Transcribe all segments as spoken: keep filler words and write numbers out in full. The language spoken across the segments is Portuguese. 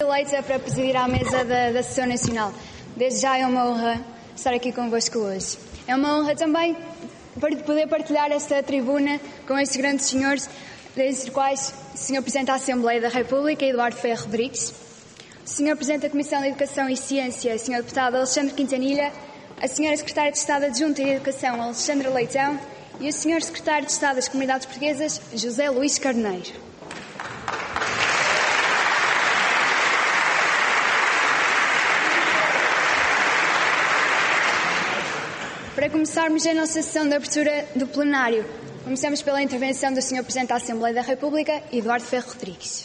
Eleita para presidir à mesa da, da Sessão Nacional. Desde já é uma honra estar aqui convosco hoje. É uma honra também poder partilhar esta tribuna com estes grandes senhores, dentre os quais o senhor Presidente da Assembleia da República, Eduardo Ferro Rodrigues, o senhor Presidente da Comissão de Educação e Ciência, senhor Deputado Alexandre Quintanilha, a senhora Secretária de Estado Adjunta de Educação, Alexandra Leitão, e o senhor Secretário de Estado das Comunidades Portuguesas, José Luís Carneiro. Para começarmos a nossa sessão de abertura do plenário, começamos pela intervenção do senhor Presidente da Assembleia da República, Eduardo Ferro Rodrigues.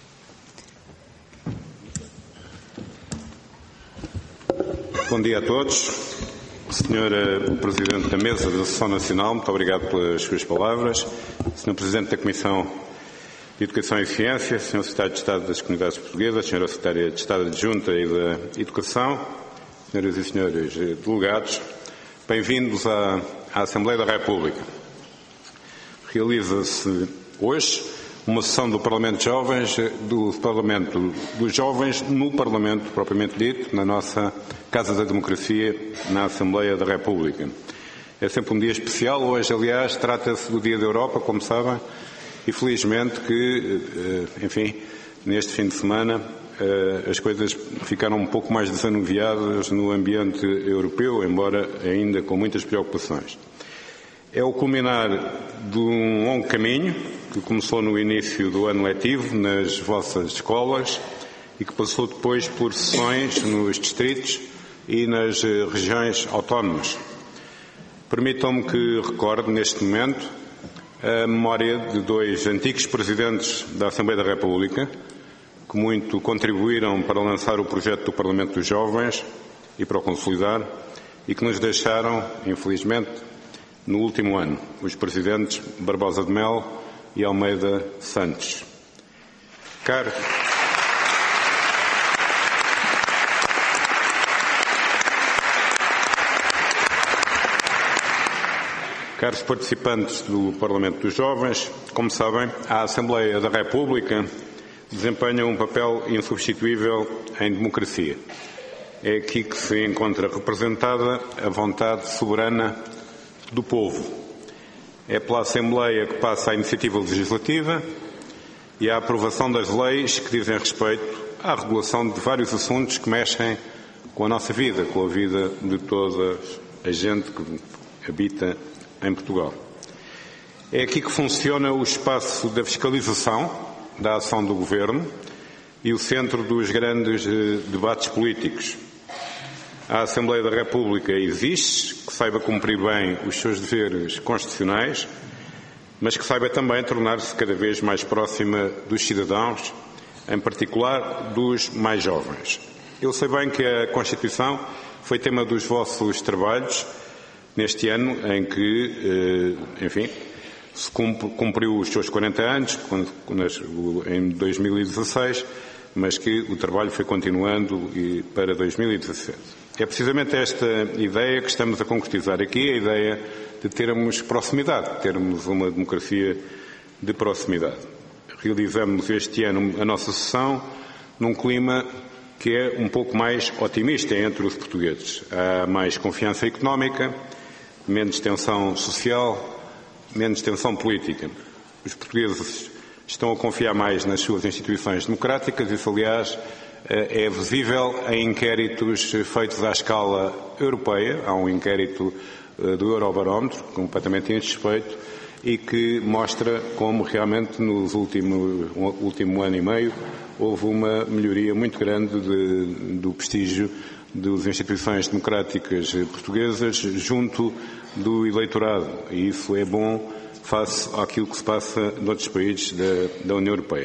Bom dia a todos. senhor Presidente da Mesa da Sessão Nacional, muito obrigado pelas suas palavras. senhor Presidente da Comissão de Educação e Ciência, senhor Secretário de Estado das Comunidades Portuguesas, senhora Secretária de Estado Adjunta e da Educação, senhoras e senhores delegados, bem-vindos à, à Assembleia da República. Realiza-se hoje uma sessão do Parlamento de Jovens, do Parlamento dos Jovens no Parlamento propriamente dito, na nossa Casa da Democracia, na Assembleia da República. É sempre um dia especial. Hoje, aliás, trata-se do Dia da Europa, como sabem, e felizmente que, enfim, neste fim de semana as coisas ficaram um pouco mais desanuviadas no ambiente europeu, embora ainda com muitas preocupações. É o culminar de um longo caminho que começou no início do ano letivo nas vossas escolas e que passou depois por sessões nos distritos e nas regiões autónomas. Permitam-me que recorde neste momento a memória de dois antigos presidentes da Assembleia da República que muito contribuíram para lançar o projeto do Parlamento dos Jovens e para o consolidar e que nos deixaram, infelizmente, no último ano, os presidentes Barbosa de Melo e Almeida Santos. Caro, Caros participantes do Parlamento dos Jovens, como sabem, a Assembleia da República desempenha um papel insubstituível em democracia. É aqui que se encontra representada a vontade soberana do povo. É pela Assembleia que passa a iniciativa legislativa e a aprovação das leis que dizem respeito à regulação de vários assuntos que mexem com a nossa vida, com a vida de toda a gente que habita em Portugal. É aqui que funciona o espaço da fiscalização da ação do Governo e o centro dos grandes debates políticos. A Assembleia da República existe, que saiba cumprir bem os seus deveres constitucionais, mas que saiba também tornar-se cada vez mais próxima dos cidadãos, em particular dos mais jovens. Eu sei bem que a Constituição foi tema dos vossos trabalhos neste ano em que, enfim, se cumpriu os seus quarenta anos, em dois mil e dezasseis, mas que o trabalho foi continuando para dois mil e dezassete. É precisamente esta ideia que estamos a concretizar aqui, a ideia de termos proximidade, de termos uma democracia de proximidade. Realizamos este ano a nossa sessão num clima que é um pouco mais otimista entre os portugueses. Há mais confiança económica, menos tensão social, menos tensão política. Os portugueses estão a confiar mais nas suas instituições democráticas. Isso, aliás, é visível em inquéritos feitos à escala europeia. Há um inquérito do Eurobarómetro, completamente insuspeito, e que mostra como realmente nos últimos último ano e meio houve uma melhoria muito grande de, do prestígio das instituições democráticas portuguesas junto do eleitorado, e isso é bom face àquilo que se passa noutros países da, da União Europeia.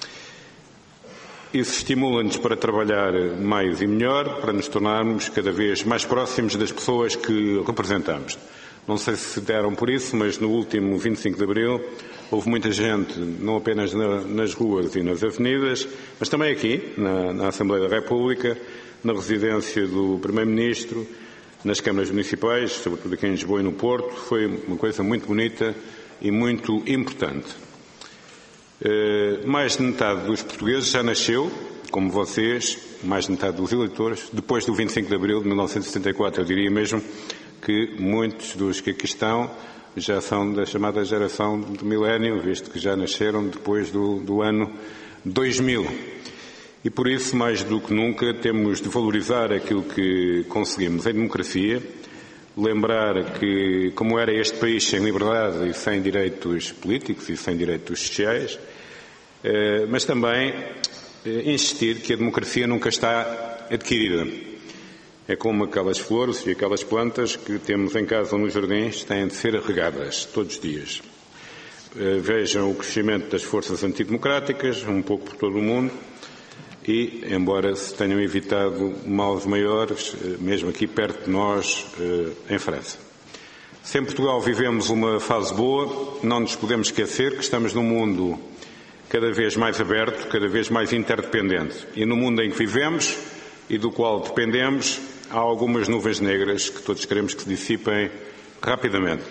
Isso estimula-nos para trabalhar mais e melhor, para nos tornarmos cada vez mais próximos das pessoas que representamos. Não sei se se deram por isso, mas no último vinte e cinco de abril houve muita gente, não apenas na, nas ruas e nas avenidas, mas também aqui, na, na Assembleia da República, na residência do Primeiro-Ministro, nas câmaras municipais, sobretudo aqui em Lisboa e no Porto. Foi uma coisa muito bonita e muito importante. Uh, mais de metade dos portugueses já nasceu como vocês, mais de metade dos eleitores, depois do vinte e cinco de abril de mil novecentos e setenta e quatro. Eu diria mesmo que muitos dos que aqui estão já são da chamada geração do milénio, visto que já nasceram depois do, do ano dois mil. E por isso, mais do que nunca, temos de valorizar aquilo que conseguimos em democracia, lembrar que, como era este país sem liberdade e sem direitos políticos e sem direitos sociais, mas também insistir que a democracia nunca está adquirida. É como aquelas flores e aquelas plantas que temos em casa ou nos jardins, têm de ser regadas todos os dias. Vejam o crescimento das forças antidemocráticas, um pouco por todo o mundo, e, embora se tenham evitado males maiores, mesmo aqui perto de nós, em França. Se em Portugal vivemos uma fase boa, não nos podemos esquecer que estamos num mundo cada vez mais aberto, cada vez mais interdependente. E no mundo em que vivemos e do qual dependemos, há algumas nuvens negras que todos queremos que se dissipem rapidamente.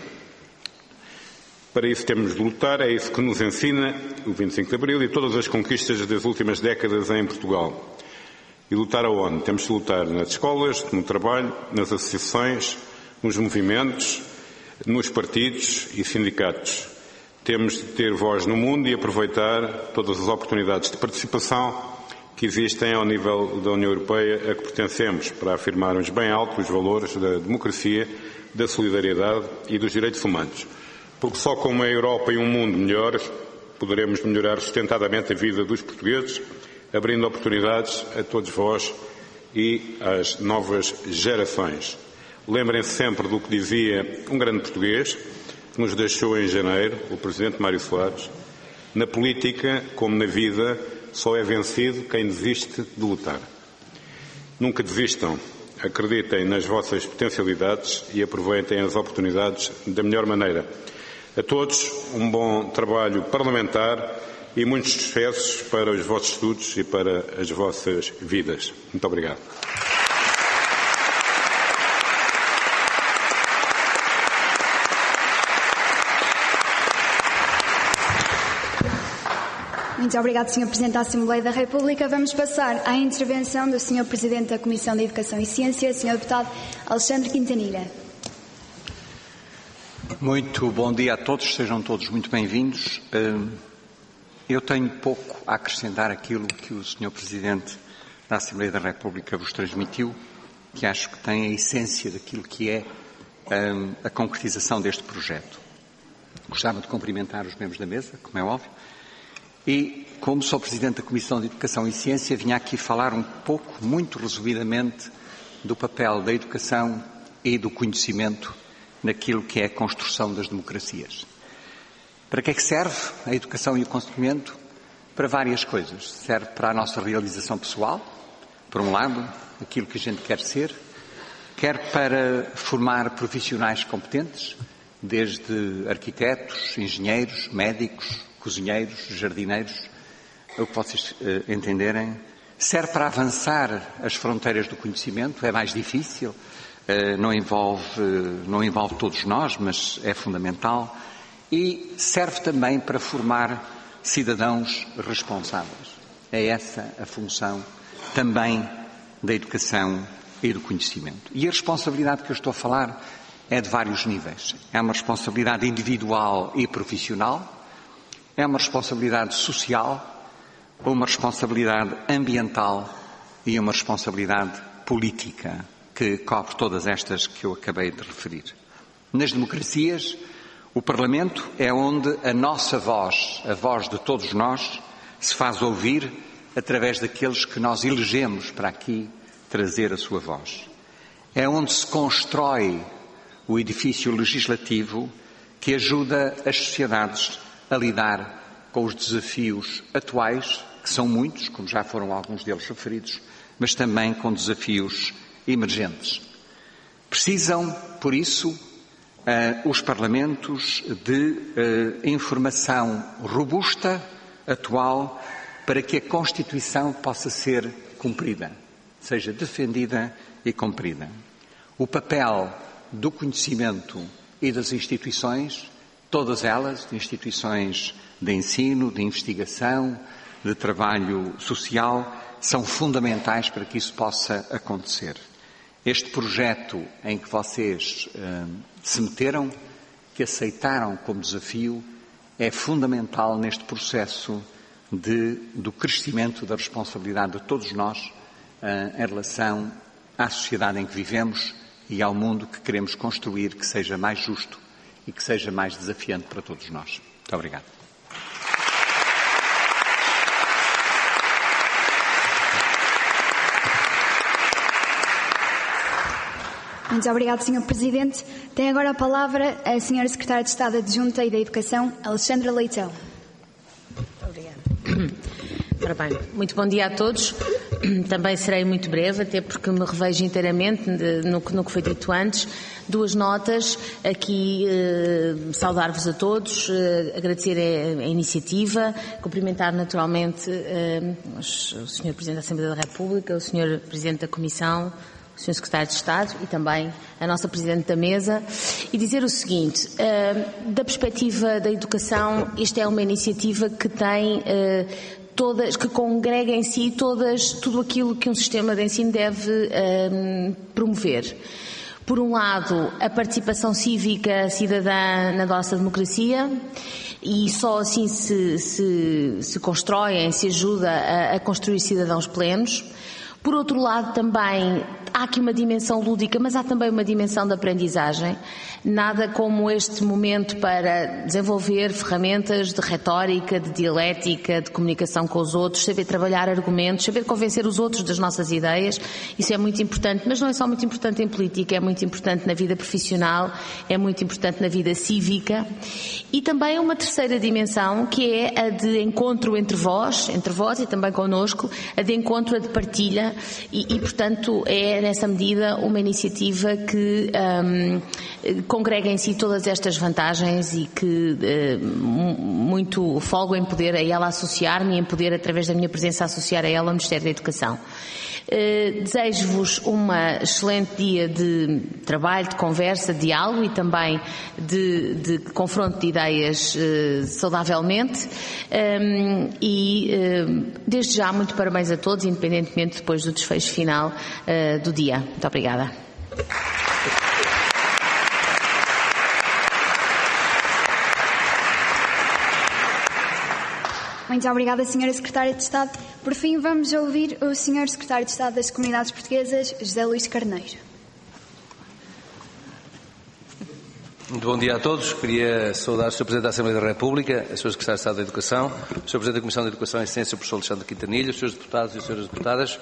Para isso temos de lutar, é isso que nos ensina o vinte e cinco de abril e todas as conquistas das últimas décadas em Portugal. E lutar aonde? Temos de lutar nas escolas, no trabalho, nas associações, nos movimentos, nos partidos e sindicatos. Temos de ter voz no mundo e aproveitar todas as oportunidades de participação que existem ao nível da União Europeia a que pertencemos, para afirmarmos bem alto os valores da democracia, da solidariedade e dos direitos humanos. Porque só com uma Europa e um mundo melhores poderemos melhorar sustentadamente a vida dos portugueses, abrindo oportunidades a todos vós e às novas gerações. Lembrem-se sempre do que dizia um grande português, que nos deixou em janeiro, o Presidente Mário Soares: na política, como na vida, só é vencido quem desiste de lutar. Nunca desistam, acreditem nas vossas potencialidades e aproveitem as oportunidades da melhor maneira. A todos, um bom trabalho parlamentar e muitos sucessos para os vossos estudos e para as vossas vidas. Muito obrigado. Muito obrigado, senhor Presidente da Assembleia da República. Vamos passar à intervenção do senhor Presidente da Comissão de Educação e Ciência, senhor Deputado Alexandre Quintanilha. Muito bom dia a todos, sejam todos muito bem-vindos. Eu tenho pouco a acrescentar aquilo que o senhor Presidente da Assembleia da República vos transmitiu, que acho que tem a essência daquilo que é a concretização deste projeto. Gostava de cumprimentar os membros da mesa, como é óbvio, e, como sou Presidente da Comissão de Educação e Ciência, vinha aqui falar um pouco, muito resumidamente, do papel da educação e do conhecimento naquilo que é a construção das democracias. Para que é que serve a educação e o conhecimento? Para várias coisas. Serve para a nossa realização pessoal, por um lado, aquilo que a gente quer ser, quer para formar profissionais competentes, desde arquitetos, engenheiros, médicos, cozinheiros, jardineiros, o que vocês uh, entenderem. Serve para avançar as fronteiras do conhecimento, é mais difícil, uh, não envolve, uh, não envolve todos nós, mas é fundamental. E serve também para formar cidadãos responsáveis. É essa a função também da educação e do conhecimento. E a responsabilidade que eu estou a falar é de vários níveis. É uma responsabilidade individual e profissional, é uma responsabilidade social, uma responsabilidade ambiental e uma responsabilidade política, que cobre todas estas que eu acabei de referir. Nas democracias, o Parlamento é onde a nossa voz, a voz de todos nós, se faz ouvir através daqueles que nós elegemos para aqui trazer a sua voz. É onde se constrói o edifício legislativo que ajuda as sociedades a lidar com os desafios atuais, que são muitos, como já foram alguns deles referidos, mas também com desafios emergentes. Precisam, por isso, Uh, os Parlamentos de uh, informação robusta, atual, para que a Constituição possa ser cumprida, seja defendida e cumprida. O papel do conhecimento e das instituições, todas elas, instituições de ensino, de investigação, de trabalho social, são fundamentais para que isso possa acontecer. Este projeto em que vocês uh, se meteram, que aceitaram como desafio, é fundamental neste processo de, do crescimento da responsabilidade de todos nós uh, em relação à sociedade em que vivemos e ao mundo que queremos construir, que seja mais justo e que seja mais desafiante para todos nós. Muito obrigado. Muito obrigado, senhor Presidente. Tem agora a palavra a senhora Secretária de Estado Adjunta e da Educação, Alexandra Leitão. Muito obrigada. Ora bem, muito bom dia a todos. Também serei muito breve, até porque me revejo inteiramente no, no que foi dito antes. Duas notas, aqui eh, saudar-vos a todos, eh, agradecer a, a iniciativa, cumprimentar naturalmente eh, o senhor Presidente da Assembleia da República, o senhor Presidente da Comissão, o senhor Secretário de Estado e também a nossa Presidente da Mesa, e dizer o seguinte, uh, da perspectiva da educação, esta é uma iniciativa que tem uh, todas, que congrega em si todas, tudo aquilo que um sistema de ensino deve uh, promover. Por um lado, a participação cívica cidadã na nossa democracia, e só assim se, se, se constroem, se ajuda a, a construir cidadãos plenos. Por outro lado, também há aqui uma dimensão lúdica, mas há também uma dimensão de aprendizagem. Nada como este momento para desenvolver ferramentas de retórica, de dialética, de comunicação com os outros, saber trabalhar argumentos, saber convencer os outros das nossas ideias. Isso é muito importante, mas não é só muito importante em política, é muito importante na vida profissional, é muito importante na vida cívica. E também uma terceira dimensão, que é a de encontro entre vós, entre vós e também connosco, a de encontro, a de partilha, e, e portanto, é nessa medida uma iniciativa que um, congrega em si todas estas vantagens e que uh, muito folgo em poder a ela associar-me e em poder, através da minha presença, associar a ela ao Ministério da Educação. Uh, desejo-vos um excelente dia de trabalho, de conversa, de diálogo e também de, de confronto de ideias uh, saudavelmente um, e uh, desde já muito parabéns a todos, independentemente depois do desfecho final uh, do dia. Muito obrigada. Muito obrigada, senhora Secretária de Estado. Por fim, vamos ouvir o senhor Secretário de Estado das Comunidades Portuguesas, José Luís Carneiro. Muito bom dia a todos. Queria saudar o senhor Presidente da Assembleia da República, a senhora Secretária de Estado da Educação, o senhor Presidente da Comissão de Educação e Ciência, o professor Alexandre Quintanilha, os senhores deputados e as senhoras deputadas.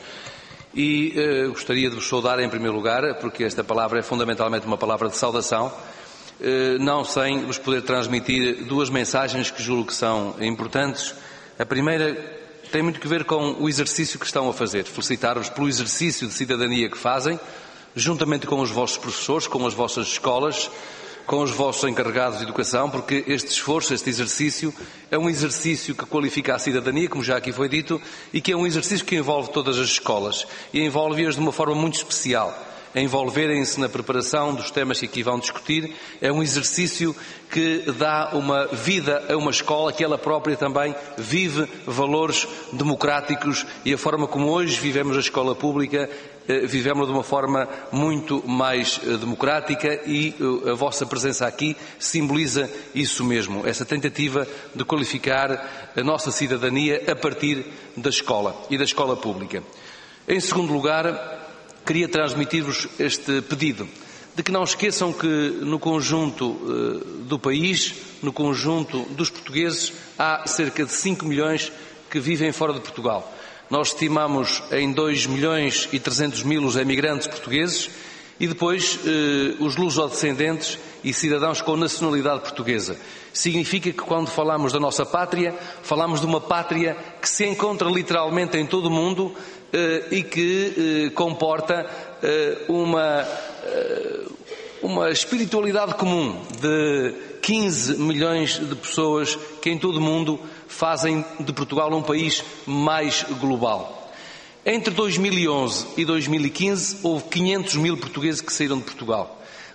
E eh, gostaria de vos saudar em primeiro lugar, porque esta palavra é fundamentalmente uma palavra de saudação, eh, não sem vos poder transmitir duas mensagens que julgo que são importantes. A primeira tem muito que ver com o exercício que estão a fazer. Felicitar-vos pelo exercício de cidadania que fazem, juntamente com os vossos professores, com as vossas escolas, com os vossos encarregados de educação, porque este esforço, este exercício, é um exercício que qualifica a cidadania, como já aqui foi dito, e que é um exercício que envolve todas as escolas e envolve-as de uma forma muito especial. Envolverem-se na preparação dos temas que aqui vão discutir, é um exercício que dá uma vida a uma escola que ela própria também vive valores democráticos e a forma como hoje vivemos a escola pública, vivemos de uma forma muito mais democrática e a vossa presença aqui simboliza isso mesmo, essa tentativa de qualificar a nossa cidadania a partir da escola e da escola pública. Em segundo lugar, queria transmitir-vos este pedido, de que não esqueçam que no conjunto uh, do país, no conjunto dos portugueses, há cerca de cinco milhões que vivem fora de Portugal. Nós estimamos em dois milhões e trezentos mil os emigrantes portugueses e depois uh, os lusodescendentes e cidadãos com nacionalidade portuguesa. Significa que quando falamos da nossa pátria, falamos de uma pátria que se encontra literalmente em todo o mundo, Uh, e que uh, comporta uh, uma, uh, uma espiritualidade comum de quinze milhões de pessoas que em todo o mundo fazem de Portugal um país mais global. Entre dois mil e onze e dois mil e quinze houve quinhentos mil portugueses que saíram de Portugal.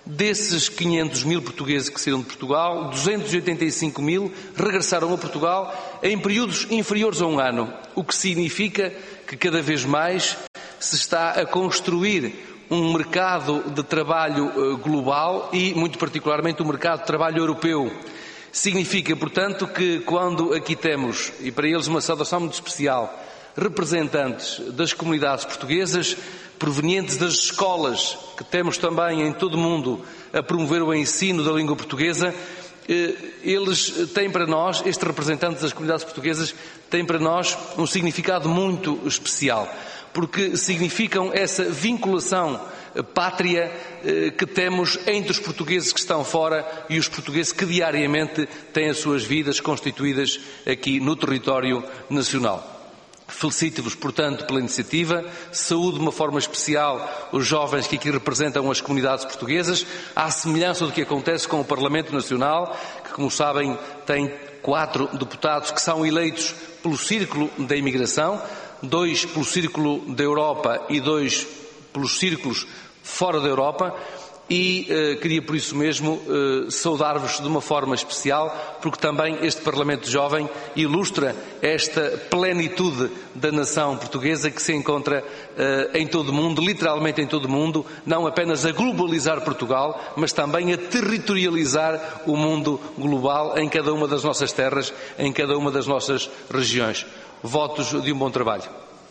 Desses quinhentos mil portugueses que saíram de Portugal, duzentos e oitenta e cinco mil regressaram a Portugal em períodos inferiores a um ano, o que significa que cada vez mais se está a construir um mercado de trabalho global e, muito particularmente, um mercado de trabalho europeu. Significa, portanto, que quando aqui temos, e para eles uma saudação muito especial, representantes das comunidades portuguesas, provenientes das escolas que temos também em todo o mundo a promover o ensino da língua portuguesa, eles têm para nós, estes representantes das comunidades portuguesas, têm para nós um significado muito especial, porque significam essa vinculação pátria que temos entre os portugueses que estão fora e os portugueses que diariamente têm as suas vidas constituídas aqui no território nacional. Felicito-vos, portanto, pela iniciativa, saúdo de uma forma especial os jovens que aqui representam as comunidades portuguesas, à semelhança do que acontece com o Parlamento Nacional, que, como sabem, tem quatro deputados que são eleitos pelo Círculo da Imigração, dois pelo Círculo da Europa e dois pelos círculos fora da Europa, e eh, queria por isso mesmo eh, saudar-vos de uma forma especial, porque também este Parlamento Jovem ilustra esta plenitude da nação portuguesa que se encontra eh, em todo o mundo, literalmente em todo o mundo, não apenas a globalizar Portugal, mas também a territorializar o mundo global em cada uma das nossas terras, em cada uma das nossas regiões. Votos de um bom trabalho.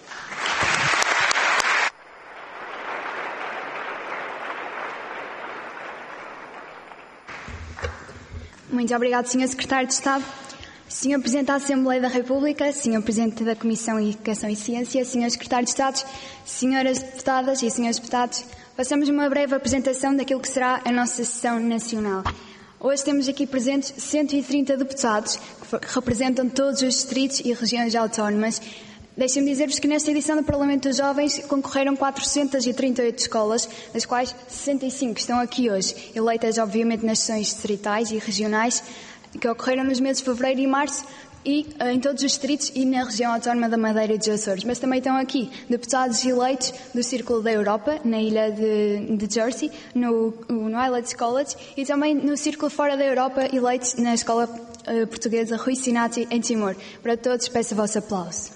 Muito obrigado, senhor Secretário de Estado. senhor Presidente da Assembleia da República, senhor Presidente da Comissão de Educação e Ciência, senhor Secretário de Estado, senhoras deputadas e senhores deputados, passamos uma breve apresentação daquilo que será a nossa sessão nacional. Hoje temos aqui presentes cento e trinta deputados que representam todos os distritos e regiões autónomas. Deixem-me dizer-vos que nesta edição do Parlamento dos Jovens concorreram quatrocentas e trinta e oito escolas, das quais sessenta e cinco estão aqui hoje, eleitas obviamente nas sessões distritais e regionais, que ocorreram nos meses de fevereiro e março e uh, em todos os distritos e na região autónoma da Madeira e dos Açores. Mas também estão aqui deputados eleitos do Círculo da Europa, na ilha de, de Jersey, no, no Islets College, e também no Círculo fora da Europa, eleitos na Escola uh, Portuguesa Rui Sinati, em Timor. Para todos, peço o vosso aplauso.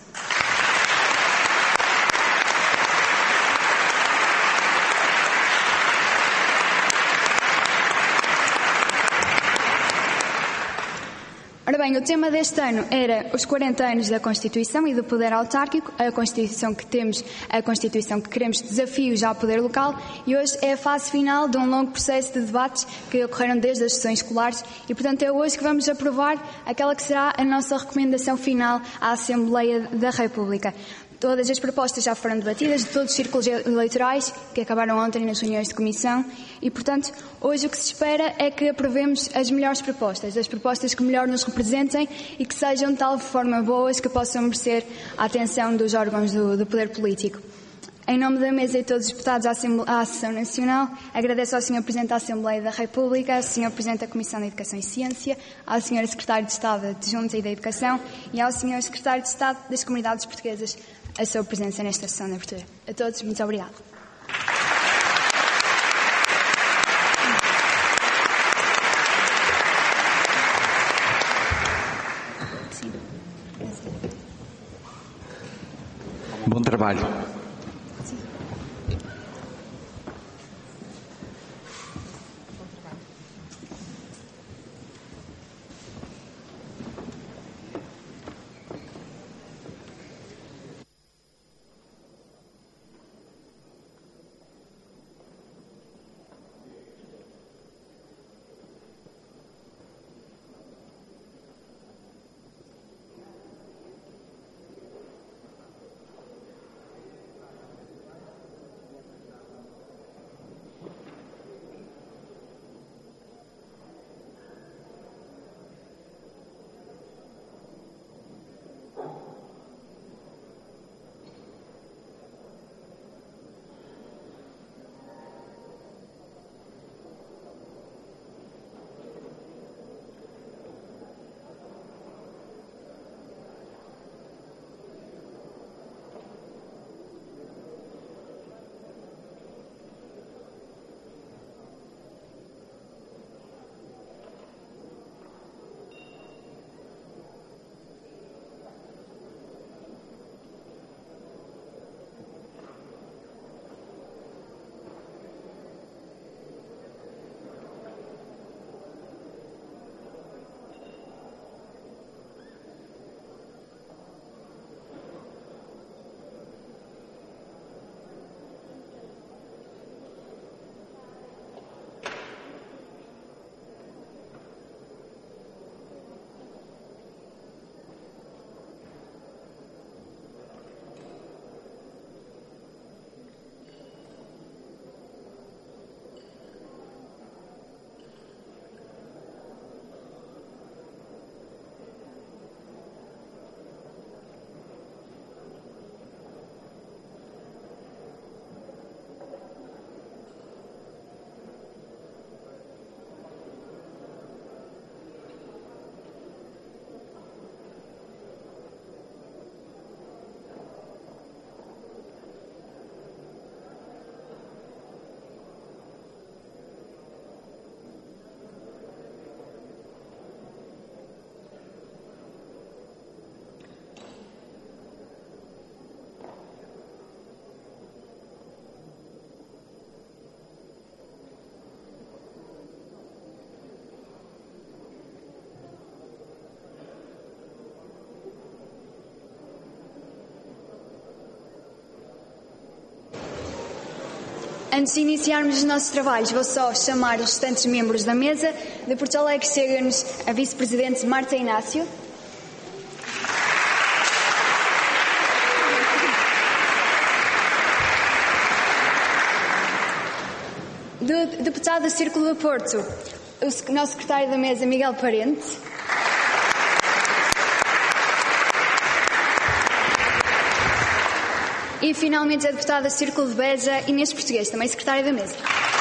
Ora bem, o tema deste ano era os quarenta anos da Constituição e do poder autárquico, a Constituição que temos, a Constituição que queremos, desafios ao poder local, e hoje é a fase final de um longo processo de debates que ocorreram desde as sessões escolares e, portanto, é hoje que vamos aprovar aquela que será a nossa recomendação final à Assembleia da República. Todas as propostas já foram debatidas de todos os círculos eleitorais que acabaram ontem nas reuniões de comissão e, portanto, hoje o que se espera é que aprovemos as melhores propostas, as propostas que melhor nos representem e que sejam de tal forma boas que possam merecer a atenção dos órgãos do, do poder político. Em nome da mesa e todos os deputados à, à Sessão Nacional, agradeço ao senhor Presidente da Assembleia da República, ao senhor Presidente da Comissão de Educação e Ciência, ao senhor Secretário de Estado Adjunto e da Educação e ao senhor Secretário de Estado das Comunidades Portuguesas a sua presença nesta sessão de abertura. A todos, muito obrigado. Bom trabalho. Antes de iniciarmos os nossos trabalhos, vou só chamar os restantes membros da mesa. De Porto Alegre chega-nos a vice-presidente Marta Inácio. Do deputado do Círculo do Porto, o nosso secretário da mesa, Miguel Parente. E, finalmente, a deputada do Círculo de Beja, Inês Português, também secretária da mesa.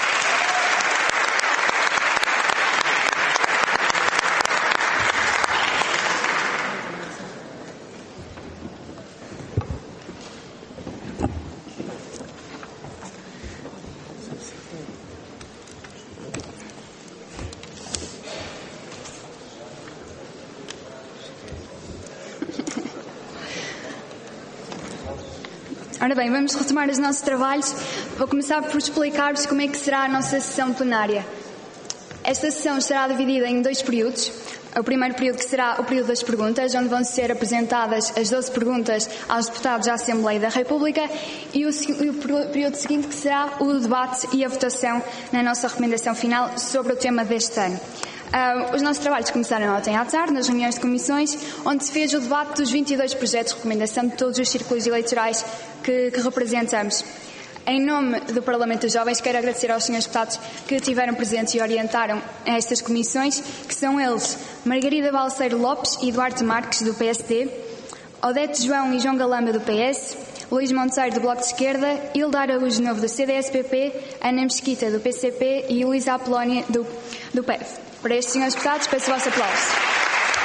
Ora bem, vamos retomar os nossos trabalhos. Vou começar por explicar-vos como é que será a nossa sessão plenária. Esta sessão estará dividida em dois períodos. O primeiro período que será o período das perguntas, onde vão ser apresentadas as doze perguntas aos deputados da Assembleia da República, e o, e o período seguinte que será o debate e a votação na nossa recomendação final sobre o tema deste ano. Uh, os nossos trabalhos começaram ontem à tarde, nas reuniões de comissões, onde se fez o debate dos vinte e dois projetos de recomendação de todos os círculos eleitorais que, que representamos. Em nome do Parlamento dos Jovens, quero agradecer aos senhores deputados que estiveram presentes e orientaram estas comissões, que são eles Margarida Balseiro Lopes e Duarte Marques, do P S D, Odete João e João Galamba, do P S, Luís Monteiro, do Bloco de Esquerda, Hilda Araújo Novo, do C D S P P, Ana Mesquita, do P C P e Luísa Apolónia, do, do P E V. Para estes senhores deputados, peço o vosso aplauso.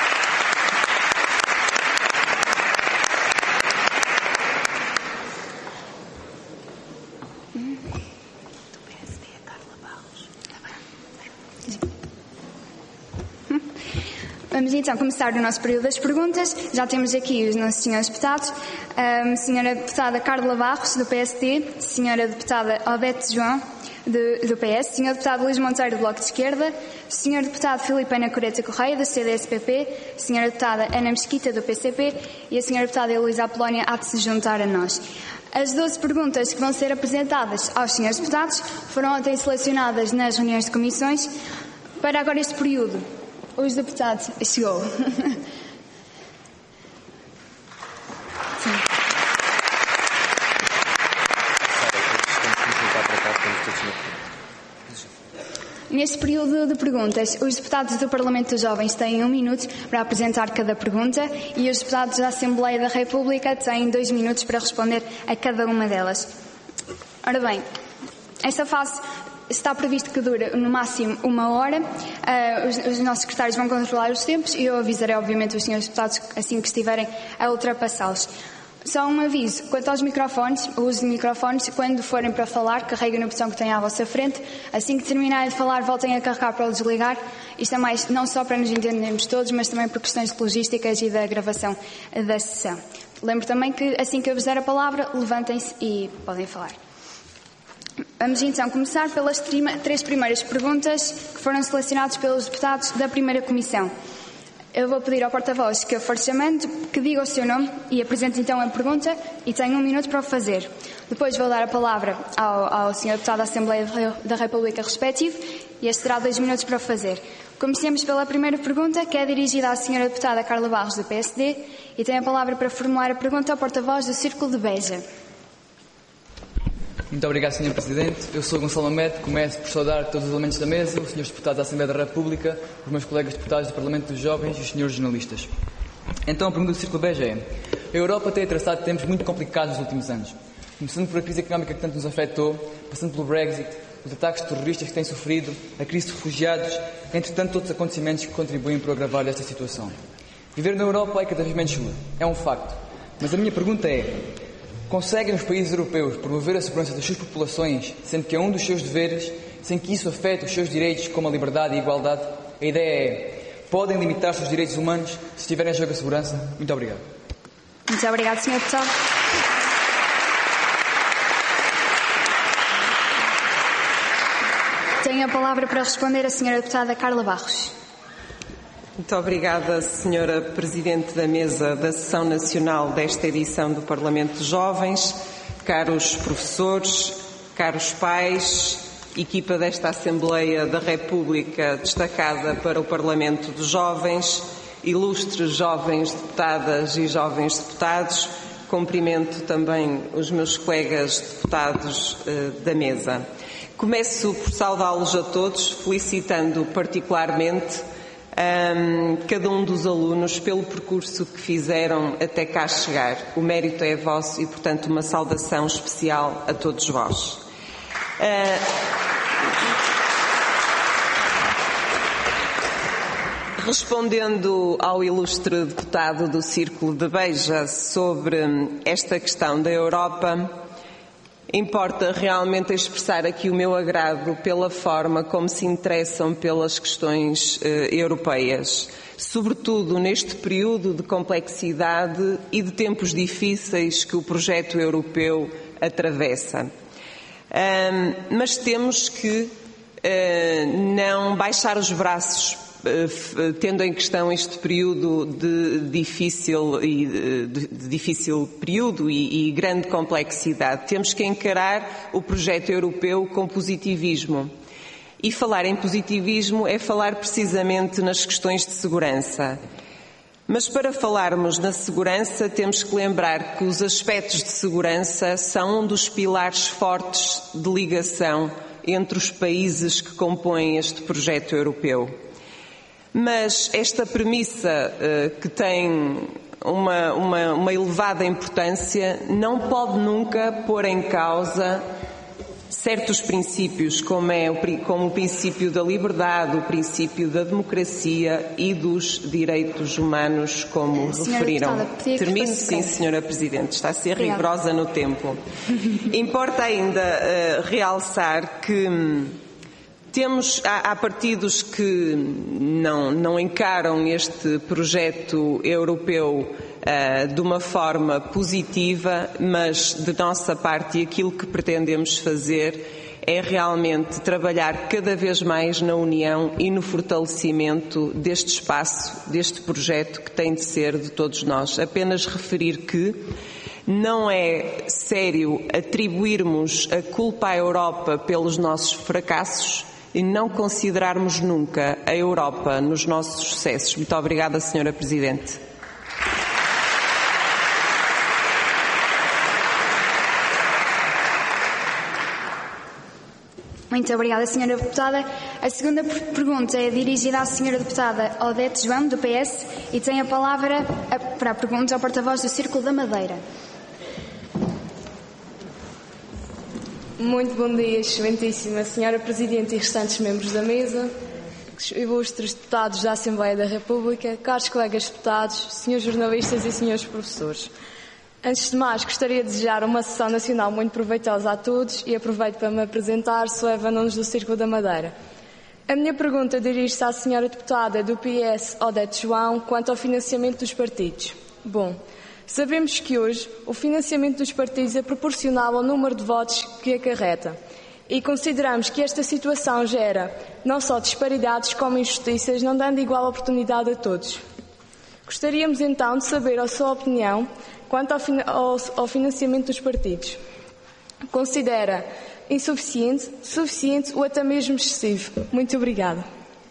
Vamos então começar o nosso período das perguntas. Já temos aqui os nossos senhores deputados. Um, senhora deputada Carla Barros, do P S D, senhora deputada Odete João, do, do P S, senhor deputado Luís Monteiro, do Bloco de Esquerda, senhor deputado Filipe Ana Coreta Correia, do C D S P P, senhora deputada Ana Mesquita, do P C P, e a senhora deputada Heloísa Apolónia há de se juntar a nós. As doze perguntas que vão ser apresentadas aos senhores deputados foram ontem selecionadas nas reuniões de comissões. Para agora este período, os deputados chegou. Sim. Neste período de perguntas, os deputados do Parlamento dos Jovens têm um minuto para apresentar cada pergunta e os deputados da Assembleia da República têm dois minutos para responder a cada uma delas. Ora bem, esta fase está previsto que dure no máximo uma hora. Uh, os, os nossos secretários vão controlar os tempos e eu avisarei, obviamente, os senhores deputados assim que estiverem a ultrapassá-los. Só um aviso, quanto aos microfones, o uso de microfones, quando forem para falar, carreguem no botão que têm à vossa frente. Assim que terminarem de falar, voltem a carregar para o desligar. Isto é mais não só para nos entendermos todos, mas também por questões de logísticas e da gravação da sessão. Lembro também que assim que eu vos der a palavra, levantem-se e podem falar. Vamos então começar pelas três primeiras perguntas que foram selecionadas pelos deputados da primeira comissão. Eu vou pedir ao porta-voz que eu for chamando, que diga o seu nome e apresente então a pergunta e tem um minuto para o fazer. Depois vou dar a palavra ao, ao senhor deputado da Assembleia da República respectivo e este terá dois minutos para o fazer. Comecemos pela primeira pergunta, que é dirigida à senhora deputada Carla Barros, do P S D, e tem a palavra para formular a pergunta ao porta-voz do Círculo de Beja. Muito obrigado, senhor Presidente. Eu sou Gonçalo Amete, começo por saudar todos os elementos da mesa, os senhores deputados da Assembleia da República, os meus colegas deputados do Parlamento dos Jovens e os senhores jornalistas. Então, a pergunta do Círculo Beja é: a Europa tem atravessado tempos muito complicados nos últimos anos, começando por a crise económica que tanto nos afetou, passando pelo Brexit, os ataques terroristas que têm sofrido, a crise de refugiados, entre tantos outros acontecimentos que contribuem para o agravar desta situação. Viver na Europa é cada vez menos seguro, é um facto. Mas a minha pergunta é: conseguem os países europeus promover a segurança das suas populações, sendo que é um dos seus deveres, sem que isso afete os seus direitos como a liberdade e a igualdade? A ideia é: podem limitar os seus direitos humanos se estiverem em jogo a segurança? Muito obrigado. Muito obrigado, senhor Deputado. Tenho a palavra para responder a senhora Deputada Carla Barros. Muito obrigada, senhora Presidente da Mesa da Sessão Nacional desta edição do Parlamento dos Jovens, caros professores, caros pais, equipa desta Assembleia da República destacada para o Parlamento dos Jovens, ilustres jovens deputadas e jovens deputados, cumprimento também os meus colegas deputados uh, da mesa. Começo por saudá-los a todos, felicitando particularmente um, cada um dos alunos pelo percurso que fizeram até cá chegar. O mérito é vosso e, portanto, uma saudação especial a todos vós. Uh, Respondendo ao ilustre deputado do Círculo de Beja sobre esta questão da Europa, importa realmente expressar aqui o meu agrado pela forma como se interessam pelas questões eh, europeias, sobretudo neste período de complexidade e de tempos difíceis que o projeto europeu atravessa. Um, mas temos que uh, não baixar os braços, tendo em questão este período de difícil, de, de difícil período e, e grande complexidade. Temos que encarar o projeto europeu com positivismo. E falar em positivismo é falar precisamente nas questões de segurança. Mas para falarmos na segurança, temos que lembrar que os aspectos de segurança são um dos pilares fortes de ligação entre os países que compõem este projeto europeu. Mas esta premissa, uh, que tem uma, uma, uma elevada importância, não pode nunca pôr em causa certos princípios, como, é o, como o princípio da liberdade, o princípio da democracia e dos direitos humanos, como senhora referiram. Deputada, Termino, sim, senhora Presidente, está a ser Obrigada. rigorosa no tempo. Importa ainda uh, realçar que Temos, há, há partidos que não, não encaram este projeto europeu uh, de uma forma positiva, mas de nossa parte aquilo que pretendemos fazer é realmente trabalhar cada vez mais na união e no fortalecimento deste espaço, deste projeto que tem de ser de todos nós. Apenas referir que não é sério atribuirmos a culpa à Europa pelos nossos fracassos e não considerarmos nunca a Europa nos nossos sucessos. Muito obrigada, senhora Presidente. Muito obrigada, senhora Deputada. A segunda pergunta é dirigida à senhora Deputada Odete João, do P S, e tem a palavra para a pergunta ao porta-voz do Círculo da Madeira. Muito bom dia, excelentíssima senhora Presidente e restantes membros da mesa, ilustres deputados da Assembleia da República, caros colegas deputados, senhores jornalistas e senhores professores. Antes de mais, gostaria de desejar uma sessão nacional muito proveitosa a todos e aproveito para me apresentar, sou Eva Nunes do Círculo da Madeira. A minha pergunta dirige-se à senhora deputada do P S, Odete João, quanto ao financiamento dos partidos. Bom, sabemos que hoje o financiamento dos partidos é proporcional ao número de votos que acarreta e consideramos que esta situação gera não só disparidades como injustiças, não dando igual oportunidade a todos. Gostaríamos então de saber a sua opinião quanto ao, ao, ao financiamento dos partidos. Considera insuficiente, suficiente ou até mesmo excessivo? Muito obrigada.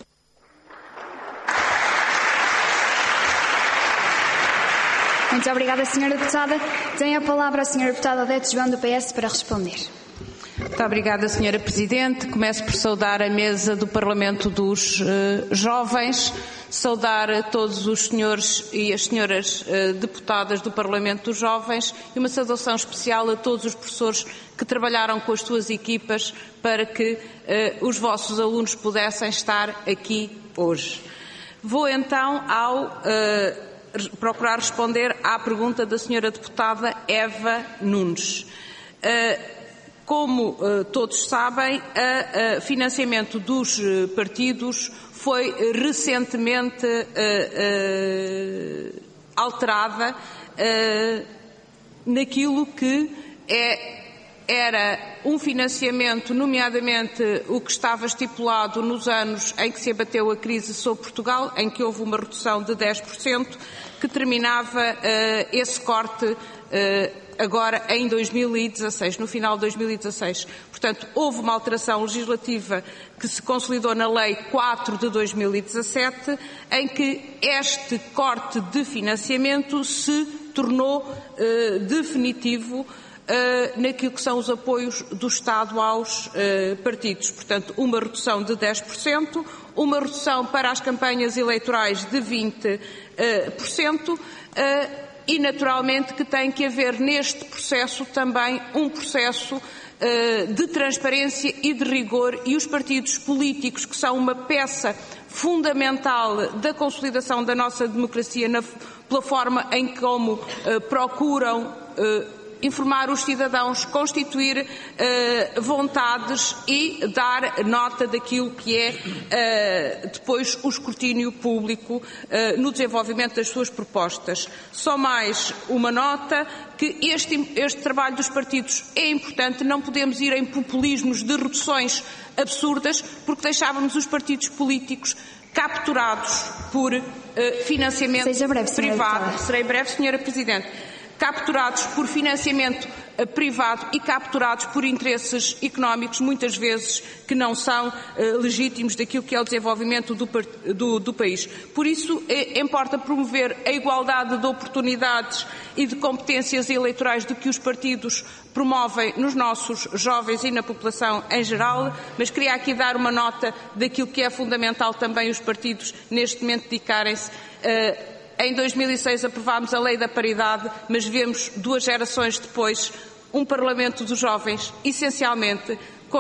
Muito obrigada, senhora Deputada. Tem a palavra a senhora Deputada Odete João, do P S, para responder. Muito obrigada, senhora Presidente. Começo por saudar a mesa do Parlamento dos uh, Jovens, saudar a todos os senhores e as senhoras uh, deputadas do Parlamento dos Jovens e uma saudação especial a todos os professores que trabalharam com as suas equipas para que uh, os vossos alunos pudessem estar aqui hoje. Vou então ao uh, procurar responder à pergunta da senhora deputada Eva Nunes. Uh, Como uh, todos sabem, o financiamento dos uh, partidos foi recentemente uh, uh, alterada uh, naquilo que é, era um financiamento, nomeadamente o que estava estipulado nos anos em que se abateu a crise sobre Portugal, em que houve uma redução de dez por cento, que terminava uh, esse corte uh, agora em dois mil e dezasseis, no final de dois mil e dezasseis. Portanto, houve uma alteração legislativa que se consolidou na Lei quatro de dois mil e dezassete, em que este corte de financiamento se tornou uh, definitivo uh, naquilo que são os apoios do Estado aos uh, partidos. Portanto, uma redução de dez por cento, uma redução para as campanhas eleitorais de vinte por cento uh, e, naturalmente, que tem que haver neste processo também um processo uh, de transparência e de rigor, e os partidos políticos, que são uma peça fundamental da consolidação da nossa democracia na, pela forma em que como uh, procuram uh, informar os cidadãos, constituir uh, vontades e dar nota daquilo que é uh, depois o escrutínio público uh, no desenvolvimento das suas propostas. Só mais uma nota, que este, este trabalho dos partidos é importante, não podemos ir em populismos de reduções absurdas, porque deixávamos os partidos políticos capturados por uh, financiamento breve, privado. Serei breve, senhora Presidente. Capturados por financiamento uh, privado e capturados por interesses económicos, muitas vezes que não são uh, legítimos daquilo que é o desenvolvimento do, do, do país. Por isso, eh, importa promover a igualdade de oportunidades e de competências eleitorais do que os partidos promovem nos nossos jovens e na população em geral, mas queria aqui dar uma nota daquilo que é fundamental também os partidos neste momento dedicarem-se uh, Em dois mil e seis aprovámos a Lei da Paridade, mas vemos duas gerações depois um Parlamento dos jovens essencialmente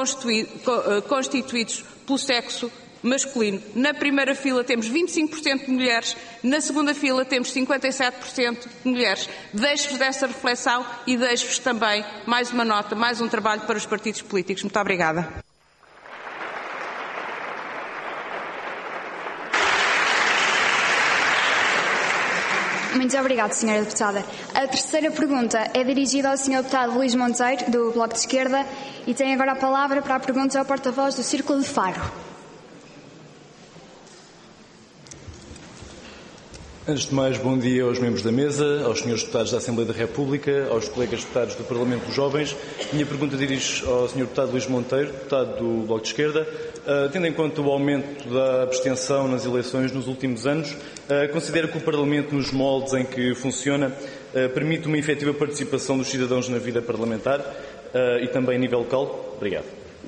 constituídos pelo sexo masculino. Na primeira fila temos vinte e cinco por cento de mulheres, na segunda fila temos cinquenta e sete por cento de mulheres. Deixo-vos dessa reflexão e deixo-vos também mais uma nota, mais um trabalho para os partidos políticos. Muito obrigada. Muito obrigada, senhora Deputada. A terceira pergunta é dirigida ao senhor Deputado Luís Monteiro, do Bloco de Esquerda, e tem agora a palavra para a pergunta ao porta-voz do Círculo de Faro. Antes de mais, bom dia aos membros da mesa, aos senhores deputados da Assembleia da República, aos colegas deputados do Parlamento dos Jovens. Minha pergunta dirige ao senhor deputado Luís Monteiro, deputado do Bloco de Esquerda. Uh, tendo em conta o aumento da abstenção nas eleições nos últimos anos, uh, considera que o Parlamento, nos moldes em que funciona, uh, permite uma efetiva participação dos cidadãos na vida parlamentar uh, e também a nível local? Obrigado.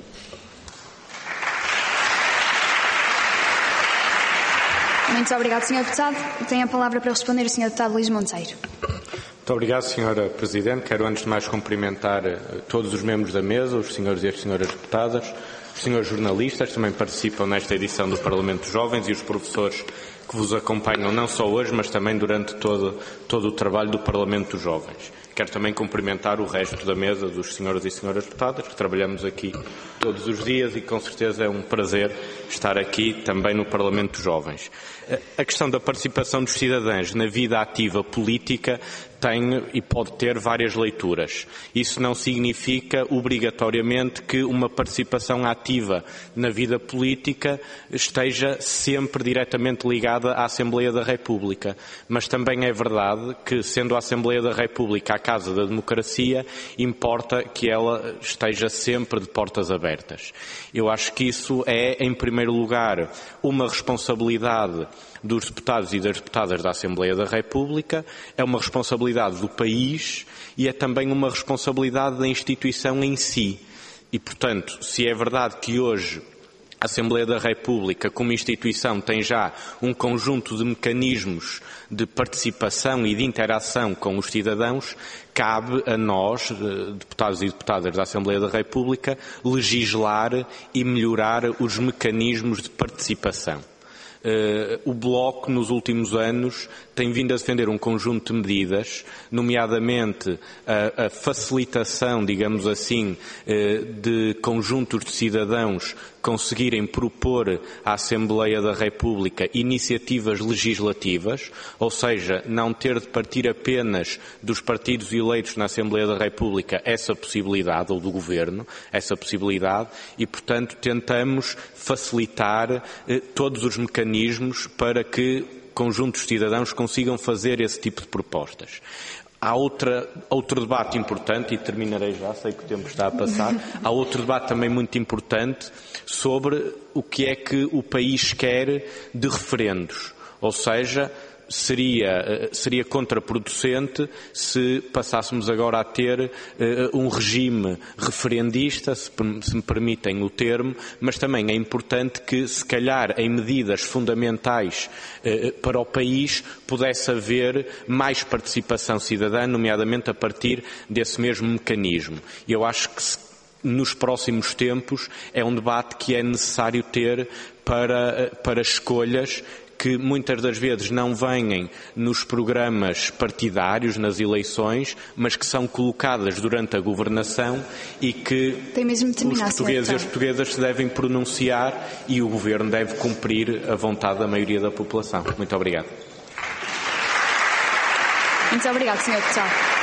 Muito obrigado, senhor Deputado. Tem a palavra para responder o senhor Deputado Luís Monteiro. Muito obrigado, senhora Presidente. Quero antes de mais cumprimentar todos os membros da mesa, os senhores e as senhoras deputadas, os senhores jornalistas que também participam nesta edição do Parlamento dos Jovens e os professores que vos acompanham não só hoje, mas também durante todo, todo o trabalho do Parlamento dos Jovens. Quero também cumprimentar o resto da mesa dos senhores e senhoras deputadas, que trabalhamos aqui todos os dias e com certeza é um prazer estar aqui também no Parlamento dos Jovens. A questão da participação dos cidadãos na vida ativa política tem e pode ter várias leituras. Isso não significa obrigatoriamente que uma participação ativa na vida política esteja sempre diretamente ligada à Assembleia da República. Mas também é verdade que, sendo a Assembleia da República a Casa da Democracia, importa que ela esteja sempre de portas abertas. Eu acho que isso é, em primeiro lugar, uma responsabilidade dos deputados e das deputadas da Assembleia da República, é uma responsabilidade do país e é também uma responsabilidade da instituição em si. E, portanto, se é verdade que hoje a Assembleia da República, como instituição, tem já um conjunto de mecanismos de participação e de interação com os cidadãos, cabe a nós, deputados e deputadas da Assembleia da República, legislar e melhorar os mecanismos de participação. Uh, o Bloco, nos últimos anos, tem vindo a defender um conjunto de medidas, nomeadamente a, a facilitação, digamos assim, uh, de conjuntos de cidadãos conseguirem propor à Assembleia da República iniciativas legislativas, ou seja, não ter de partir apenas dos partidos eleitos na Assembleia da República essa possibilidade, ou do Governo, essa possibilidade, e, portanto, tentamos facilitar eh, todos os mecanismos para que conjuntos de cidadãos consigam fazer esse tipo de propostas. há outra, outro debate importante, e terminarei já, sei que o tempo está a passar, há outro debate também muito importante sobre o que é que o país quer de referendos, ou seja, Seria, seria contraproducente se passássemos agora a ter uh, um regime referendista, se, se me permitem o termo, mas também é importante que, se calhar, em medidas fundamentais uh, para o país, pudesse haver mais participação cidadã, nomeadamente a partir desse mesmo mecanismo. E eu acho que se nos próximos tempos é um debate que é necessário ter para, para escolhas que muitas das vezes não vêm nos programas partidários, nas eleições, mas que são colocadas durante a governação e que os portugueses e as portuguesas se devem pronunciar e o Governo deve cumprir a vontade da maioria da população. Muito obrigado. Muito obrigado, senhor Deputado.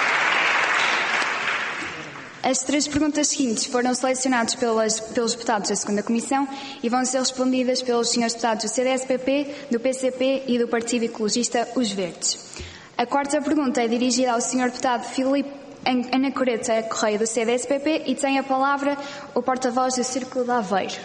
As três perguntas seguintes foram selecionadas pelas, pelos deputados da segunda Comissão e vão ser respondidas pelos senhores deputados do C D S P P, do P C P e do Partido Ecologista Os Verdes. A quarta pergunta é dirigida ao senhor deputado Filipe Anacoreta Correia, do C D S P P, e tem a palavra o porta-voz do Círculo de Aveiro.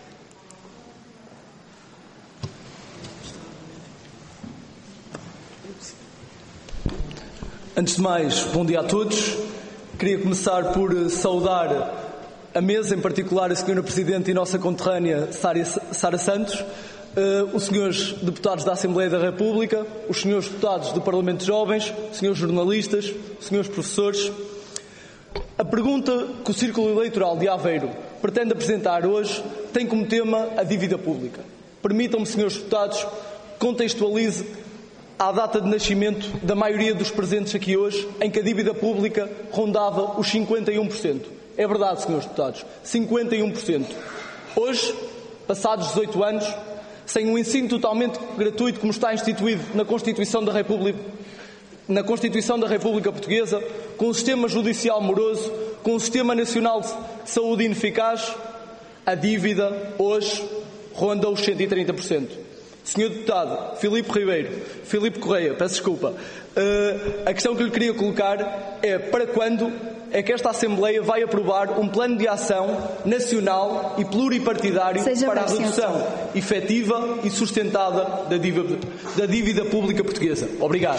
Antes de mais, bom dia a todos. Queria começar por saudar a mesa, em particular a senhora Presidente e nossa conterrânea Sara Santos, uh, os senhores deputados da Assembleia da República, os senhores deputados do Parlamento de Jovens, os senhores jornalistas, os senhores professores. A pergunta que o Círculo Eleitoral de Aveiro pretende apresentar hoje tem como tema a dívida pública. Permitam-me, senhores deputados, contextualize à data de nascimento da maioria dos presentes aqui hoje, em que a dívida pública rondava os cinquenta e um por cento. É verdade, senhores deputados, cinquenta e um por cento. Hoje, passados dezoito anos, sem um ensino totalmente gratuito como está instituído na Constituição da República, na Constituição da República Portuguesa, com um sistema judicial moroso, com um sistema nacional de saúde ineficaz, a dívida hoje ronda os cento e trinta por cento. senhor Deputado Filipe Ribeiro, Filipe Correia, peço desculpa, uh, a questão que lhe queria colocar é: para quando é que esta Assembleia vai aprovar um plano de ação nacional e pluripartidário Seja para a redução senhor. efetiva e sustentada da dívida, da dívida pública portuguesa? Obrigado.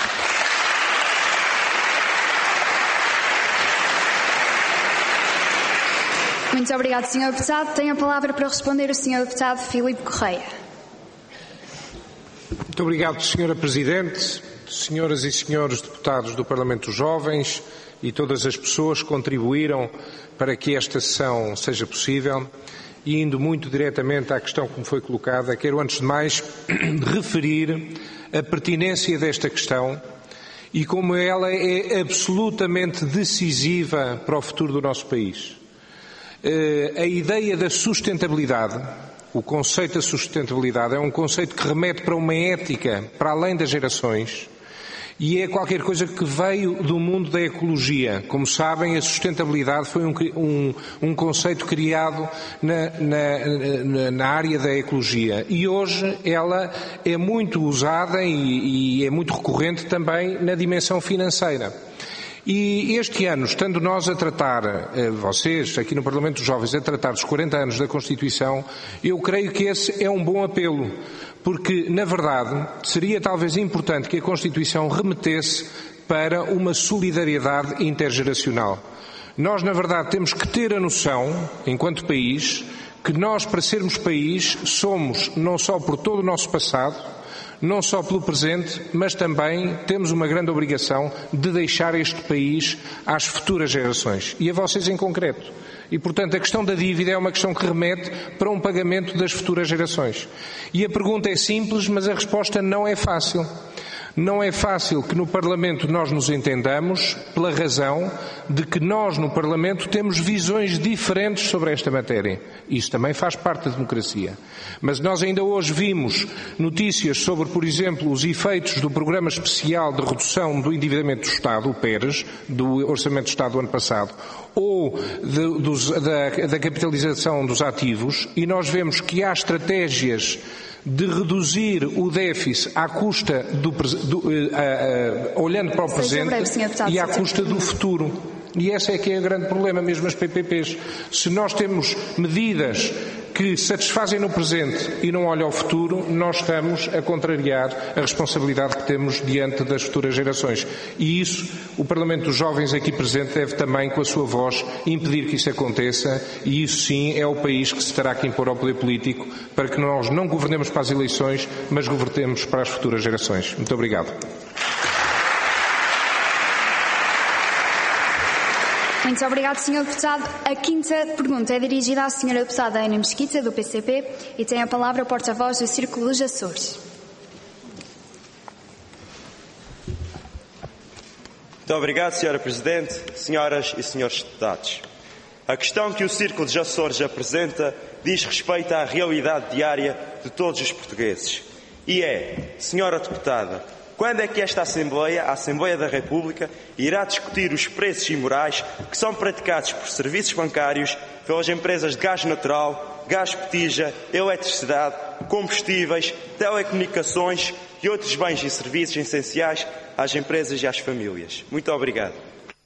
Muito obrigado, senhor Deputado. Tem a palavra para responder o senhor Deputado Filipe Correia. Muito obrigado, senhora Presidente, senhoras e senhores deputados do Parlamento dos Jovens e todas as pessoas que contribuíram para que esta sessão seja possível. E indo muito diretamente à questão que me foi colocada, quero antes de mais referir a pertinência desta questão e como ela é absolutamente decisiva para o futuro do nosso país. A ideia da sustentabilidade, o conceito da sustentabilidade é um conceito que remete para uma ética para além das gerações e é qualquer coisa que veio do mundo da ecologia. Como sabem, a sustentabilidade foi um, um, um conceito criado na, na, na área da ecologia e hoje ela é muito usada e, e é muito recorrente também na dimensão financeira. E este ano, estando nós a tratar, vocês aqui no Parlamento dos Jovens, a tratar dos quarenta anos da Constituição, eu creio que esse é um bom apelo, porque, na verdade, seria talvez importante que a Constituição remetesse para uma solidariedade intergeracional. Nós, na verdade, temos que ter a noção, enquanto país, que nós, para sermos país, somos não só por todo o nosso passado, não só pelo presente, mas também temos uma grande obrigação de deixar este país às futuras gerações, e a vocês em concreto. E, portanto, a questão da dívida é uma questão que remete para um pagamento das futuras gerações. E a pergunta é simples, mas a resposta não é fácil. Não é fácil que no Parlamento nós nos entendamos pela razão de que nós no Parlamento temos visões diferentes sobre esta matéria. Isso também faz parte da democracia. Mas nós ainda hoje vimos notícias sobre, por exemplo, os efeitos do Programa Especial de Redução do Endividamento do Estado, o PERES, do Orçamento do Estado do ano passado, ou de, dos, da, da capitalização dos ativos, e nós vemos que há estratégias de reduzir o déficit à custa do, do uh, uh, olhando para o presente e à custa do futuro. E esse é que é o grande problema, mesmo as P P Ps. Se nós temos medidas que satisfazem no presente e não olham ao futuro, nós estamos a contrariar a responsabilidade que temos diante das futuras gerações. E isso, o Parlamento dos Jovens aqui presente deve também, com a sua voz, impedir que isso aconteça, e isso sim é o país que se terá que impor ao poder político para que nós não governemos para as eleições, mas governemos para as futuras gerações. Muito obrigado. Muito obrigado, senhor Deputado. A quinta pergunta é dirigida à senhora Deputada Ana Mesquita, do P C P, e tem a palavra o porta-voz do Círculo dos Açores. Muito obrigado, senhora Presidente, senhoras e senhores deputados. A questão que o Círculo dos Açores apresenta diz respeito à realidade diária de todos os portugueses. E é, senhora Deputada, quando é que esta Assembleia, a Assembleia da República, irá discutir os preços imorais que são praticados por serviços bancários, pelas empresas de gás natural, gás botija, eletricidade, combustíveis, telecomunicações e outros bens e serviços essenciais às empresas e às famílias? Muito obrigado.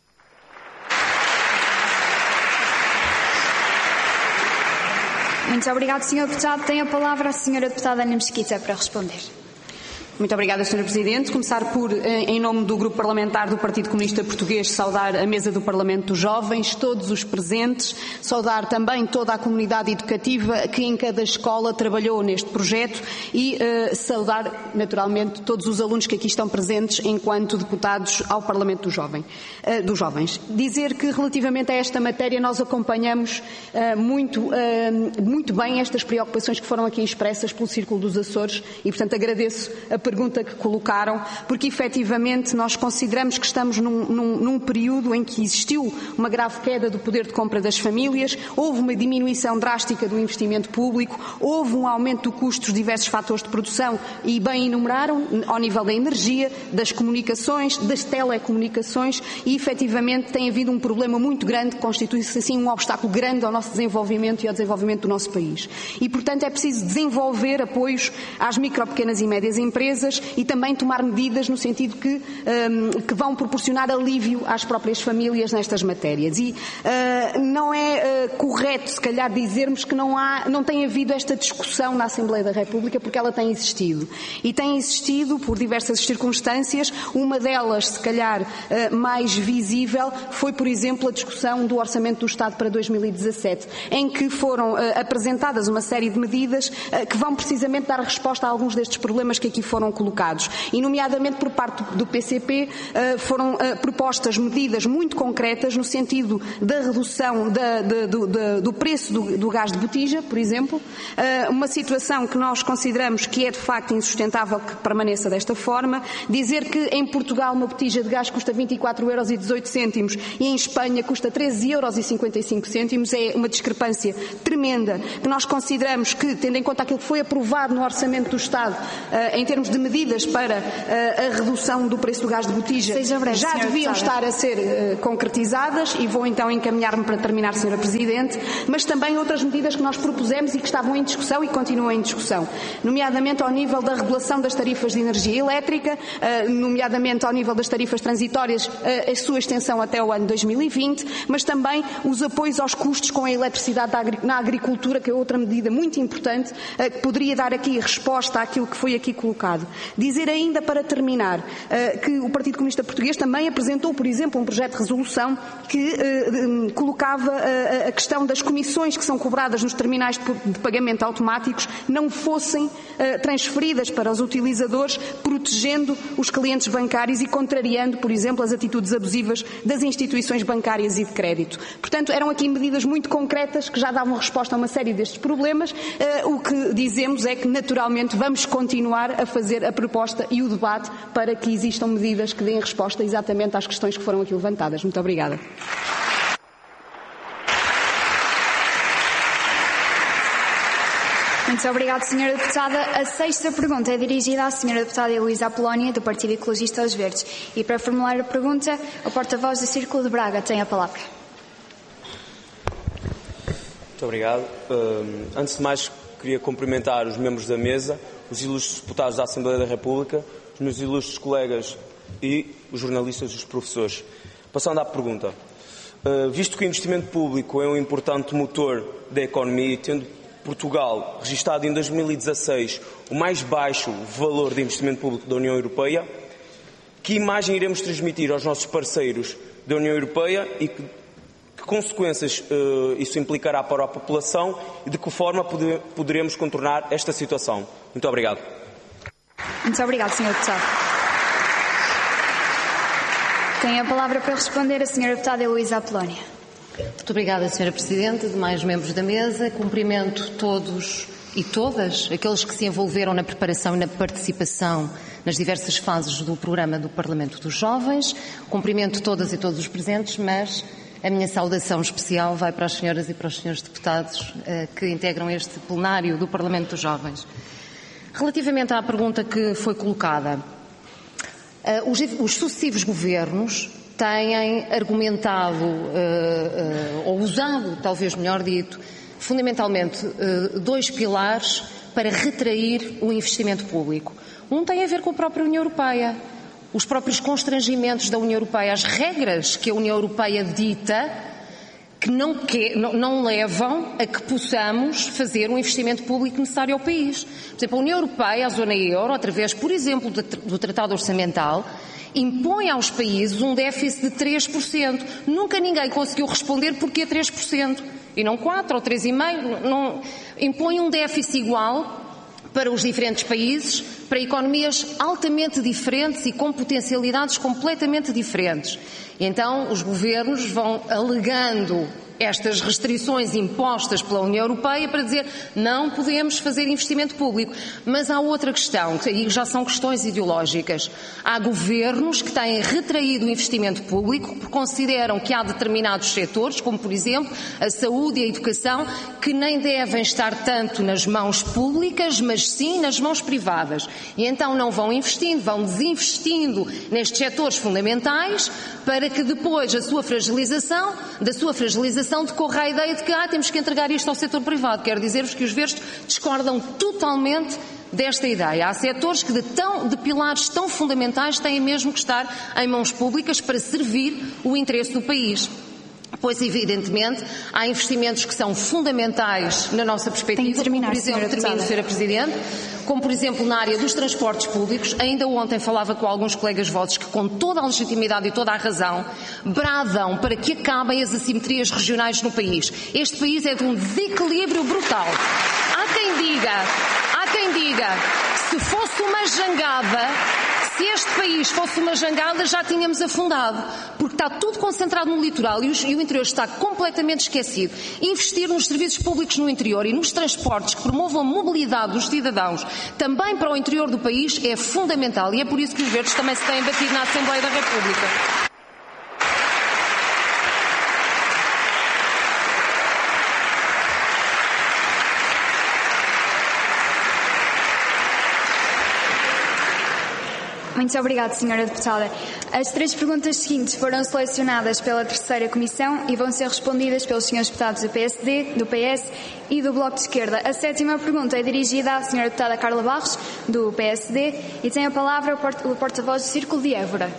Muito obrigado, senhor Deputado. Tem a palavra a senhora Deputada Ana Mesquita para responder. Muito obrigada, senhora Presidente. Começar por, em nome do Grupo Parlamentar do Partido Comunista Português, saudar a mesa do Parlamento dos Jovens, todos os presentes, saudar também toda a comunidade educativa que em cada escola trabalhou neste projeto e uh, saudar, naturalmente, todos os alunos que aqui estão presentes enquanto deputados ao Parlamento do Jovem, uh, dos Jovens. Dizer que, relativamente a esta matéria, nós acompanhamos uh, muito, uh, muito bem estas preocupações que foram aqui expressas pelo Círculo dos Açores e, portanto, agradeço a pergunta que colocaram, porque efetivamente nós consideramos que estamos num, num, num período em que existiu uma grave queda do poder de compra das famílias, houve uma diminuição drástica do investimento público, houve um aumento do custo dos diversos fatores de produção e bem enumeraram, ao nível da energia, das comunicações, das telecomunicações e efetivamente tem havido um problema muito grande que constitui-se assim um obstáculo grande ao nosso desenvolvimento e ao desenvolvimento do nosso país. E portanto é preciso desenvolver apoios às micro, pequenas e médias empresas e também tomar medidas no sentido que, um, que vão proporcionar alívio às próprias famílias nestas matérias. E uh, não é uh, correto, se calhar, dizermos que não, há, não tem havido esta discussão na Assembleia da República, porque ela tem existido. E tem existido por diversas circunstâncias. Uma delas, se calhar, uh, mais visível, foi, por exemplo, a discussão do Orçamento do Estado para dois mil e dezassete, em que foram uh, apresentadas uma série de medidas uh, que vão precisamente dar resposta a alguns destes problemas que aqui foram colocados. E, nomeadamente, por parte do P C P, foram propostas medidas muito concretas no sentido da redução da, da, do, da, do preço do, do gás de botija, por exemplo, uma situação que nós consideramos que é, de facto, insustentável que permaneça desta forma. Dizer que em Portugal uma botija de gás custa vinte e quatro euros e dezoito cêntimos e em Espanha custa treze euros e cinquenta e cinco cêntimos é uma discrepância tremenda que nós consideramos que, tendo em conta aquilo que foi aprovado no Orçamento do Estado, em termos de medidas para uh, a redução do preço do gás de botija breve, já deviam estar a ser uh, concretizadas e vou então encaminhar-me para terminar, senhora Presidente, mas também outras medidas que nós propusemos e que estavam em discussão e continuam em discussão, nomeadamente ao nível da regulação das tarifas de energia elétrica, uh, nomeadamente ao nível das tarifas transitórias, uh, a sua extensão até o ano dois mil e vinte, mas também os apoios aos custos com a eletricidade na agricultura, que é outra medida muito importante, uh, que poderia dar aqui resposta àquilo que foi aqui colocado. Dizer ainda, para terminar, uh, que o Partido Comunista Português também apresentou, por exemplo, um projeto de resolução que uh, um, colocava uh, a questão das comissões que são cobradas nos terminais de, de pagamento automáticos não fossem uh, transferidas para os utilizadores, protegendo os clientes bancários e contrariando, por exemplo, as atitudes abusivas das instituições bancárias e de crédito. Portanto, eram aqui medidas muito concretas que já davam resposta a uma série destes problemas. Uh, o que dizemos é que, naturalmente, vamos continuar a fazer a proposta e o debate para que existam medidas que deem resposta exatamente às questões que foram aqui levantadas. Muito obrigada. Muito obrigada, senhora Deputada. A sexta pergunta é dirigida à senhora Deputada Heloísa Apolónia, do Partido Ecologista dos Verdes. E para formular a pergunta, o porta-voz do Círculo de Braga tem a palavra. Muito obrigado. Uh, antes de mais, queria cumprimentar os membros da mesa, os ilustres deputados da Assembleia da República, os meus ilustres colegas e os jornalistas e os professores. Passando à pergunta. Uh, visto que o investimento público é um importante motor da economia e tendo Portugal registado em dois mil e dezasseis o mais baixo valor de investimento público da União Europeia, que imagem iremos transmitir aos nossos parceiros da União Europeia e que, que consequências uh, isso implicará para a população e de que forma poder, poderemos contornar esta situação? Muito obrigado. Muito obrigado, senhor Deputado. Tem a palavra para responder a senhora Deputada Heloísa Apolónia. Muito obrigada, senhora Presidente, demais membros da mesa. Cumprimento todos e todas aqueles que se envolveram na preparação e na participação nas diversas fases do programa do Parlamento dos Jovens. Cumprimento todas e todos os presentes, mas a minha saudação especial vai para as senhoras e para os senhores deputados eh, que integram este plenário do Parlamento dos Jovens. Relativamente à pergunta que foi colocada, uh, os, os sucessivos governos têm argumentado, uh, uh, ou usado, talvez melhor dito, fundamentalmente uh, dois pilares para retrair o investimento público. Um tem a ver com a própria União Europeia, os próprios constrangimentos da União Europeia, as regras que a União Europeia dita, que não, que não, não levam a que possamos fazer um investimento público necessário ao país. Por exemplo, a União Europeia, a zona euro, através, por exemplo, do Tratado Orçamental, impõe aos países um déficit de três por cento. Nunca ninguém conseguiu responder porquê três por cento e não quatro ou três vírgula cinco por cento. Não, impõe um déficit igual para os diferentes países, para economias altamente diferentes e com potencialidades completamente diferentes. E então os governos vão alegando estas restrições impostas pela União Europeia para dizer não podemos fazer investimento público. Mas há outra questão, que aí já são questões ideológicas. Há governos que têm retraído o investimento público porque consideram que há determinados setores, como por exemplo a saúde e a educação, que nem devem estar tanto nas mãos públicas, mas sim nas mãos privadas. E então não vão investindo, vão desinvestindo nestes setores fundamentais para que depois a sua fragilização, da sua fragilização decorra a ideia de que ah, temos que entregar isto ao setor privado. Quero dizer-vos que os verdes discordam totalmente desta ideia. Há setores que de, tão, de pilares tão fundamentais têm mesmo que estar em mãos públicas para servir o interesse do país. Pois, evidentemente, há investimentos que são fundamentais na nossa perspectiva, terminar, como, por exemplo, termino, senhora Presidente, como, por exemplo, na área dos transportes públicos. Ainda ontem falava com alguns colegas vossos que, com toda a legitimidade e toda a razão, bradam para que acabem as assimetrias regionais no país. Este país é de um desequilíbrio brutal. Há quem diga, há quem diga, se fosse uma jangada, se este país fosse uma jangada, já tínhamos afundado, porque está tudo concentrado no litoral e, os, e o interior está completamente esquecido. Investir nos serviços públicos no interior e nos transportes que promovam a mobilidade dos cidadãos também para o interior do país é fundamental e é por isso que os verdes também se têm batido na Assembleia da República. Muito obrigada, senhora Deputada. As três perguntas seguintes foram selecionadas pela terceira comissão e vão ser respondidas pelos senhores deputados do P S D, do P S e do Bloco de Esquerda. A sétima pergunta é dirigida à senhora Deputada Carla Barros, do P S D, e tem a palavra o porta-voz do Círculo de Évora.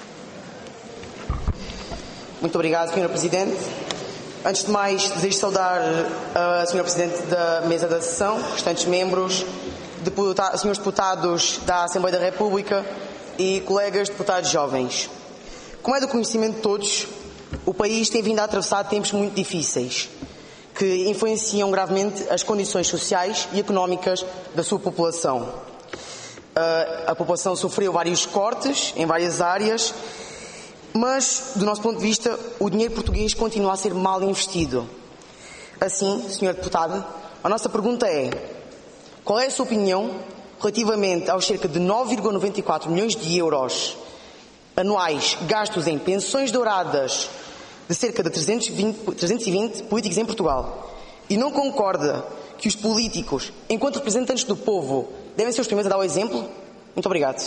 Muito obrigado, senhora Presidente. Antes de mais, desejo saudar a senhora Presidente da mesa da sessão, restantes membros, deputa- senhores deputados da Assembleia da República e colegas deputados jovens. Como é do conhecimento de todos, o país tem vindo a atravessar tempos muito difíceis, que influenciam gravemente as condições sociais e económicas da sua população. A população sofreu vários cortes em várias áreas, mas, do nosso ponto de vista, o dinheiro português continua a ser mal investido. Assim, senhor Deputado, a nossa pergunta é: qual é a sua opinião relativamente aos cerca de nove vírgula noventa e quatro milhões de euros anuais gastos em pensões douradas de cerca de trezentos e vinte, trezentos e vinte políticos em Portugal? E não concorda que os políticos, enquanto representantes do povo, devem ser os primeiros a dar o exemplo? Muito obrigado.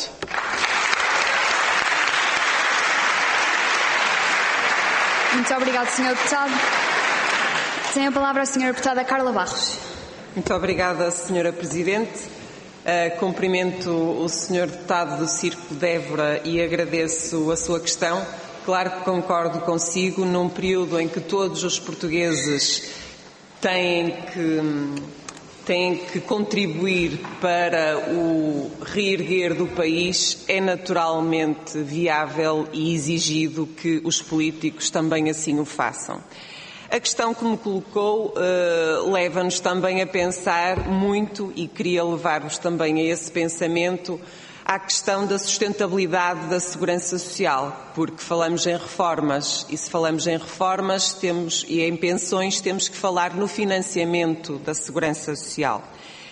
Muito obrigado, senhor Deputado. Tem a palavra a senhora Deputada Carla Barros. Muito obrigada, senhora Presidente. Uh, cumprimento o senhor Deputado do Círculo de Évora e agradeço a sua questão. Claro que concordo consigo, num período em que todos os portugueses têm que, têm que contribuir para o reerguer do país, é naturalmente viável e exigido que os políticos também assim o façam. A questão que me colocou uh, leva-nos também a pensar muito, e queria levar-vos também a esse pensamento, à questão da sustentabilidade da segurança social, porque falamos em reformas, e se falamos em reformas temos, e em pensões, temos que falar no financiamento da segurança social.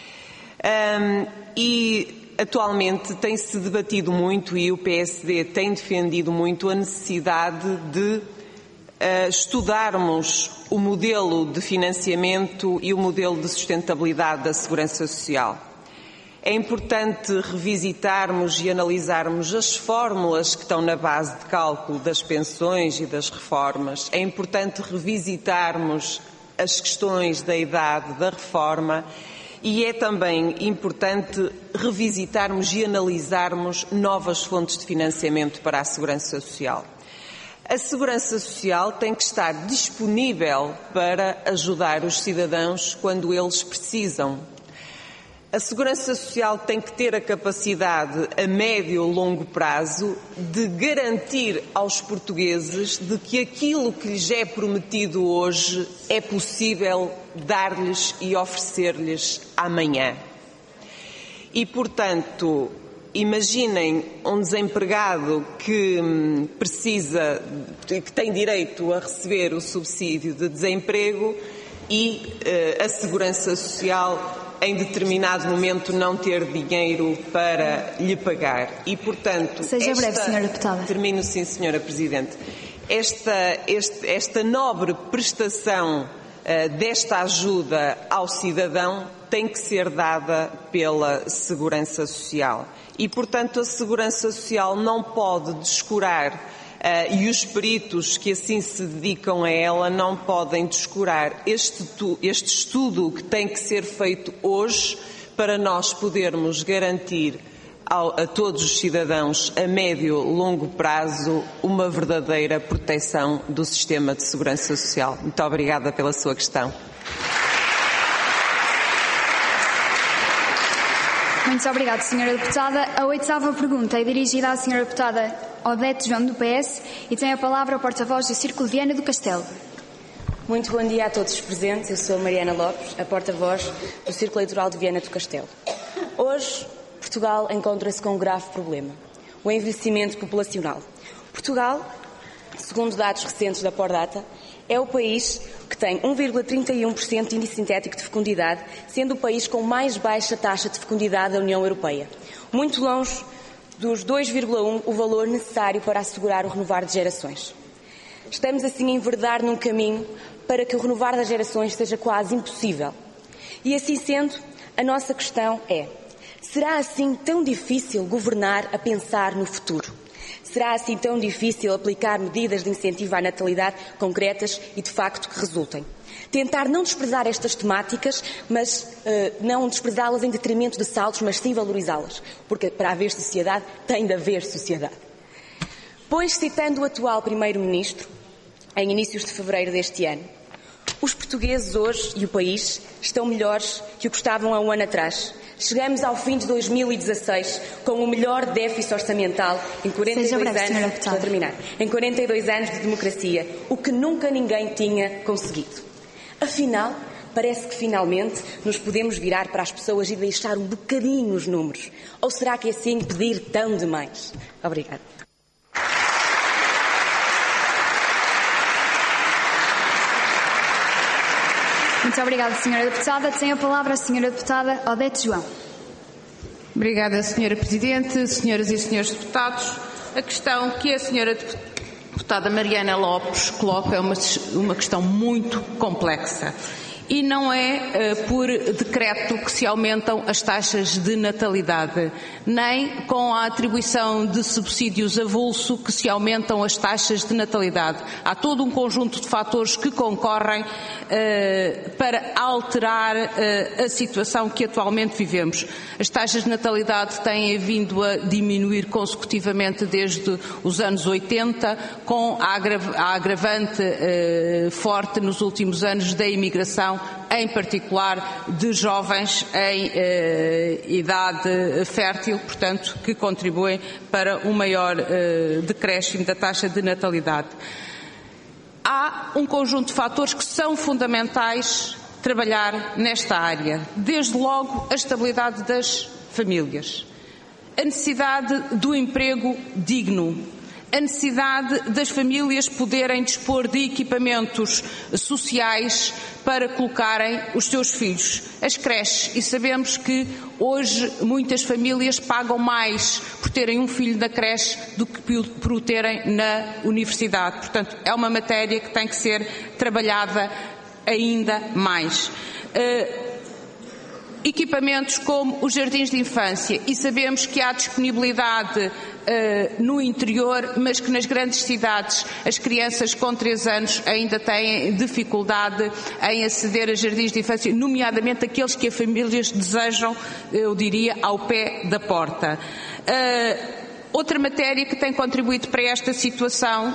Um, e atualmente tem-se debatido muito, e o P S D tem defendido muito, a necessidade de Uh, estudarmos o modelo de financiamento e o modelo de sustentabilidade da segurança social. É importante revisitarmos e analisarmos as fórmulas que estão na base de cálculo das pensões e das reformas. É importante revisitarmos as questões da idade da reforma e é também importante revisitarmos e analisarmos novas fontes de financiamento para a segurança social. A segurança social tem que estar disponível para ajudar os cidadãos quando eles precisam. A segurança social tem que ter a capacidade, a médio e longo prazo, de garantir aos portugueses de que aquilo que lhes é prometido hoje é possível dar-lhes e oferecer-lhes amanhã. E, portanto, imaginem um desempregado que precisa, que tem direito a receber o subsídio de desemprego e uh, a segurança social em determinado momento não ter dinheiro para lhe pagar. E, portanto, Seja esta... breve, senhora Deputada. Termino sim, senhora Presidente. Esta, este, esta nobre prestação uh, desta ajuda ao cidadão tem que ser dada pela segurança social. E, portanto, a segurança social não pode descurar, uh, e os peritos que assim se dedicam a ela não podem descurar este, este estudo que tem que ser feito hoje para nós podermos garantir ao, a todos os cidadãos, a médio e longo prazo, uma verdadeira proteção do sistema de segurança social. Muito obrigada pela sua questão. Muito obrigada, senhora Deputada. A oitava pergunta é dirigida à senhora Deputada Odete João, do P S, e tem a palavra o porta-voz do Círculo de Viana do Castelo. Muito bom dia a todos os presentes. Eu sou Mariana Lopes, a porta-voz do Círculo Eleitoral de Viana do Castelo. Hoje, Portugal encontra-se com um grave problema: o envelhecimento populacional. Portugal, segundo dados recentes da Pordata, é o país que tem um vírgula trinta e um por cento de índice sintético de fecundidade, sendo o país com mais baixa taxa de fecundidade da União Europeia. Muito longe dos dois vírgula um, o valor necessário para assegurar o renovar de gerações. Estamos assim a enverdar num caminho para que o renovar das gerações seja quase impossível. E assim sendo, a nossa questão é: será assim tão difícil governar a pensar no futuro? Será assim tão difícil aplicar medidas de incentivo à natalidade concretas e, de facto, que resultem? Tentar não desprezar estas temáticas, mas uh, não desprezá-las em detrimento de saltos, mas sim valorizá-las. Porque para haver sociedade, tem de haver sociedade. Pois, citando o atual Primeiro-Ministro, em inícios de fevereiro deste ano, os portugueses hoje e o país estão melhores que o que estavam há um ano atrás. Chegamos ao fim de dois mil e dezasseis com o melhor déficit orçamental em quarenta e dois anos, estou a terminar, em quarenta e dois anos de democracia, o que nunca ninguém tinha conseguido. Afinal, parece que finalmente nos podemos virar para as pessoas e deixar um bocadinho os números. Ou será que é assim pedir tão demais? Obrigada. Muito obrigada, senhora Deputada. Tem a palavra a senhora Deputada Odete João. Obrigada, senhora Presidente, senhoras e senhores deputados. A questão que a senhora Deputada Mariana Lopes coloca é uma, uma questão muito complexa E não é uh, por decreto que se aumentam as taxas de natalidade, nem com a atribuição de subsídios avulso que se aumentam as taxas de natalidade. Há todo um conjunto de fatores que concorrem uh, para alterar uh, a situação que atualmente vivemos. As taxas de natalidade têm vindo a diminuir consecutivamente desde os anos oitenta, com a, agrav- a agravante uh, forte nos últimos anos da imigração, em particular de jovens em eh, idade fértil, portanto, que contribuem para um maior eh, decréscimo da taxa de natalidade. Há um conjunto de fatores que são fundamentais trabalhar nesta área. Desde logo, a estabilidade das famílias, a necessidade do emprego digno, a necessidade das famílias poderem dispor de equipamentos sociais para colocarem os seus filhos. As creches, e sabemos que hoje muitas famílias pagam mais por terem um filho na creche do que por o terem na universidade. Portanto, é uma matéria que tem que ser trabalhada ainda mais. Uh, Equipamentos como os jardins de infância, e sabemos que há disponibilidade uh, no interior, mas que nas grandes cidades as crianças com três anos ainda têm dificuldade em aceder a jardins de infância, nomeadamente aqueles que as famílias desejam, eu diria, ao pé da porta. Uh, outra matéria que tem contribuído para esta situação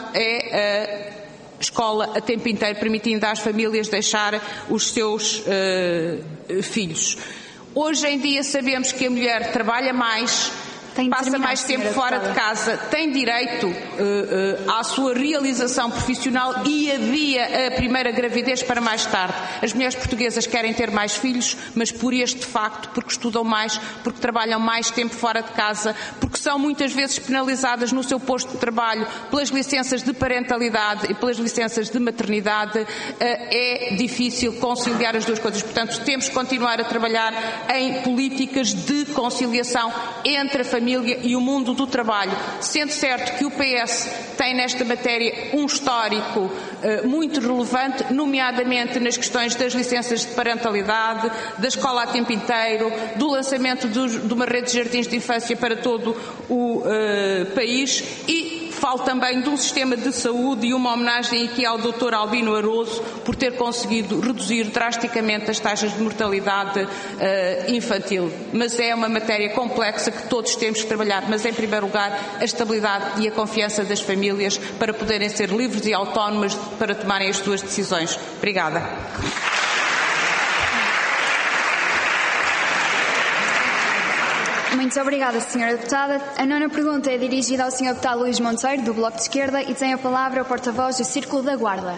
é a escola a tempo inteiro, permitindo às famílias deixar os seus uh, filhos. Hoje em dia sabemos que a mulher trabalha mais, passa mais tempo fora de casa, tem direito uh, uh, à sua realização profissional e adia a primeira gravidez para mais tarde. As mulheres portuguesas querem ter mais filhos, mas por este facto, porque estudam mais, porque trabalham mais tempo fora de casa, porque são muitas vezes penalizadas no seu posto de trabalho pelas licenças de parentalidade e pelas licenças de maternidade, uh, é difícil conciliar as duas coisas. Portanto, temos que continuar a trabalhar em políticas de conciliação entre a família e o mundo do trabalho, sendo certo que o P S tem nesta matéria um histórico uh, muito relevante, nomeadamente nas questões das licenças de parentalidade, da escola a tempo inteiro, do lançamento dos, de uma rede de jardins de infância para todo o uh, país, e falo também de um sistema de saúde, e uma homenagem aqui ao doutor Albino Aroso por ter conseguido reduzir drasticamente as taxas de mortalidade uh, infantil. Mas é uma matéria complexa que todos temos que trabalhar, mas em primeiro lugar a estabilidade e a confiança das famílias para poderem ser livres e autónomas para tomarem as suas decisões. Obrigada. Muito obrigada, senhora Deputada. A nona pergunta é dirigida ao senhor Deputado Luís Monteiro, do Bloco de Esquerda, e tem a palavra o porta-voz do Círculo da Guarda.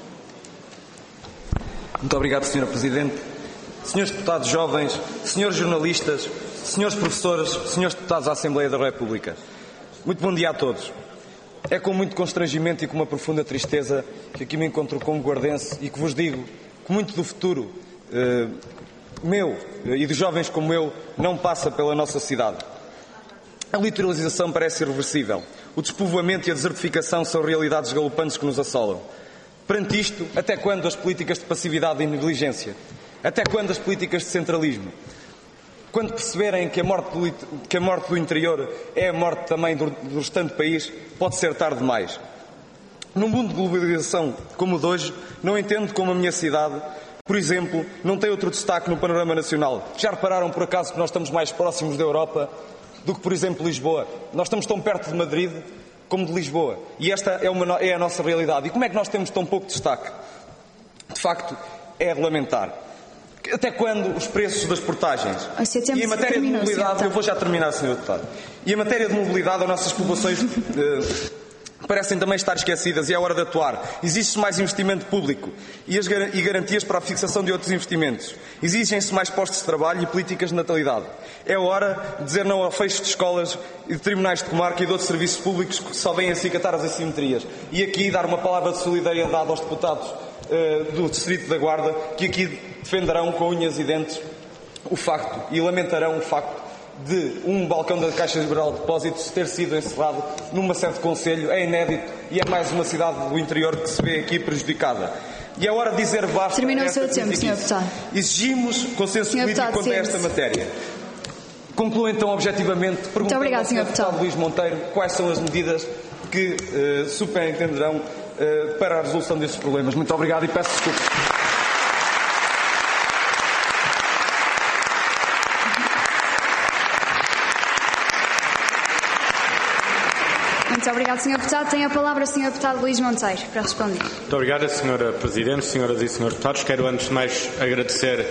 Muito obrigado, senhora Presidente. Senhores Deputados jovens, senhores jornalistas, senhores professores, senhores Deputados da Assembleia da República, muito bom dia a todos. É com muito constrangimento e com uma profunda tristeza que aqui me encontro como guardense e que vos digo que muito do futuro eh, meu e de jovens como eu não passa pela nossa cidade. A litoralização parece irreversível. O despovoamento e a desertificação são realidades galopantes que nos assolam. Perante isto, até quando as políticas de passividade e negligência? Até quando as políticas de centralismo? Quando perceberem que a morte do, que a morte do interior é a morte também do, do restante país, pode ser tarde demais. Num mundo de globalização como o de hoje, não entendo como a minha cidade, por exemplo, não tem outro destaque no panorama nacional. Já repararam, por acaso, que nós estamos mais próximos da Europa do que, por exemplo, Lisboa? Nós estamos tão perto de Madrid como de Lisboa. E esta é, uma, é a nossa realidade. E como é que nós temos tão pouco destaque? De facto, é de lamentar. Até quando os preços das portagens? E em matéria de mobilidade, eu vou já terminar, senhor Deputado. E em matéria de mobilidade, as nossas populações eh, parecem também estar esquecidas e é hora de atuar. Exige-se mais investimento público e, as, e garantias para a fixação de outros investimentos. Exigem-se mais postos de trabalho e políticas de natalidade. É hora de dizer não ao fecho de escolas e de tribunais de comarca e de outros serviços públicos que só vêm acicatar as assimetrias. E aqui dar uma palavra de solidariedade aos deputados uh, do Distrito da Guarda, que aqui defenderão com unhas e dentes o facto e lamentarão o facto de um balcão da Caixa Geral de Depósitos ter sido encerrado numa sede de concelho. É inédito e é mais uma cidade do interior que se vê aqui prejudicada. E é hora de dizer basta. Terminou o seu tempo, senhor Deputado. Exigimos consenso senhor político quanto a esta matéria. Concluo então objetivamente perguntando obrigado, ao senhor Deputado Luís Monteiro quais são as medidas que uh, superentenderão uh, para a resolução destes problemas. Muito obrigado e peço desculpa. Muito obrigado, senhor Deputado. Tem a palavra o senhor Deputado Luís Monteiro para responder. Muito obrigado, senhora Presidente, senhoras e senhores deputados. Quero antes de mais agradecer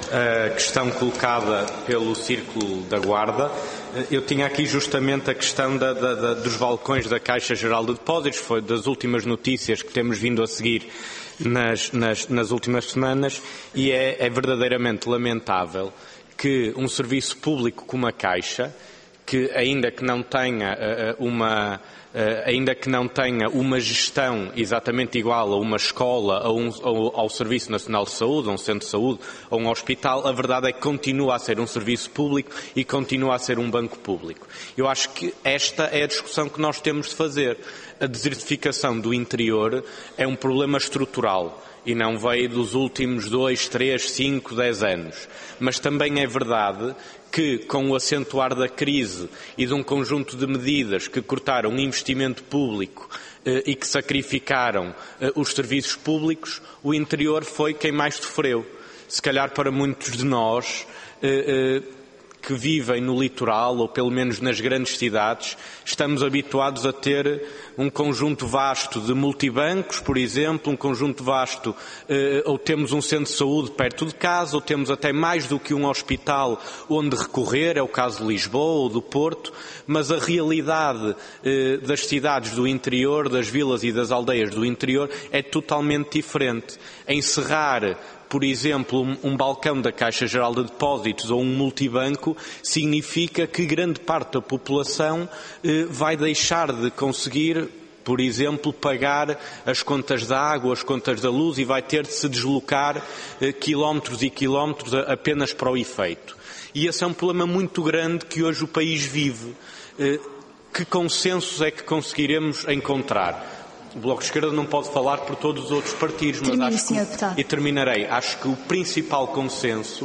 a questão colocada pelo Círculo da Guarda. Eu tinha aqui justamente a questão da, da, da, dos balcões da Caixa Geral de Depósitos, foi das últimas notícias que temos vindo a seguir nas, nas, nas últimas semanas, e é, é verdadeiramente lamentável que um serviço público como a Caixa, que ainda que não tenha uh, uma uh, ainda que não tenha uma gestão exatamente igual a uma escola, a um, ao, ao Serviço Nacional de Saúde, a um centro de saúde, a um hospital, a verdade é que continua a ser um serviço público e continua a ser um banco público. Eu acho que esta é a discussão que nós temos de fazer. A desertificação do interior é um problema estrutural e não veio dos últimos dois, três, cinco, dez anos. Mas também é verdade que, com o acentuar da crise e de um conjunto de medidas que cortaram o investimento público eh, e que sacrificaram eh, os serviços públicos, o interior foi quem mais sofreu. Se calhar para muitos de nós eh, eh, que vivem no litoral, ou pelo menos nas grandes cidades, estamos habituados a ter um conjunto vasto de multibancos, por exemplo, um conjunto vasto, eh, ou temos um centro de saúde perto de casa, ou temos até mais do que um hospital onde recorrer, é o caso de Lisboa ou do Porto, mas a realidade eh, das cidades do interior, das vilas e das aldeias do interior é totalmente diferente. Encerrar, por exemplo, um, um balcão da Caixa Geral de Depósitos ou um multibanco significa que grande parte da população eh, vai deixar de conseguir, por exemplo, pagar as contas da água, as contas da luz, e vai ter de se deslocar eh, quilómetros e quilómetros a, apenas para o efeito. E esse é um problema muito grande que hoje o país vive. Eh, que consensos é que conseguiremos encontrar? O Bloco de Esquerda não pode falar por todos os outros partidos, mas Termine, acho senhor que, deputado. e terminarei, acho que o principal consenso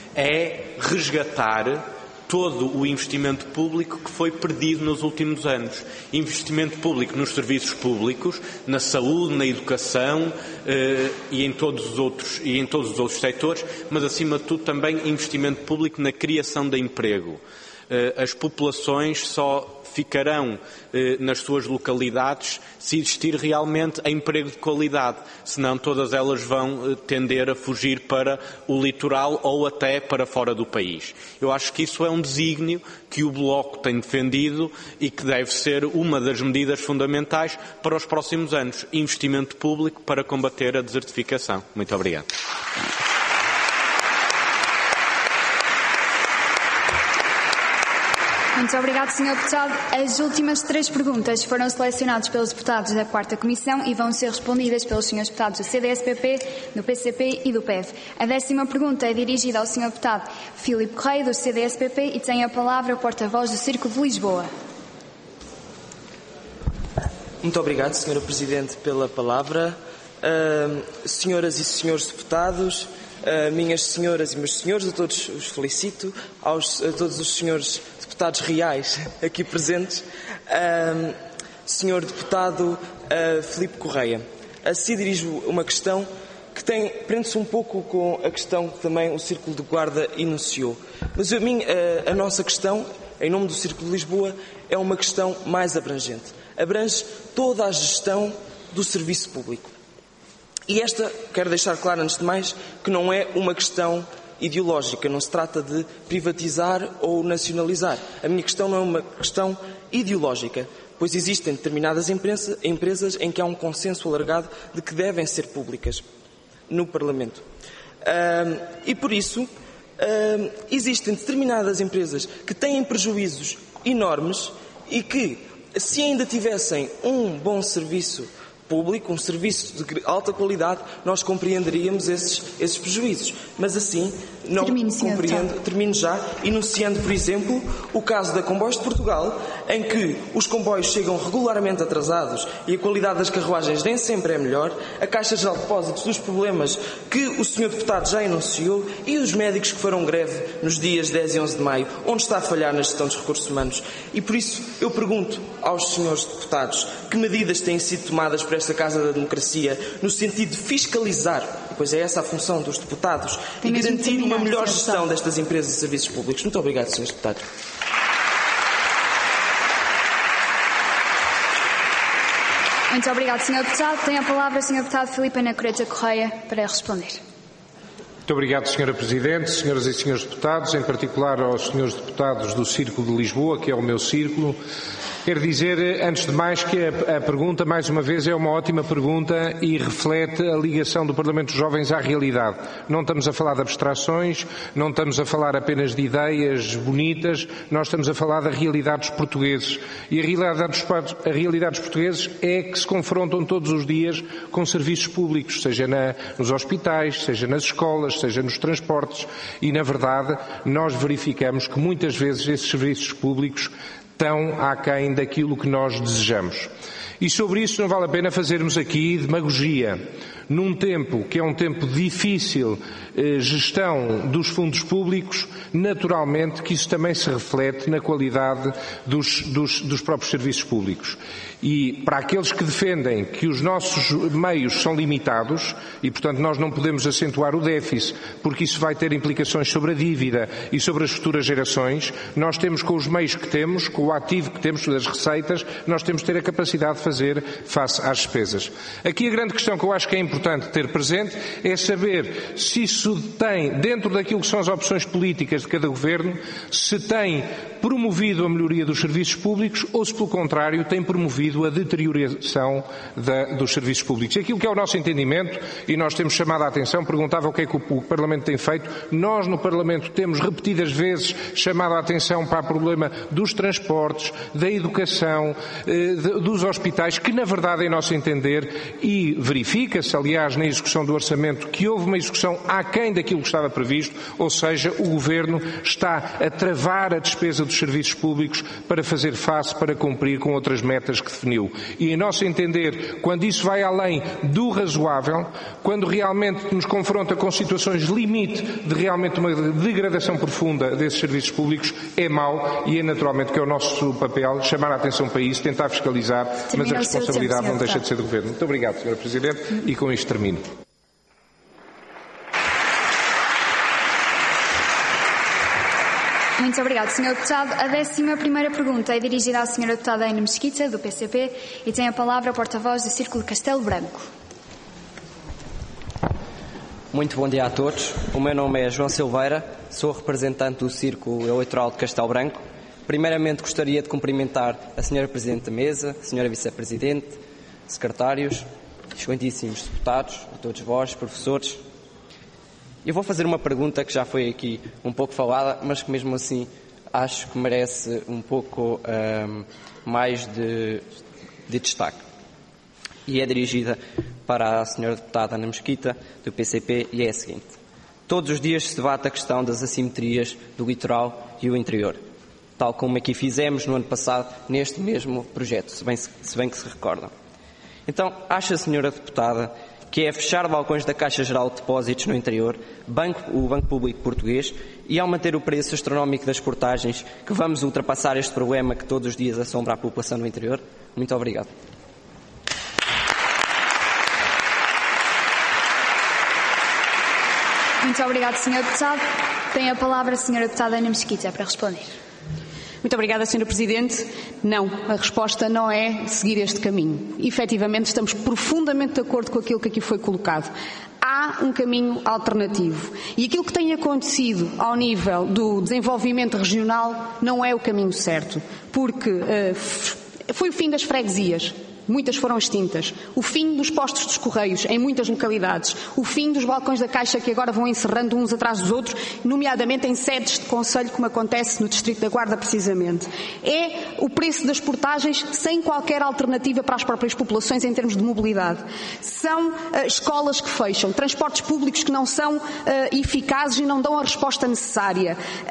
é resgatar todo o investimento público que foi perdido nos últimos anos. Investimento público nos serviços públicos, na saúde, na educação eh, e, em todos os outros, e em todos os outros setores, mas acima de tudo também investimento público na criação de emprego. Eh, as populações só ficarão eh, nas suas localidades se existir realmente emprego de qualidade, senão todas elas vão eh, tender a fugir para o litoral ou até para fora do país. Eu acho que isso é um desígnio que o Bloco tem defendido e que deve ser uma das medidas fundamentais para os próximos anos. Investimento público para combater a desertificação. Muito obrigado. Muito obrigado, senhor Deputado. As últimas três perguntas foram selecionadas pelos deputados da quarta Comissão e vão ser respondidas pelos senhores deputados do C D S P P, do P C P e do P E V. A décima pergunta é dirigida ao senhor deputado Filipe Correia, do C D S P P, e tem a palavra o porta-voz do Círculo de Lisboa. Muito obrigado, senhora Presidente, pela palavra. Uh, senhoras e senhores deputados, uh, minhas senhoras e meus senhores, a todos os felicito, aos, a todos os senhores deputados reais aqui presentes. Uh, senhor deputado uh, Filipe Correia, a si dirijo uma questão que tem, prende-se um pouco com a questão que também o Círculo de Guarda enunciou. Mas a, mim, a, a nossa questão, em nome do Círculo de Lisboa, é uma questão mais abrangente. Abrange toda a gestão do serviço público. E esta, quero deixar claro antes de mais, que não é uma questão ideológica, não se trata de privatizar ou nacionalizar. A minha questão não é uma questão ideológica, pois existem determinadas empresas em que há um consenso alargado de que devem ser públicas no Parlamento. Uh, e por isso, uh, existem determinadas empresas que têm prejuízos enormes e que, se ainda tivessem um bom serviço público, um serviço de alta qualidade, nós compreenderíamos esses, esses prejuízos. Mas assim, não Termine, compreendo, termino já, enunciando, por exemplo, o caso da Comboios de Portugal, em que os comboios chegam regularmente atrasados e a qualidade das carruagens nem sempre é melhor, a Caixa Geral de Depósitos dos problemas que o senhor Deputado já enunciou e os médicos que foram greve nos dias dez e onze de maio, onde está a falhar na gestão dos recursos humanos. E por isso eu pergunto aos senhores Deputados que medidas têm sido tomadas por esta Casa da Democracia no sentido de fiscalizar, pois é essa a função dos deputados, e garantir uma melhor gestão destas empresas e serviços públicos. Muito obrigado, senhores Deputados. Muito obrigado, senhor Deputado. Tem a palavra o senhor Deputado Filipe Ana Coreta Correia para responder. Muito obrigado, senhora Presidente, senhoras e senhores deputados, em particular aos senhores deputados do Círculo de Lisboa, que é o meu círculo. Quero dizer, antes de mais, que a, a pergunta, mais uma vez, é uma ótima pergunta e reflete a ligação do Parlamento dos Jovens à realidade. Não estamos a falar de abstrações, não estamos a falar apenas de ideias bonitas, nós estamos a falar da realidade dos portugueses. E a realidade dos, a realidade dos portugueses é que se confrontam todos os dias com serviços públicos, seja na, nos hospitais, seja nas escolas, seja nos transportes. E, na verdade, nós verificamos que muitas vezes esses serviços públicos estão aquém daquilo que nós desejamos. E sobre isso não vale a pena fazermos aqui demagogia. Num tempo que é um tempo difícil, eh, gestão dos fundos públicos, naturalmente que isso também se reflete na qualidade dos, dos, dos próprios serviços públicos. E para aqueles que defendem que os nossos meios são limitados e, portanto, nós não podemos acentuar o déficit porque isso vai ter implicações sobre a dívida e sobre as futuras gerações, nós temos, com os meios que temos, com o ativo que temos, das receitas, nós temos de ter a capacidade de fazer face às despesas. Aqui a grande questão que eu acho que é importante ter presente é saber se isso tem, dentro daquilo que são as opções políticas de cada governo, se tem promovido a melhoria dos serviços públicos ou se, pelo contrário, tem promovido a deterioração da, dos serviços públicos. Aquilo que é o nosso entendimento, e nós temos chamado a atenção, perguntava o que é que o, o Parlamento tem feito, nós no Parlamento temos repetidas vezes chamado a atenção para o problema dos transportes, da educação, eh, de, dos hospitais, que na verdade, em nosso entender, e verifica-se, aliás, na execução do orçamento, que houve uma execução aquém daquilo que estava previsto, ou seja, o Governo está a travar a despesa dos serviços públicos para fazer face, para cumprir com outras metas que definiu. E, em nosso entender, quando isso vai além do razoável, quando realmente nos confronta com situações limite de realmente uma degradação profunda desses serviços públicos, é mau e é naturalmente que é o nosso papel chamar a atenção para isso, tentar fiscalizar, mas a responsabilidade não deixa de ser do Governo. Muito obrigado, senhora Presidente, e com isto termino. Muito obrigado, senhor Deputado. A décima primeira pergunta é dirigida à senhora Deputada Ana Mesquita, do P C P, e tem a palavra a porta-voz do Círculo de Castelo Branco. Muito bom dia a todos. O meu nome é João Silveira, sou representante do Círculo Eleitoral de Castelo Branco. Primeiramente gostaria de cumprimentar a senhora Presidente da Mesa, a senhora Vice-Presidente, secretários, excelentíssimos deputados, a todos vós, professores. Eu vou fazer uma pergunta que já foi aqui um pouco falada, mas que mesmo assim acho que merece um pouco um, mais de, de destaque. E é dirigida para a senhora Deputada Ana Mesquita, do P C P, e é a seguinte. Todos os dias se debate a questão das assimetrias do litoral e o interior, tal como aqui fizemos no ano passado neste mesmo projeto, se bem, se bem que se recordam. Então, acha a senhora Deputada que é fechar balcões da Caixa Geral de Depósitos no interior, banco, o Banco Público Português, e ao manter o preço astronómico das portagens, que vamos ultrapassar este problema que todos os dias assombra a população no interior? Muito obrigado. Muito obrigado, senhor Deputado. Tem a palavra a senhora Deputada Ana Mesquita para responder. Muito obrigada, senhora Presidente. Não, a resposta não é seguir este caminho. Efetivamente, estamos profundamente de acordo com aquilo que aqui foi colocado. Há um caminho alternativo. E aquilo que tem acontecido ao nível do desenvolvimento regional não é o caminho certo. Porque uh, foi o fim das freguesias. muitas foram extintas. O fim dos postos dos Correios em muitas localidades. O fim dos balcões da Caixa que agora vão encerrando uns atrás dos outros, nomeadamente em sedes de concelho, como acontece no Distrito da Guarda, precisamente. É o preço das portagens sem qualquer alternativa para as próprias populações em termos de mobilidade. São uh, escolas que fecham, transportes públicos que não são uh, eficazes e não dão a resposta necessária. Uh,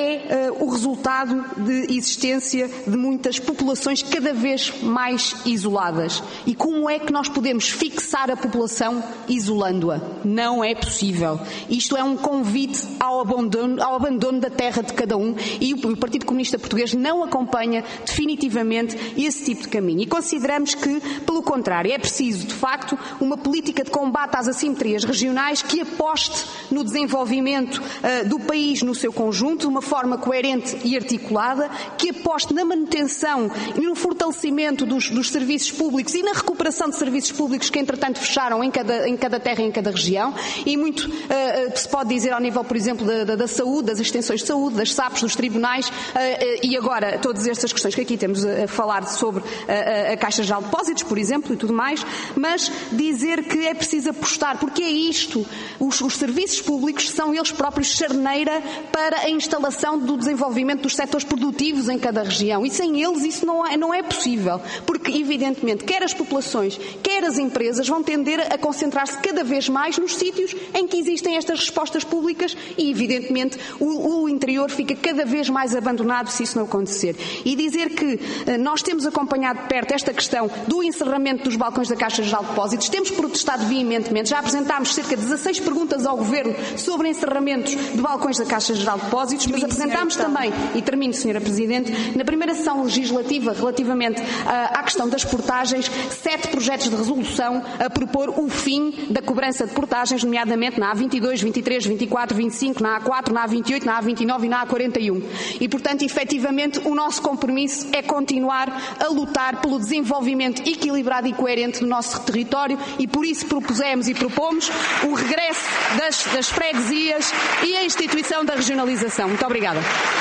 é uh, o resultado de existência de muitas populações cada vez mais isoladas. E como é que nós podemos fixar a população isolando-a? Não é possível. Isto é um convite ao abandono, ao abandono da terra de cada um, e o Partido Comunista Português não acompanha definitivamente esse tipo de caminho. E consideramos que, pelo contrário, é preciso, de facto, uma política de combate às assimetrias regionais que aposte no desenvolvimento uh, do país no seu conjunto, de uma forma coerente e articulada, que aposte na manutenção e no fortalecimento dos, dos serviços públicos e na recuperação de serviços públicos que, entretanto, fecharam em cada, em cada terra e em cada região, e muito uh, se pode dizer ao nível, por exemplo, da, da, da saúde, das extensões de saúde, das S A Ps, dos tribunais, uh, uh, e agora todas estas questões que aqui temos a, a falar sobre uh, a Caixa Geral de Depósitos, por exemplo, e tudo mais, mas dizer que é preciso apostar, porque é isto, os, os serviços públicos são eles próprios charneira para a instalação do desenvolvimento dos setores produtivos em cada região, e sem eles isso não é, não é possível, porque evidentemente quer as populações, quer as empresas vão tender a concentrar-se cada vez mais nos sítios em que existem estas respostas públicas, e evidentemente o, o interior fica cada vez mais abandonado se isso não acontecer. E dizer que eh, nós temos acompanhado de perto esta questão do encerramento dos balcões da Caixa Geral de Depósitos, temos protestado veementemente, já apresentámos cerca de dezasseis perguntas ao Governo sobre encerramentos de balcões da Caixa Geral de Depósitos, mas apresentámos também, e termino, senhora Presidente, na primeira sessão legislativa relativamente uh, à questão das portagens, sete projetos de resolução a propor o fim da cobrança de portagens, nomeadamente na A vinte e dois, vinte e três, vinte e quatro, vinte e cinco, na A quatro, na A vinte e oito, na A vinte e nove e na A quarenta e um. E, portanto, efetivamente, o nosso compromisso é continuar a lutar pelo desenvolvimento equilibrado e coerente do nosso território, e por isso propusemos e propomos o regresso das, das freguesias e a instituição da regionalização. Muito obrigada.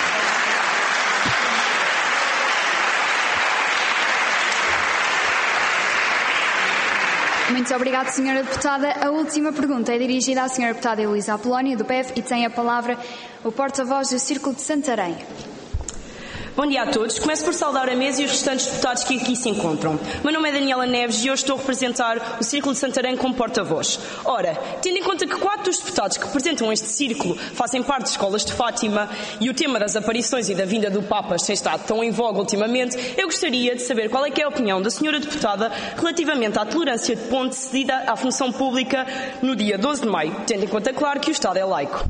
Muito obrigada, senhora Deputada. A última pergunta é dirigida à senhora Deputada Heloísa Apolónia, do P E V, e tem a palavra o porta-voz do Círculo de Santarém. Bom dia a todos. Começo por saudar a mesa e os restantes deputados que aqui se encontram. Meu nome é Daniela Neves e hoje estou a representar o Círculo de Santarém como porta-voz. Ora, tendo em conta que quatro dos deputados que representam este círculo fazem parte de escolas de Fátima e o tema das aparições e da vinda do Papa tem estado tão em voga ultimamente, eu gostaria de saber qual é que é a opinião da senhora deputada relativamente à tolerância de ponte cedida à função pública no dia doze de maio, tendo em conta, claro, que o Estado é laico.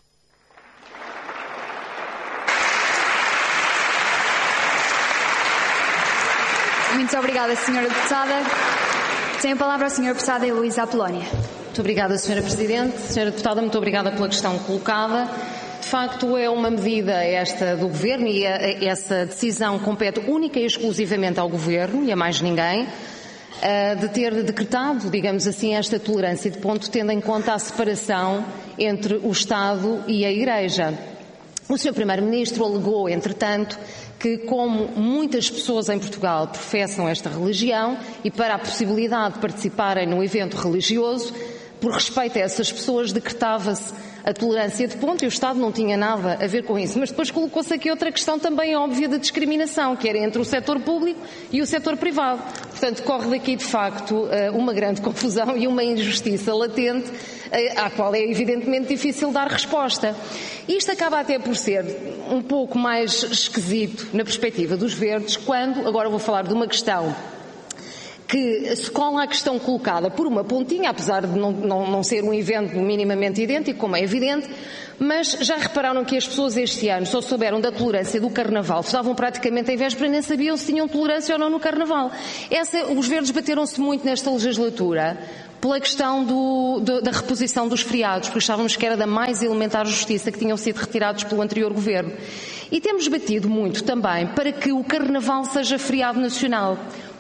Muito obrigada, senhora Deputada. Tem a palavra a senhora Deputada Heloísa Apolónia. Muito obrigada, senhora Presidente. Senhora Deputada, muito obrigada pela questão colocada. De facto, é uma medida esta do Governo e essa decisão compete única e exclusivamente ao Governo e a mais ninguém, de ter decretado, digamos assim, esta tolerância de ponto, tendo em conta a separação entre o Estado e a Igreja. O senhor Primeiro-Ministro alegou, entretanto, que como muitas pessoas em Portugal professam esta religião e para a possibilidade de participarem num evento religioso, por respeito a essas pessoas, decretava-se a tolerância de ponto e o Estado não tinha nada a ver com isso. Mas depois colocou-se aqui outra questão também óbvia de discriminação, que era entre o setor público e o setor privado. Portanto, corre daqui, de facto, uma grande confusão e uma injustiça latente, à qual é evidentemente difícil dar resposta. Isto acaba até por ser um pouco mais esquisito na perspectiva dos verdes, quando, agora vou falar de uma questão que se cola a questão colocada por uma pontinha, apesar de não, não, não ser um evento minimamente idêntico, como é evidente, mas já repararam que as pessoas este ano só souberam da tolerância do Carnaval, estavam praticamente em véspera e nem sabiam se tinham tolerância ou não no Carnaval. Essa, os verdes bateram-se muito nesta legislatura pela questão do, do, da reposição dos feriados, porque achávamos que era da mais elementar justiça que tinham sido retirados pelo anterior governo. E temos batido muito também para que o Carnaval seja feriado nacional.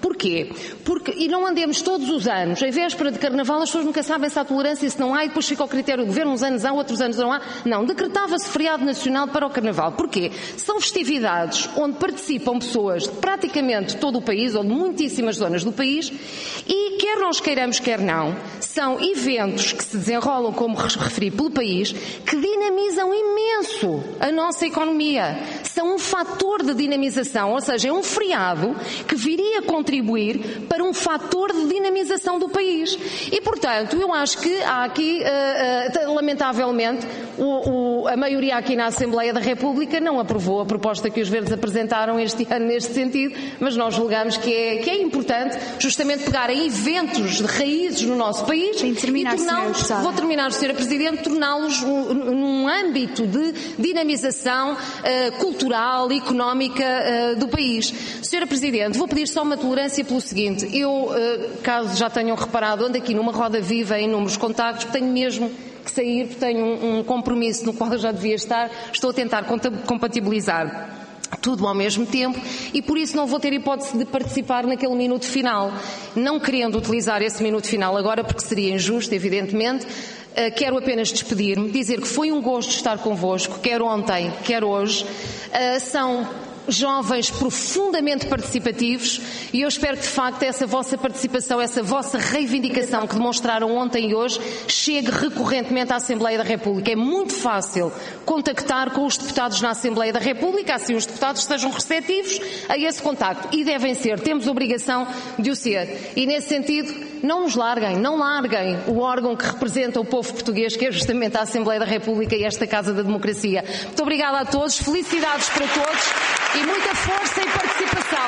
Porquê? Porque, e não andemos todos os anos, em véspera de Carnaval, as pessoas nunca sabem se há tolerância, se não há, e depois fica ao critério do Governo, uns anos há, outros anos não há. Não, decretava-se feriado nacional para o Carnaval. Porquê? São festividades onde participam pessoas de praticamente todo o país, ou de muitíssimas zonas do país, e quer nós queiramos, quer não, são eventos que se desenrolam, como referi, pelo país, que dinamizam imenso a nossa economia. São um fator de dinamização, ou seja, é um feriado que viria contribuir para um fator de dinamização do país. E, portanto, eu acho que há aqui, uh, uh, lamentavelmente, o, o, a maioria aqui na Assembleia da República não aprovou a proposta que os Verdes apresentaram este ano neste sentido, mas nós julgamos que é, que é importante justamente pegar em eventos de raízes no nosso país e torná-los, vou terminar, senhora Presidente, torná-los num âmbito de dinamização uh, cultural e económica uh, do país. senhora Presidente, vou pedir só uma tolerância pelo seguinte, eu, uh, caso já tenham reparado, ando aqui numa roda viva em inúmeros contactos, tenho mesmo que sair, porque tenho um, um compromisso no qual eu já devia estar, estou a tentar compatibilizar tudo ao mesmo tempo e por isso não vou ter hipótese de participar naquele minuto final. Não querendo utilizar esse minuto final agora, porque seria injusto, evidentemente, uh, quero apenas despedir-me, dizer que foi um gosto estar convosco, quer ontem, quer hoje. Uh, são jovens profundamente participativos e eu espero que de facto essa vossa participação, essa vossa reivindicação que demonstraram ontem e hoje chegue recorrentemente à Assembleia da República. É muito fácil contactar com os deputados na Assembleia da República, assim os deputados sejam receptivos a esse contacto e devem ser, temos obrigação de o ser. E nesse sentido, não nos larguem, não larguem o órgão que representa o povo português, que é justamente a Assembleia da República e esta Casa da Democracia. Muito obrigada a todos, felicidades para todos e muita força e participação.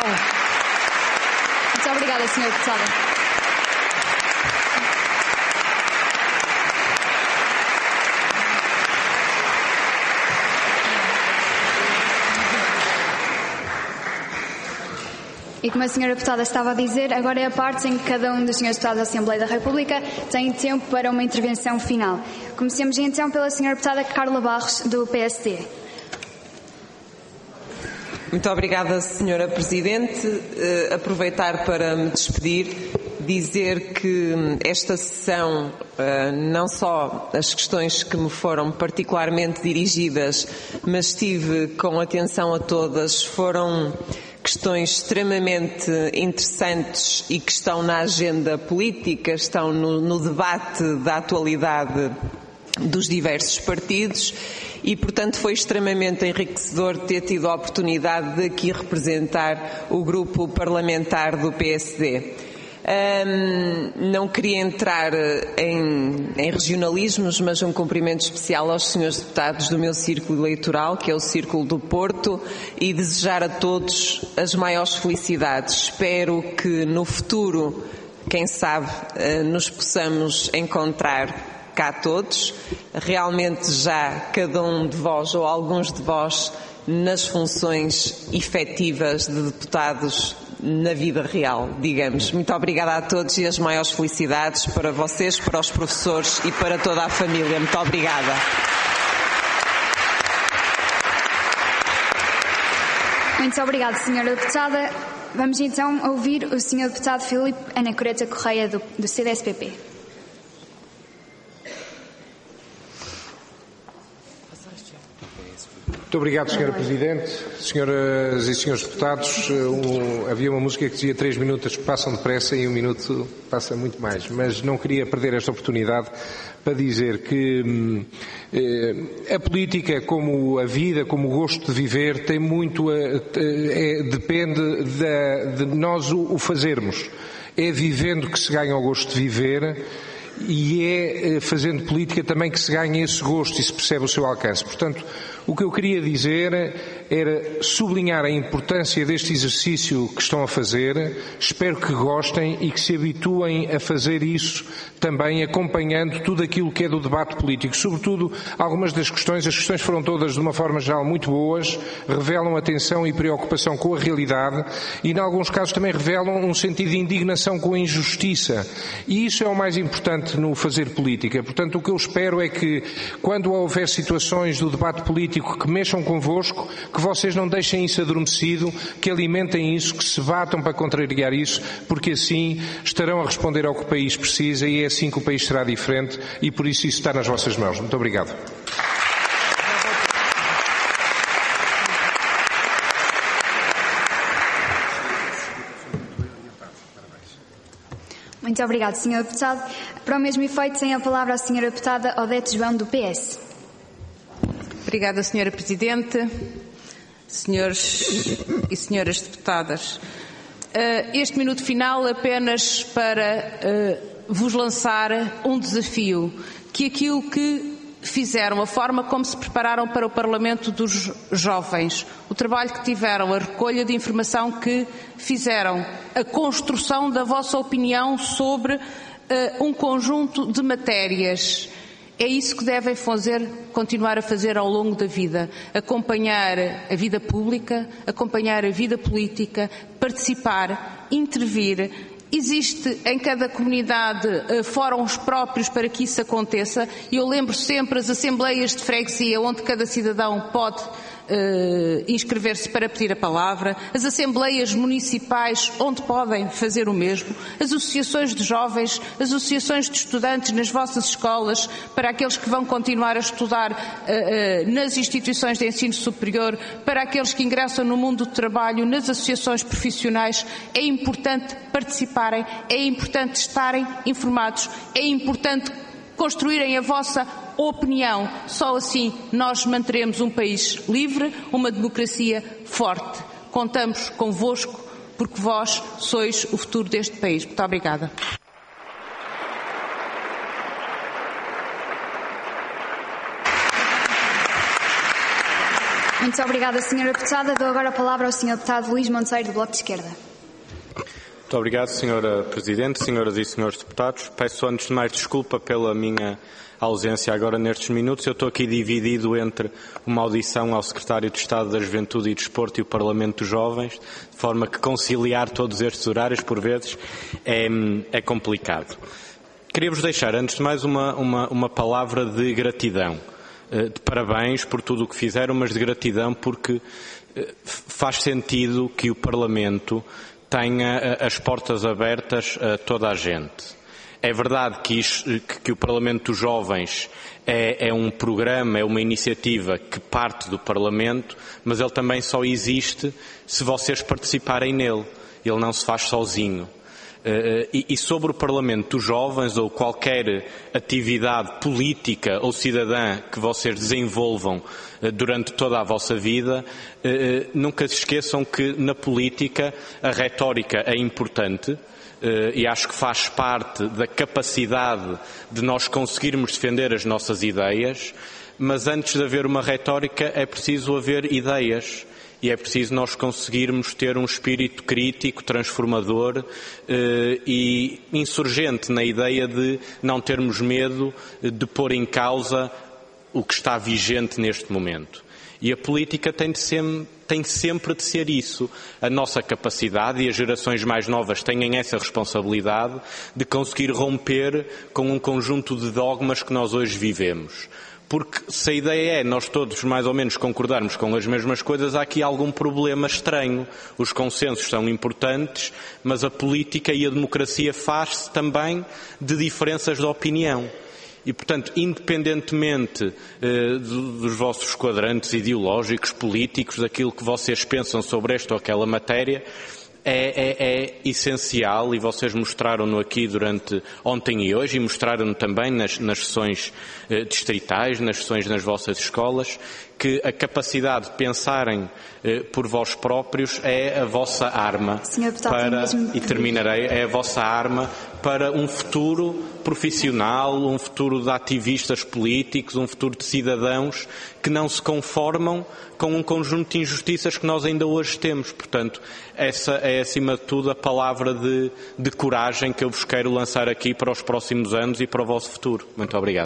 Muito obrigada, senhora Deputada. E como a senhora Deputada estava a dizer, agora é a parte em que cada um dos senhores Deputados da Assembleia da República tem tempo para uma intervenção final. Comecemos então pela senhora Deputada Carla Barros, do P S D. Muito obrigada, senhora Presidente. Uh, aproveitar para me despedir, dizer que esta sessão, uh, não só as questões que me foram particularmente dirigidas, mas tive com atenção a todas, foram questões extremamente interessantes e que estão na agenda política, estão no, no debate da atualidade dos diversos partidos e, portanto, foi extremamente enriquecedor ter tido a oportunidade de aqui representar o grupo parlamentar do P S D. Um, não queria entrar em, em regionalismos, mas um cumprimento especial aos senhores deputados do meu círculo eleitoral, que é o Círculo do Porto, e desejar a todos as maiores felicidades. Espero que no futuro, quem sabe, nos possamos encontrar cá todos, realmente já cada um de vós ou alguns de vós nas funções efetivas de deputados na vida real, digamos. Muito obrigada a todos e as maiores felicidades para vocês, para os professores e para toda a família. Muito obrigada. Muito obrigada, senhora Deputada. Vamos então ouvir o senhor Deputado Filipe Anacoreta Correia, do, do C D S P P. Muito obrigado, senhora Presidente. Senhoras e senhores deputados, um, havia uma música que dizia três minutos passam depressa e um minuto passa muito mais, mas não queria perder esta oportunidade para dizer que hum, eh, a política, como a vida, como o gosto de viver, tem muito a, é, depende da, de nós o, o fazermos. É vivendo que se ganha o gosto de viver e é fazendo política também que se ganha esse gosto e se percebe o seu alcance. Portanto, o que eu queria dizer era sublinhar a importância deste exercício que estão a fazer. Espero que gostem e que se habituem a fazer isso também acompanhando tudo aquilo que é do debate político. Sobretudo, algumas das questões, as questões foram todas de uma forma geral muito boas, revelam atenção e preocupação com a realidade e, em alguns casos, também revelam um sentido de indignação com a injustiça. E isso é o mais importante. importante no fazer política. Portanto, o que eu espero é que, quando houver situações do debate político que mexam convosco, que vocês não deixem isso adormecido, que alimentem isso, que se batam para contrariar isso, porque assim estarão a responder ao que o país precisa e é assim que o país será diferente e por isso isso está nas vossas mãos. Muito obrigado. Muito obrigado, senhor Deputado. Para o mesmo efeito, tem a palavra a senhora Deputada Odete João, do P S. Obrigada, senhora Presidente, senhores e senhoras deputadas. Este minuto final apenas para vos lançar um desafio, que aquilo que fizeram, a forma como se prepararam para o Parlamento dos Jovens, o trabalho que tiveram, a recolha de informação que fizeram, a construção da vossa opinião sobre uh, um conjunto de matérias. É isso que devem fazer, continuar a fazer ao longo da vida. Acompanhar a vida pública, acompanhar a vida política, participar, intervir. Existe em cada comunidade uh, fóruns próprios para que isso aconteça. E eu lembro sempre as assembleias de freguesia, onde cada cidadão pode uh, inscrever-se para pedir a palavra, as assembleias municipais, onde podem fazer o mesmo, as associações de jovens, as associações de estudantes nas vossas escolas, para aqueles que vão continuar a estudar uh, uh, nas instituições de ensino superior, para aqueles que ingressam no mundo do trabalho, nas associações profissionais. É importante participar. É importante estarem informados, é importante construírem a vossa opinião. Só assim nós manteremos um país livre, uma democracia forte. Contamos convosco porque vós sois o futuro deste país. Muito obrigada. Muito obrigada, senhora Deputada. Dou agora a palavra ao senhor Deputado Luís Monteiro, do Bloco de Esquerda. Muito obrigado, senhora Presidente, senhoras e senhores deputados. Peço antes de mais desculpa pela minha ausência agora nestes minutos. Eu estou aqui dividido entre uma audição ao Secretário de Estado da Juventude e Desporto e o Parlamento dos Jovens, de forma que conciliar todos estes horários, por vezes, é, é complicado. Queria-vos deixar, antes de mais, uma, uma, uma palavra de gratidão. De parabéns por tudo o que fizeram, mas de gratidão porque faz sentido que o Parlamento tenha as portas abertas a toda a gente. É verdade que, isto, que o Parlamento dos Jovens é, é um programa, é uma iniciativa que parte do Parlamento, mas ele também só existe se vocês participarem nele. Ele não se faz sozinho. Uh, e, e sobre o Parlamento dos Jovens ou qualquer atividade política ou cidadã que vocês desenvolvam uh, durante toda a vossa vida, uh, nunca se esqueçam que na política a retórica é importante uh, e acho que faz parte da capacidade de nós conseguirmos defender as nossas ideias, mas antes de haver uma retórica é preciso haver ideias. E é preciso nós conseguirmos ter um espírito crítico, transformador eh, e insurgente na ideia de não termos medo de pôr em causa o que está vigente neste momento. E a política tem, de ser, tem sempre de ser isso. A nossa capacidade, e as gerações mais novas têm essa responsabilidade, de conseguir romper com um conjunto de dogmas que nós hoje vivemos. Porque se a ideia é nós todos mais ou menos concordarmos com as mesmas coisas, há aqui algum problema estranho. Os consensos são importantes, mas a política e a democracia faz-se também de diferenças de opinião. E, portanto, independentemente eh, dos vossos quadrantes ideológicos, políticos, daquilo que vocês pensam sobre esta ou aquela matéria, É, é, é essencial, e vocês mostraram-no aqui durante ontem e hoje, e mostraram-no também nas, nas sessões eh, distritais, nas sessões nas vossas escolas, que a capacidade de pensarem eh, por vós próprios é a vossa arma para, e terminarei, é a vossa arma para um futuro profissional, um futuro de ativistas políticos, um futuro de cidadãos que não se conformam com um conjunto de injustiças que nós ainda hoje temos. Portanto, essa é, acima de tudo, a palavra de, de coragem que eu vos quero lançar aqui para os próximos anos e para o vosso futuro. Muito obrigado.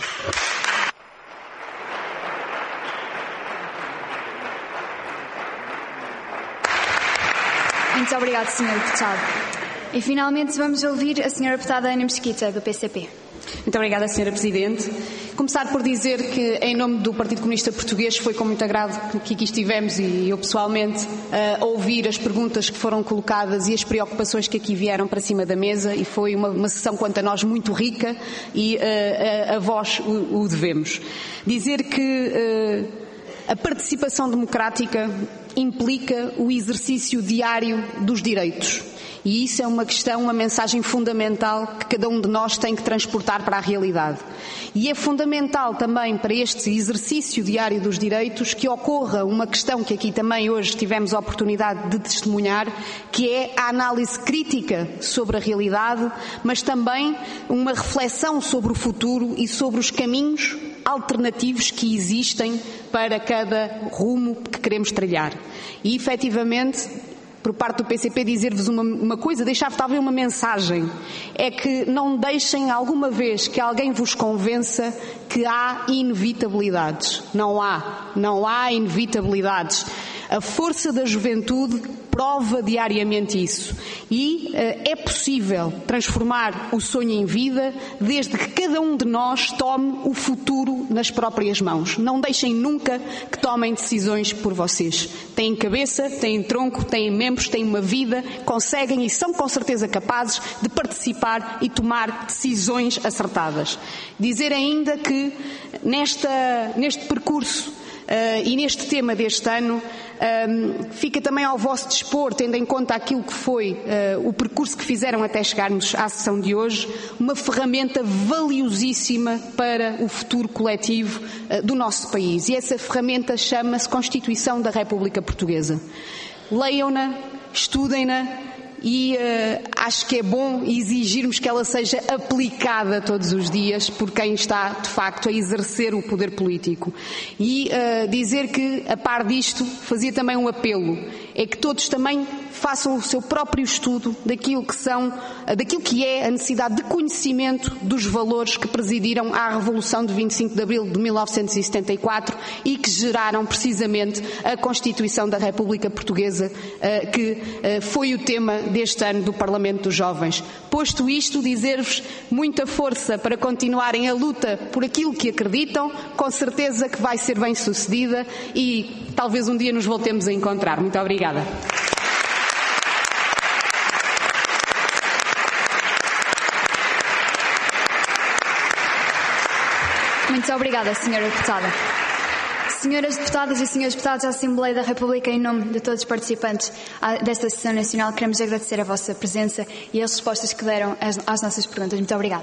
Muito obrigado, senhor Deputado. E finalmente vamos ouvir a senhora Deputada Ana Mesquita, do P C P. Muito obrigada, senhora Presidente. Começar por dizer que, em nome do Partido Comunista Português, foi com muito agrado que aqui estivemos e eu pessoalmente a ouvir as perguntas que foram colocadas e as preocupações que aqui vieram para cima da mesa, e foi uma, uma sessão, quanto a nós, muito rica e uh, a, a vós o, o devemos. Dizer que uh, a participação democrática implica o exercício diário dos direitos. E isso é uma questão, uma mensagem fundamental que cada um de nós tem que transportar para a realidade. E é fundamental também para este exercício diário dos direitos que ocorra uma questão que aqui também hoje tivemos a oportunidade de testemunhar, que é a análise crítica sobre a realidade, mas também uma reflexão sobre o futuro e sobre os caminhos alternativos que existem para cada rumo que queremos trilhar. E, efetivamente, por parte do P C P, dizer-vos uma, uma coisa, deixar talvez uma mensagem, é que não deixem alguma vez que alguém vos convença que há inevitabilidades. Não há, não há inevitabilidades. A força da juventude prova diariamente isso. E uh, é possível transformar o sonho em vida desde que cada um de nós tome o futuro nas próprias mãos. Não deixem nunca que tomem decisões por vocês. Têm cabeça, têm tronco, têm membros, têm uma vida, conseguem e são com certeza capazes de participar e tomar decisões acertadas. Dizer ainda que nesta, neste percurso Uh, e neste tema deste ano, um, fica também ao vosso dispor, tendo em conta aquilo que foi uh, o percurso que fizeram até chegarmos à sessão de hoje, uma ferramenta valiosíssima para o futuro coletivo uh, do nosso país. E essa ferramenta chama-se Constituição da República Portuguesa. Leiam-na, estudem-na, e uh, acho que é bom exigirmos que ela seja aplicada todos os dias por quem está, de facto, a exercer o poder político. E uh, dizer que, a par disto, fazia também um apelo, é que todos também façam o seu próprio estudo daquilo que são, daquilo que é a necessidade de conhecimento dos valores que presidiram à Revolução de vinte e cinco de Abril de mil novecentos e setenta e quatro e que geraram precisamente a Constituição da República Portuguesa, uh, que uh, foi o tema deste ano do Parlamento dos Jovens. Posto isto, dizer-vos muita força para continuarem a luta por aquilo que acreditam, com certeza que vai ser bem sucedida e talvez um dia nos voltemos a encontrar. Muito obrigada. Muito obrigada, senhora Deputada. Senhoras Deputadas e Senhores Deputados da Assembleia da República, em nome de todos os participantes desta sessão nacional, queremos agradecer a vossa presença e as respostas que deram às, às nossas perguntas. Muito obrigada.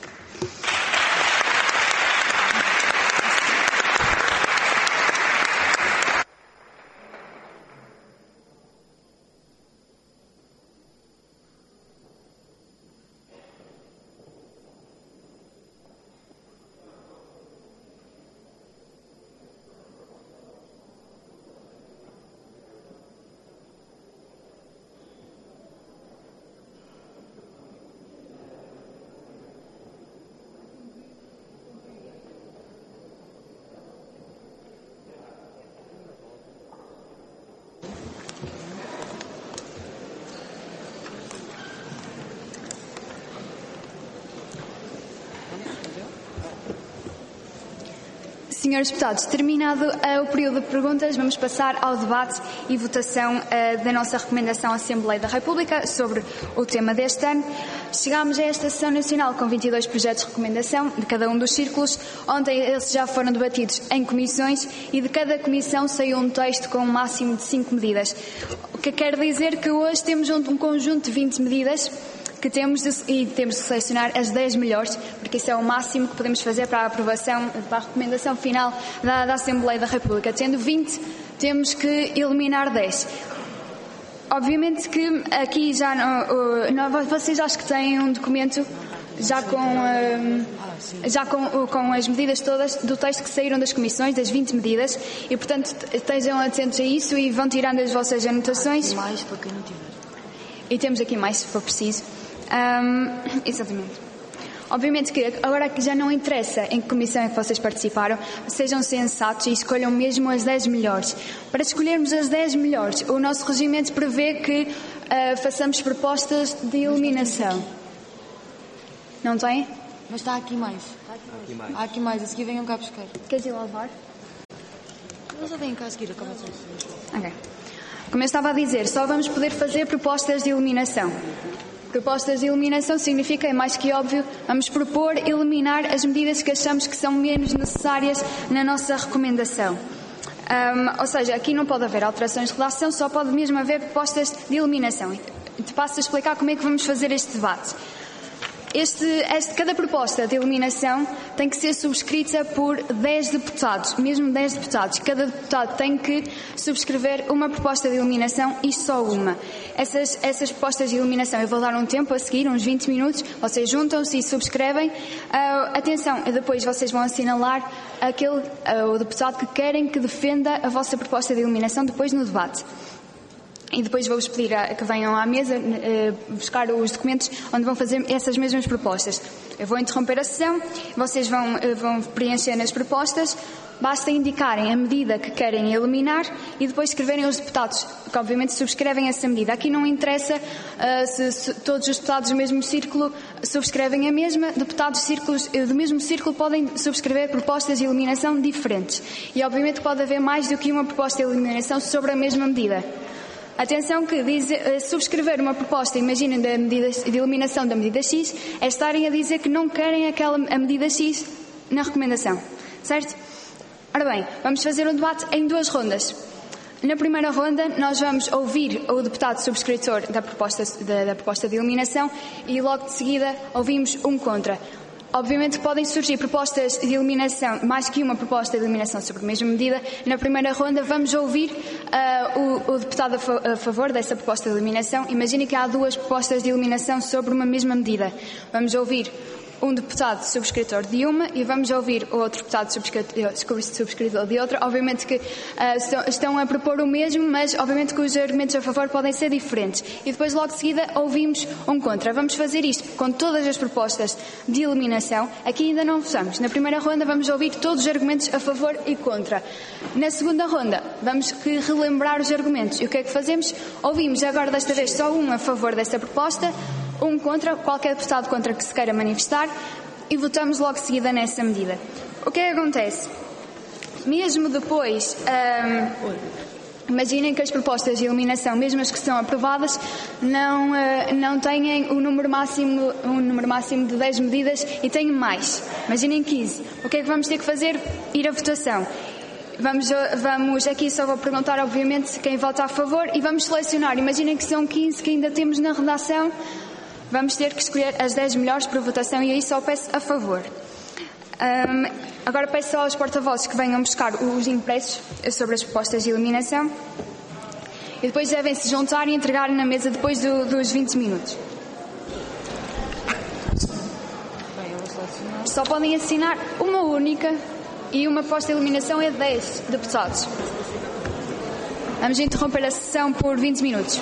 Senhores Deputados, terminado uh, o período de perguntas, vamos passar ao debate e votação uh, da nossa recomendação à Assembleia da República sobre o tema deste ano. Chegámos a esta sessão nacional com vinte e dois projetos de recomendação de cada um dos círculos. Ontem eles já foram debatidos em comissões e de cada comissão saiu um texto com um máximo de cinco medidas. O que quer dizer que hoje temos um, um conjunto de vinte medidas que temos de, e temos de selecionar as dez melhores, porque isso é o máximo que podemos fazer para a aprovação, para a recomendação final da, da Assembleia da República. Tendo vinte, temos que eliminar dez. Obviamente que aqui já não, não, vocês acho que têm um documento já com, já com, com as medidas todas do texto que saíram das comissões, das vinte medidas, e portanto estejam atentos a isso e vão tirando as vossas anotações. Mais para quem não tiver. E temos aqui mais, se for preciso. Um, exatamente. Obviamente que agora que já não interessa em que comissão é que vocês participaram, sejam sensatos e escolham mesmo as dez melhores. Para escolhermos as dez melhores, o nosso regimento prevê que uh, façamos propostas de eliminação. Não tem? Mas está aqui mais. Está aqui mais. Aqui mais. Há aqui mais. A seguir venham cá buscar. Queres ir lá levar? Eles já vêm cá a seguir. Acaba de... Ok. Como eu estava a dizer, só vamos poder fazer propostas de eliminação. Propostas de eliminação significa, é mais que óbvio, vamos propor eliminar as medidas que achamos que são menos necessárias na nossa recomendação. Um, ou seja, aqui não pode haver alterações de redação, só pode mesmo haver propostas de eliminação. Te passo a explicar como é que vamos fazer este debate. Este, este, cada proposta de eliminação tem que ser subscrita por dez deputados, mesmo dez deputados. Cada deputado tem que subscrever uma proposta de eliminação e só uma. Essas, essas propostas de eliminação, eu vou dar um tempo a seguir, uns vinte minutos, vocês juntam-se e subscrevem. Uh, atenção, depois vocês vão assinalar aquele, uh, o deputado que querem que defenda a vossa proposta de eliminação depois no debate. E depois vou-vos pedir a, que venham à mesa uh, buscar os documentos onde vão fazer essas mesmas propostas. Eu vou interromper a sessão, vocês vão, uh, vão preencher nas propostas, basta indicarem a medida que querem eliminar e depois escreverem os deputados, que obviamente subscrevem essa medida. Aqui não interessa uh, se, se todos os deputados do mesmo círculo subscrevem a mesma, deputados círculos, uh, do mesmo círculo podem subscrever propostas de eliminação diferentes. E obviamente pode haver mais do que uma proposta de eliminação sobre a mesma medida. Atenção que dizer, subscrever uma proposta, imaginem, da medida, de eliminação da medida X, é estarem a dizer que não querem aquela, a medida X na recomendação, certo? Ora bem, vamos fazer um debate em duas rondas. Na primeira ronda, nós vamos ouvir o deputado subscritor da proposta, da, da proposta de eliminação e logo de seguida ouvimos um contra. Obviamente podem surgir propostas de eliminação, mais que uma proposta de eliminação sobre a mesma medida. Na primeira ronda vamos ouvir uh, o, o deputado a, fa a favor dessa proposta de eliminação. Imagine que há duas propostas de eliminação sobre uma mesma medida. Vamos ouvir um deputado subscritor de uma e vamos ouvir outro deputado subscritor, subscritor de outra. Obviamente que uh, estão a propor o mesmo, mas obviamente que os argumentos a favor podem ser diferentes. E depois logo de seguida ouvimos um contra. Vamos fazer isto com todas as propostas de eliminação. Aqui ainda não votamos. Na primeira ronda vamos ouvir todos os argumentos a favor e contra. Na segunda ronda vamos que relembrar os argumentos. E o que é que fazemos? Ouvimos agora desta vez só um a favor desta proposta, um contra, qualquer deputado contra que se queira manifestar, e votamos logo de seguida nessa medida. O que é que acontece? Mesmo depois, hum, imaginem que as propostas de eliminação, mesmo as que são aprovadas, não, uh, não têm o número máximo, um número máximo de dez medidas e têm mais. Imaginem quinze. O que é que vamos ter que fazer? Ir à votação. Vamos, vamos, aqui só vou perguntar, obviamente, quem vota a favor e vamos selecionar. Imaginem que são quinze que ainda temos na redação. Vamos ter que escolher as dez melhores para votação e aí só peço a favor. Um, agora peço aos porta-vozes que venham buscar os impressos sobre as propostas de eliminação e depois devem se juntar e entregar na mesa depois do, dos vinte minutos. Só podem assinar uma única e uma proposta de eliminação é dez deputados. Vamos interromper a sessão por vinte minutos.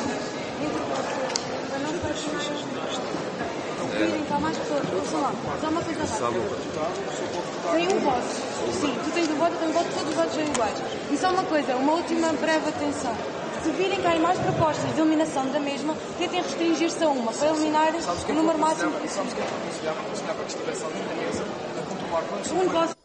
Há mais pessoas, ouçam lá, só uma coisa rápida. Tem um voto. Sim, tu tens um voto, eu tenho um voto, todos os votos são iguais. E só uma coisa, uma última breve atenção. Se virem que há mais propostas de eliminação da mesma, tentem restringir-se a uma, para eliminar o número máximo de pessoas. Um voto.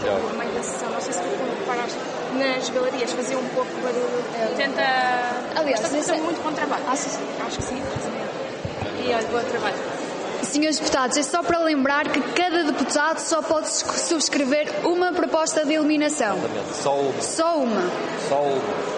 no meio da sessão. Não sei se tu reparaste, nas galerias fazia um pouco de barulho. Tenta. Aliás, está isso é muito bom trabalho. Ah, sim, sim. Acho que sim. E olha, bom trabalho. Senhores deputados, é só para lembrar que cada deputado só pode subscrever uma proposta de eliminação. Só uma. Só uma. Só uma.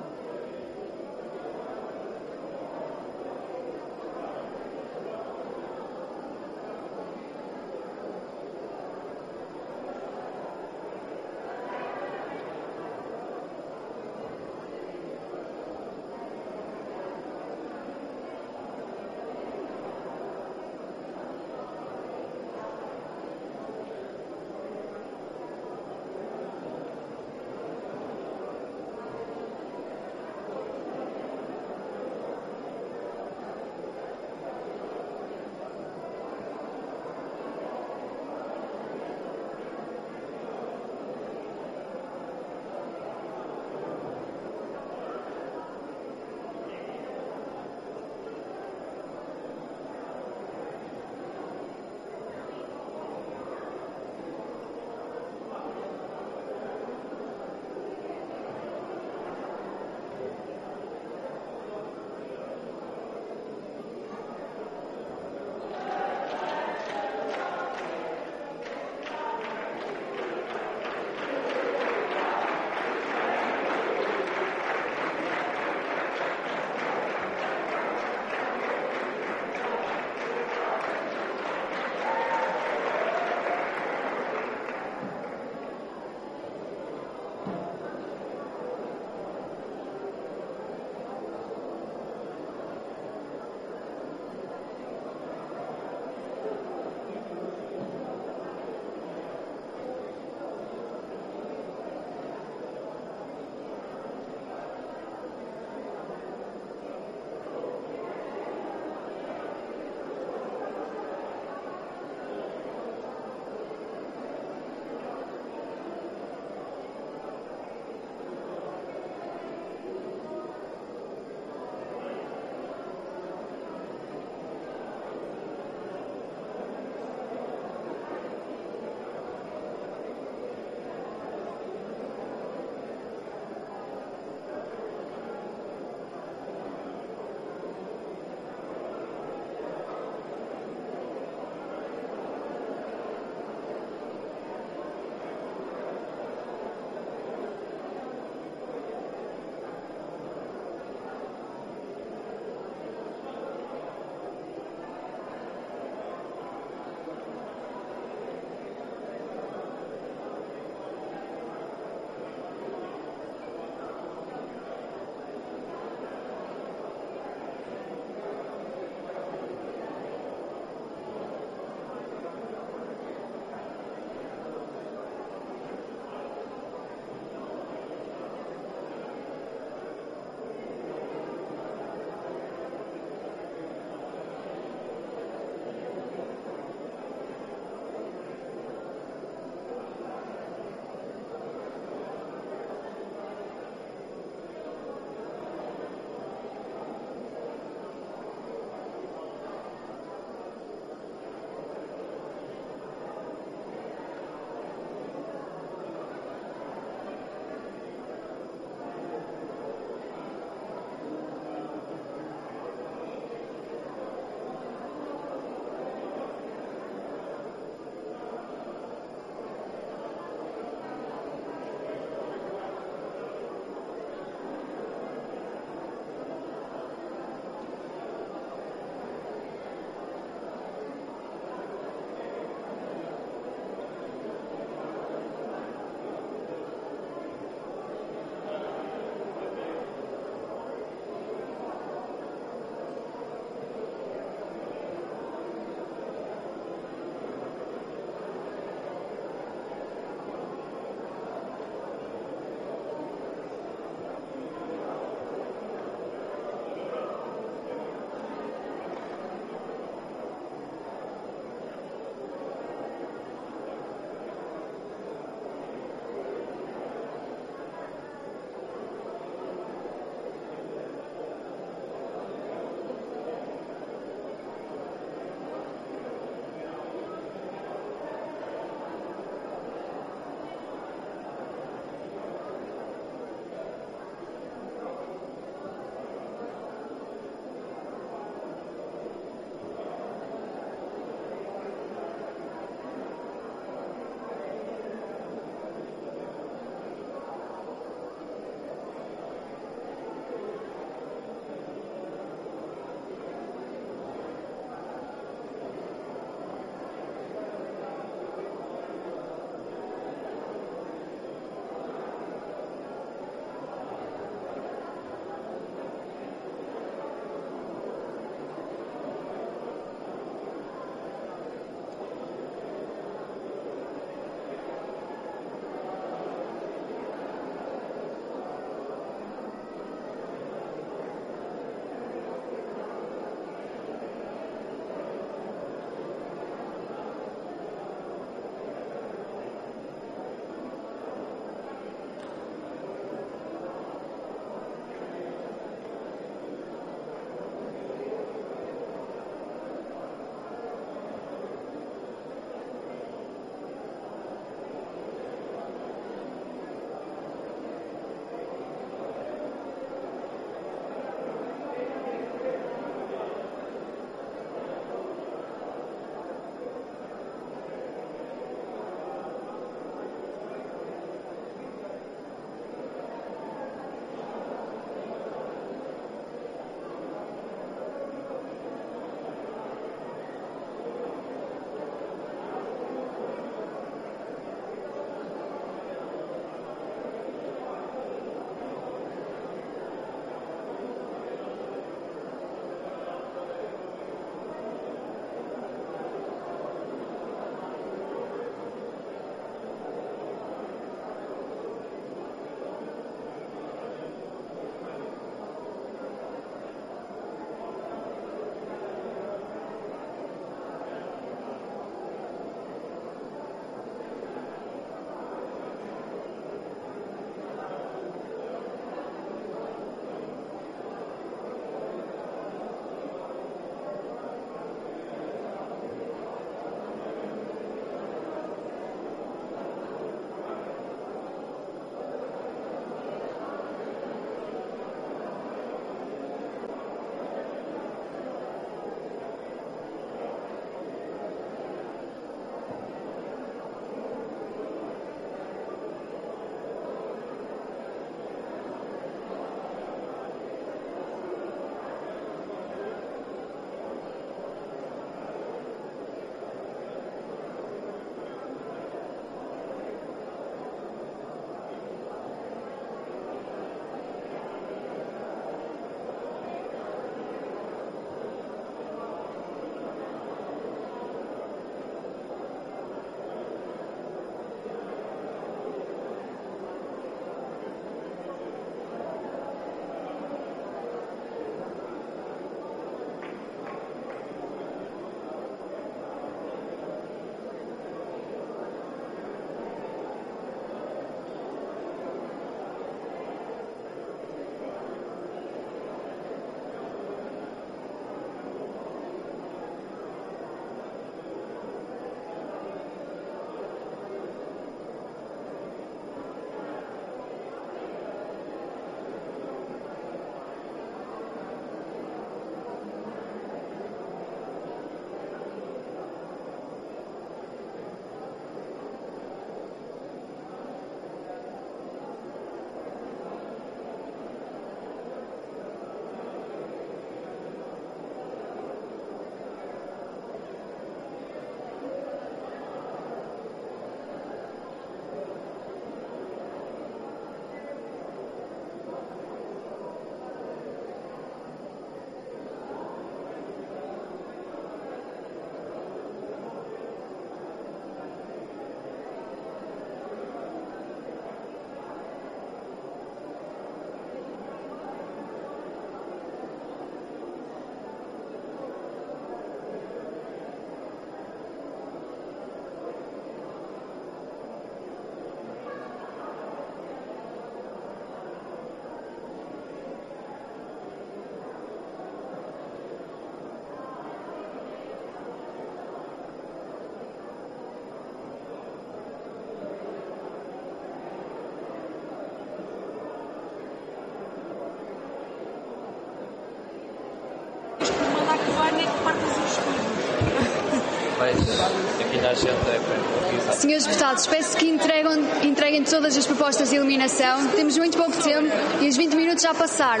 aqui na agenda é para... Senhores deputados, peço que entregam, entreguem todas as propostas de eliminação. Temos muito pouco tempo e os vinte minutos já passaram.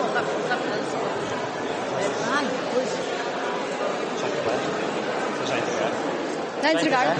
Já entregaram?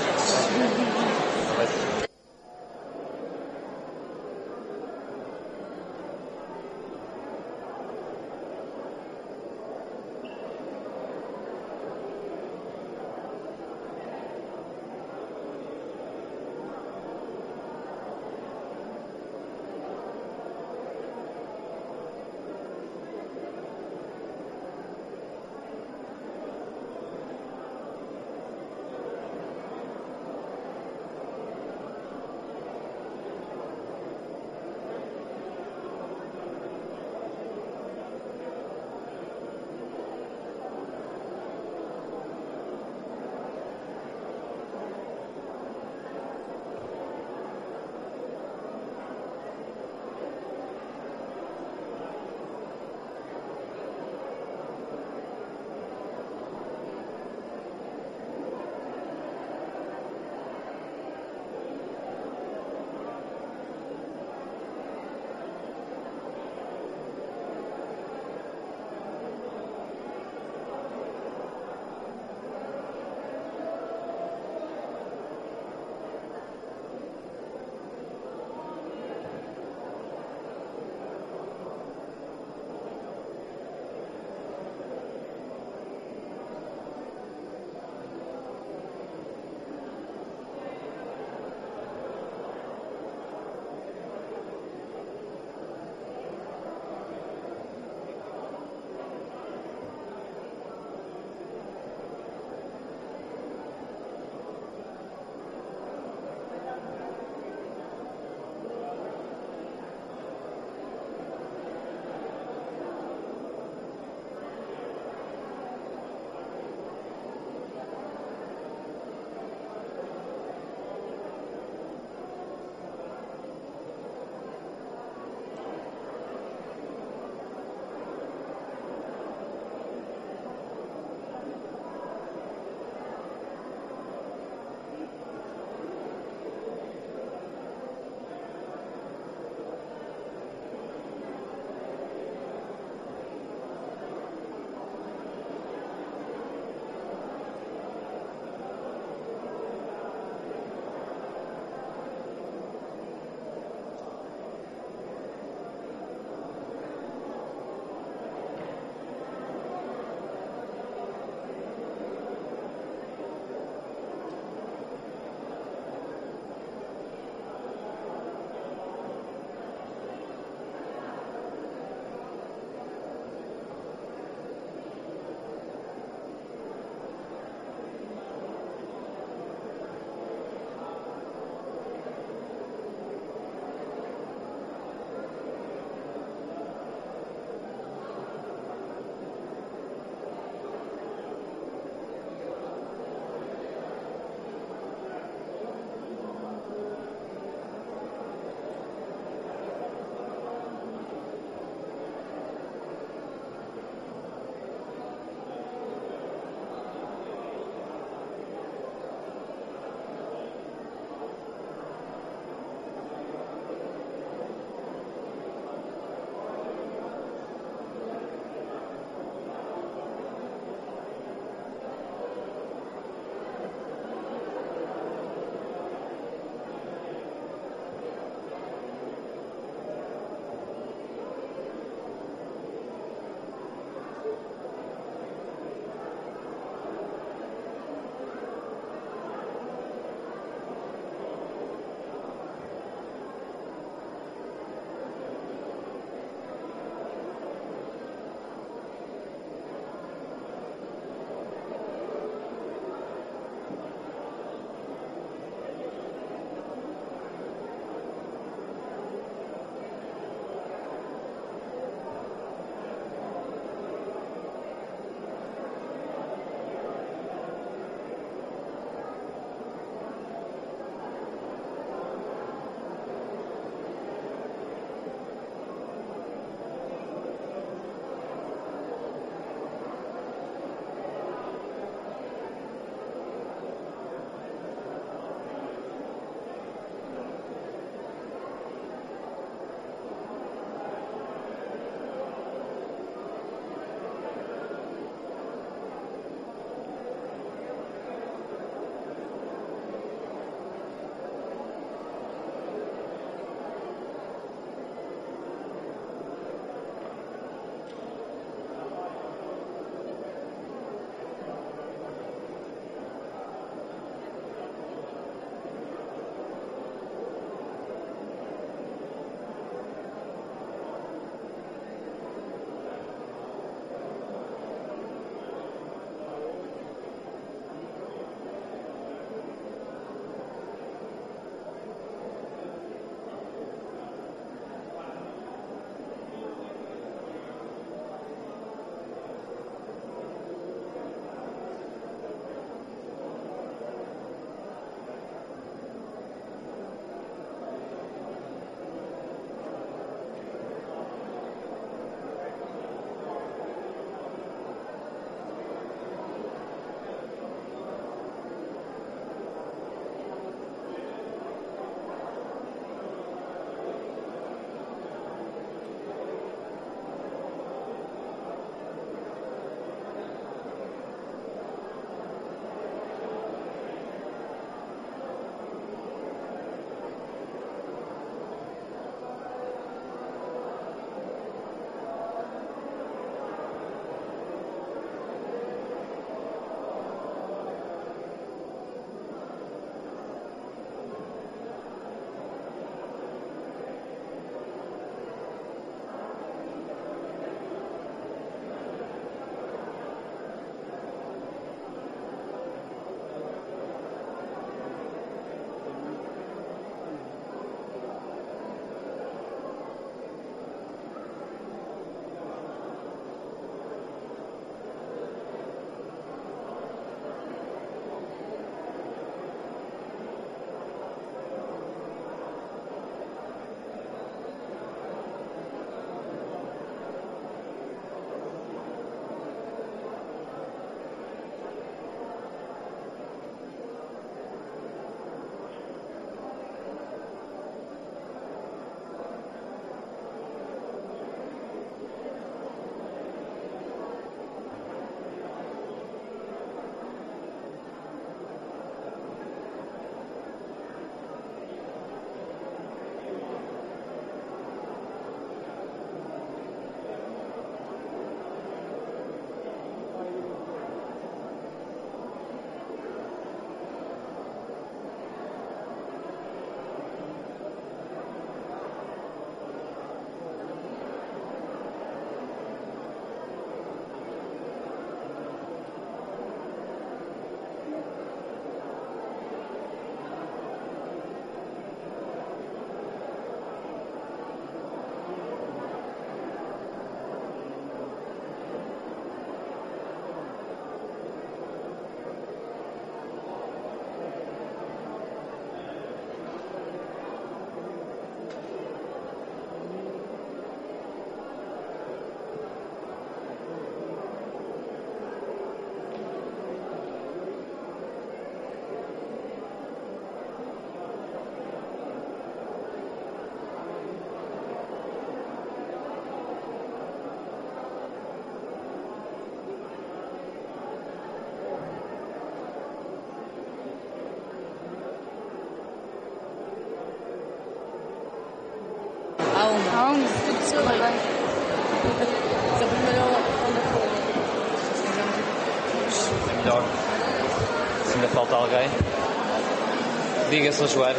Melhor. Se ainda falta alguém, diga, São João.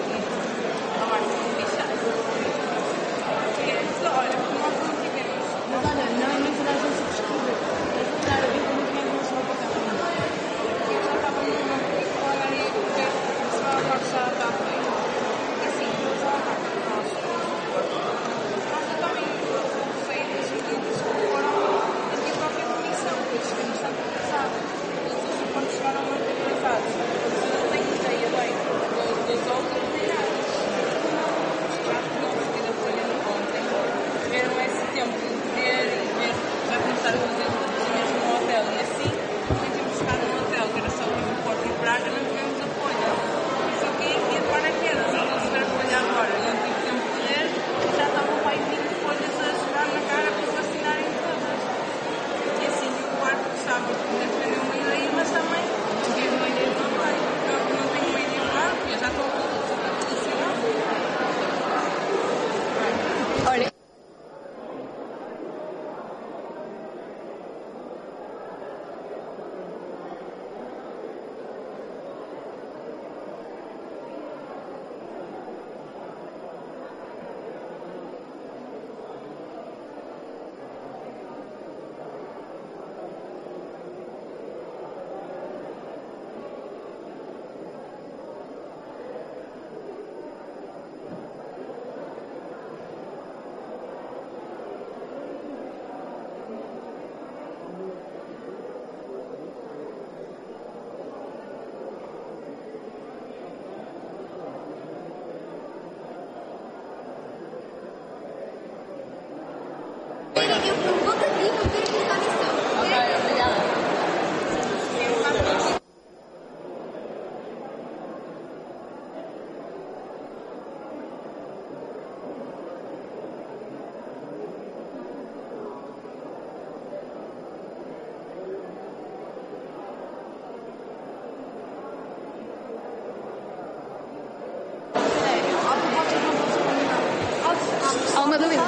Alguma dúvida?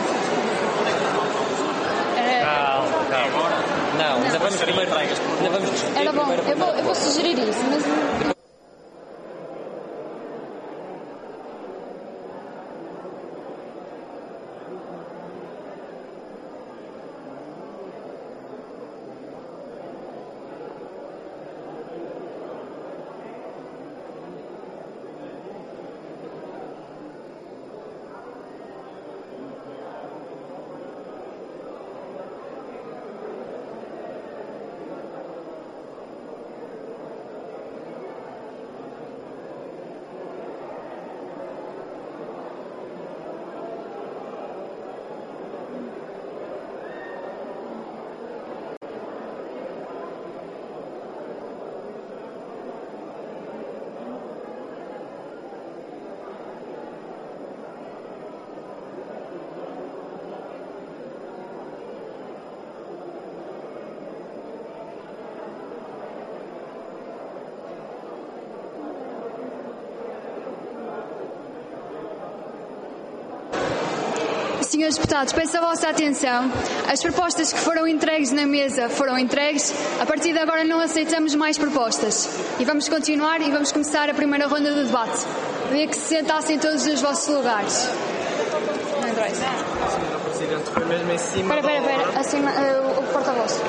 Calma, calma. Não, ainda vamos primeiro. Ainda vamos discutir. Era bom, eu vou, eu vou sugerir isso, mas. Senhores deputados, peço a vossa atenção. As propostas que foram entregues na mesa foram entregues. A partir de agora não aceitamos mais propostas. E vamos continuar e vamos começar a primeira ronda do debate. Queria que se sentassem todos nos vossos lugares. Não interessa. Senhora Presidente, foi mesmo em cima. Espera, espera, espera. Acima, uh, o porta-voz.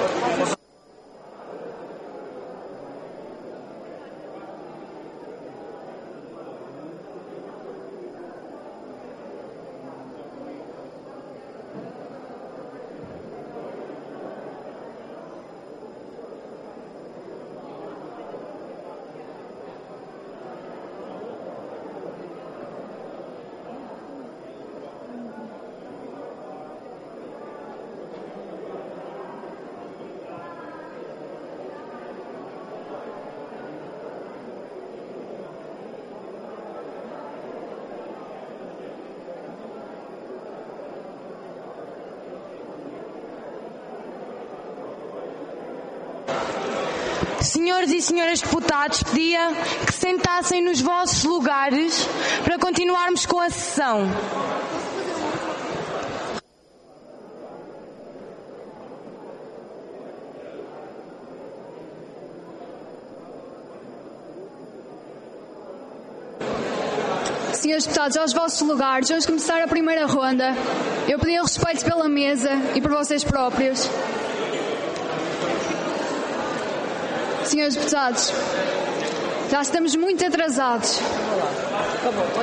Senhores e senhoras deputados, pedia que se sentassem nos vossos lugares para continuarmos com a sessão. Senhores deputados, aos vossos lugares, vamos começar a primeira ronda. Eu pedi o respeito pela mesa e por vocês próprios. Senhores deputados, já estamos muito atrasados. Acabou, foi?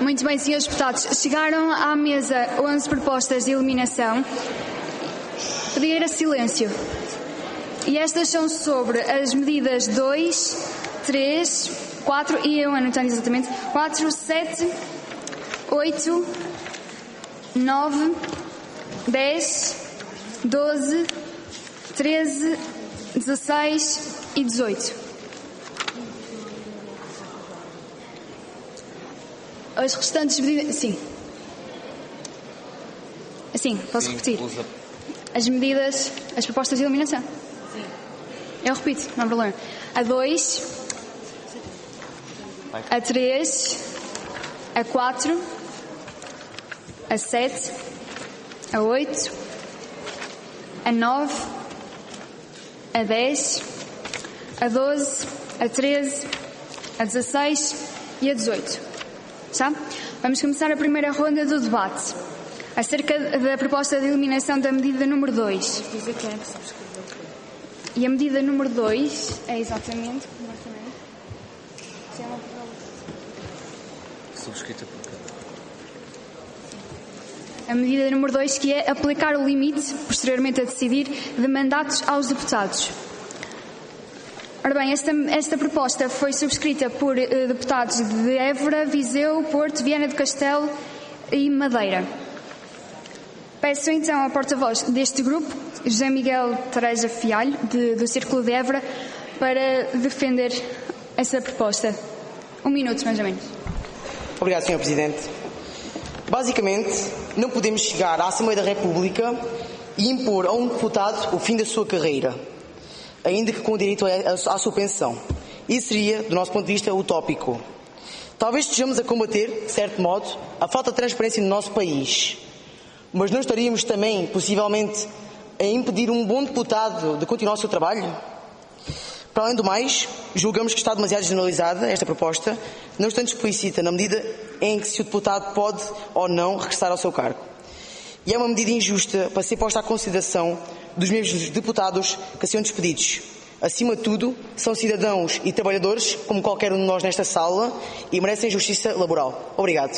Muito bem, senhores deputados. Chegaram à mesa onze propostas de eliminação. Pedir a silêncio. E estas são sobre as medidas dois, três, quatro, e eu anotando exatamente, quatro, sete, oito, nove, dez, doze, treze, dezesseis e dezoito. As restantes medidas... Sim. Sim, posso Sim, repetir. Usa. As medidas, as propostas de eliminação. Sim. Eu repito, não há problema. A dois, a três, a quatro, a sete, a oito, a nove, a dez, a doze, a treze, a dezesseis e a dezoito. Já? Vamos começar a primeira ronda do debate acerca da proposta de eliminação da medida número dois. E a medida número dois é exatamente... Subscrita por cada. A medida número dois, que é aplicar o limite, posteriormente a decidir, de mandatos aos deputados. Ora bem, esta, esta proposta foi subscrita por uh, deputados de Évora, Viseu, Porto, Viana do Castelo e Madeira. Peço então ao porta-voz deste grupo, José Miguel Teresa Fialho, de, do Círculo de Évora, para defender essa proposta. Um minuto, mais ou menos. Obrigado, senhor Presidente. Basicamente, não podemos chegar à Assembleia da República e impor a um deputado o fim da sua carreira, ainda que com direito à sua pensão. Isso seria, do nosso ponto de vista, utópico. Talvez estejamos a combater, de certo modo, a falta de transparência no nosso país, mas não estaríamos também, possivelmente, a impedir um bom deputado de continuar o seu trabalho? Para além do mais, julgamos que está demasiado generalizada esta proposta, não estando explícita na medida em que se o deputado pode ou não regressar ao seu cargo. E é uma medida injusta para ser posta à consideração dos mesmos deputados que são despedidos. Acima de tudo, são cidadãos e trabalhadores, como qualquer um de nós nesta sala, e merecem justiça laboral. Obrigado.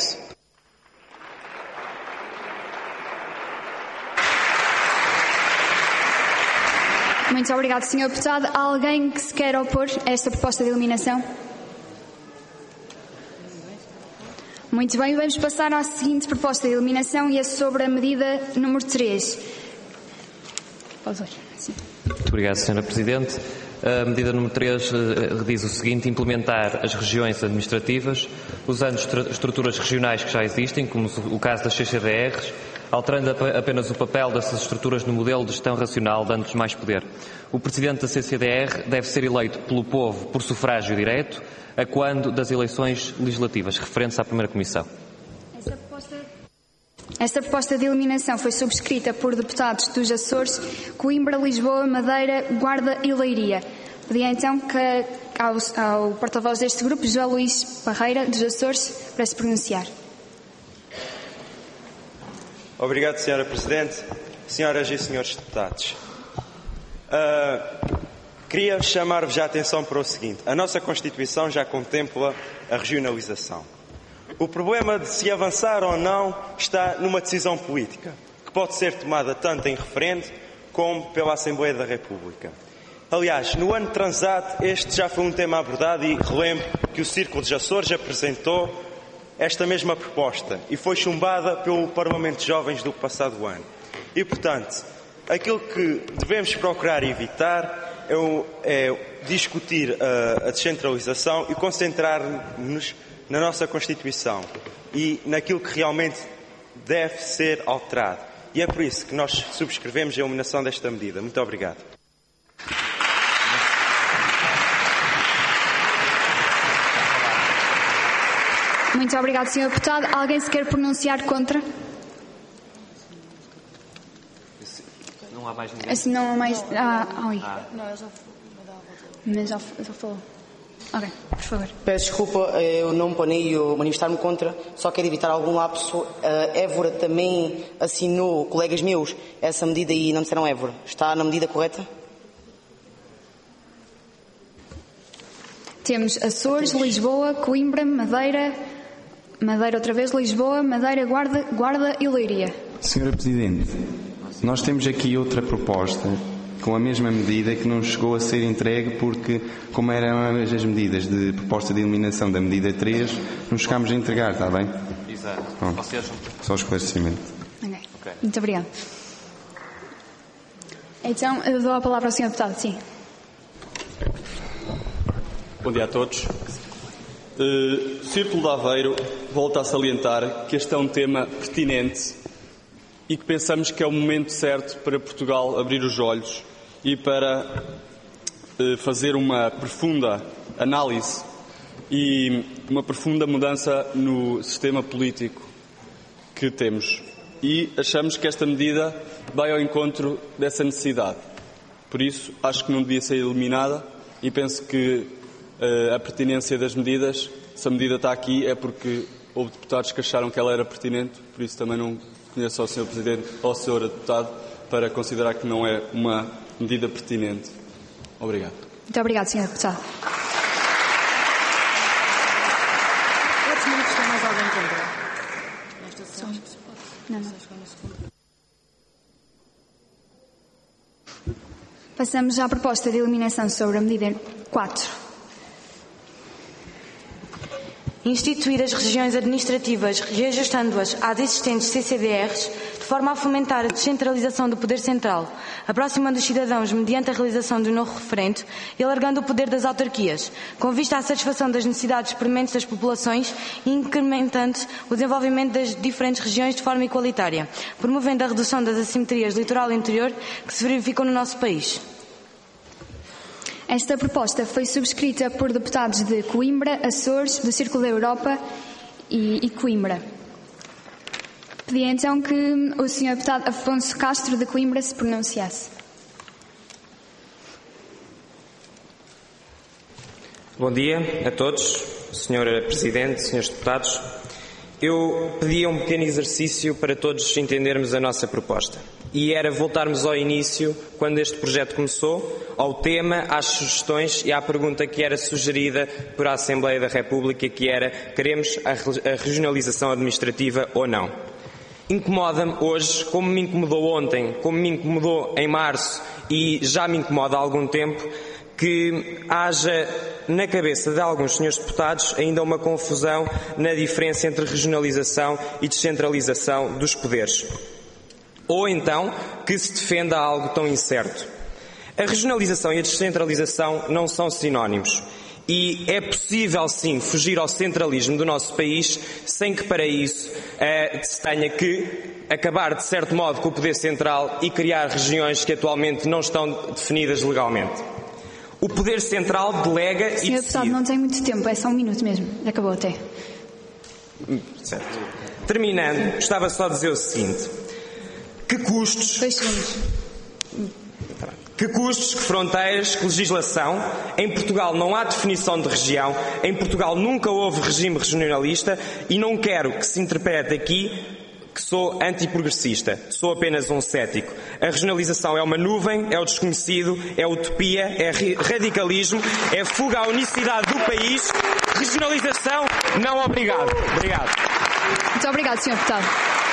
Muito obrigado, senhor Deputado. Há alguém que se quer opor a esta proposta de eliminação? Muito bem, vamos passar à seguinte proposta de eliminação, e é sobre a medida número três. Pode Sim. Muito obrigado, senhora Presidente. A medida número três diz o seguinte: implementar as regiões administrativas, usando estruturas regionais que já existem, como o caso das C C D Rs, alterando apenas o papel dessas estruturas no modelo de gestão racional, dando-lhes mais poder. O Presidente da C C D R deve ser eleito pelo povo por sufrágio direto, a quando das eleições legislativas, referentes à primeira Comissão. Esta proposta, esta proposta de eliminação foi subscrita por deputados dos Açores, Coimbra, Lisboa, Madeira, Guarda e Leiria. Pedia então que ao, ao porta-voz deste grupo, João Luís Parreira, dos Açores, para se pronunciar. Obrigado, senhora Presidente, senhoras e senhores deputados. Uh, queria chamar-vos a atenção para o seguinte: a nossa Constituição já contempla a regionalização. O problema de se avançar ou não está numa decisão política, que pode ser tomada tanto em referendo como pela Assembleia da República. Aliás, no ano transato, este já foi um tema abordado, e relembro que o Círculo dos Açores apresentou esta mesma proposta e foi chumbada pelo Parlamento de Jovens do passado ano. E, portanto, aquilo que devemos procurar evitar é, o, é discutir a, a descentralização e concentrar-nos na nossa Constituição e naquilo que realmente deve ser alterado. E é por isso que nós subscrevemos a eliminação desta medida. Muito obrigado. Muito obrigado, senhor Deputado. Alguém se quer pronunciar contra? Não há mais ninguém. Assim não há mais... Ah, oi. Ah. Não, eu já Mas já, já falou. Ok, por favor. Peço desculpa, eu não me planeio manifestar-me contra, só quero evitar algum lapso. A Évora também assinou, colegas meus, essa medida e não disseram Évora. Está na medida correta? Temos Açores, Lisboa, Coimbra, Madeira, Madeira outra vez, Lisboa, Madeira, Guarda, Guarda e Leiria. Senhora Presidente, nós temos aqui outra proposta com a mesma medida que não chegou a ser entregue porque, como eram as medidas de proposta de eliminação da medida três, não chegámos a entregar, está bem? Exato. Bom, Ou seja... só esclarecimento. Okay. Okay. Muito obrigada. Então, eu dou a palavra ao senhor Deputado, sim. Bom dia a todos. Uh, Círculo de Aveiro volta a salientar que este é um tema pertinente e que pensamos que é o momento certo para Portugal abrir os olhos e para uh, fazer uma profunda análise e uma profunda mudança no sistema político que temos. E achamos que esta medida vai ao encontro dessa necessidade. Por isso, acho que não devia ser eliminada e penso que uh, a pertinência das medidas, se a medida está aqui, é porque houve deputados que acharam que ela era pertinente, por isso também não conheço ao senhor Presidente ou ao senhor Deputado para considerar que não é uma medida pertinente. Obrigado. Muito obrigado, senhor Deputado. Quantos minutos tem mais alguém contra? Nesta sessão? Não, não. Passamos à proposta de eliminação sobre a medida quatro. Instituir as regiões administrativas, reajustando-as às existentes C C D Rs, de forma a fomentar a descentralização do poder central, aproximando os cidadãos mediante a realização de um novo referendo e alargando o poder das autarquias, com vista à satisfação das necessidades prementes das populações e incrementando o desenvolvimento das diferentes regiões de forma igualitária, promovendo a redução das assimetrias litoral e interior que se verificam no nosso país. Esta proposta foi subscrita por deputados de Coimbra, Açores, do Círculo da Europa e, e Coimbra. Pedi então que o senhor Deputado Afonso Castro de Coimbra se pronunciasse. Bom dia a todos, senhora Presidente, senhores Deputados. Eu pedia um pequeno exercício para todos entendermos a nossa proposta. E era voltarmos ao início, quando este projeto começou, ao tema, às sugestões e à pergunta que era sugerida por a Assembleia da República, que era: queremos a regionalização administrativa ou não? Incomoda-me hoje, como me incomodou ontem, como me incomodou em março e já me incomoda há algum tempo, que haja na cabeça de alguns senhores deputados ainda uma confusão na diferença entre regionalização e descentralização dos poderes. Ou então que se defenda algo tão incerto. A regionalização e a descentralização não são sinónimos. E é possível, sim, fugir ao centralismo do nosso país sem que, para isso, uh, se tenha que acabar, de certo modo, com o poder central e criar regiões que atualmente não estão definidas legalmente. O poder central delega e decide. senhor Deputado, não tem muito tempo, é só um minuto mesmo. Acabou até. Certo. Terminando, gostava só de dizer o seguinte. Que custos... Dois segundos. Que custos, que fronteiras, que legislação. Em Portugal não há definição de região. Em Portugal nunca houve regime regionalista e não quero que se interprete aqui que sou antiprogressista. Sou apenas um cético. A regionalização é uma nuvem, é o desconhecido, é utopia, é radicalismo, é fuga à unicidade do país. Regionalização, não obrigado. Obrigado. Muito obrigado, senhor Deputado.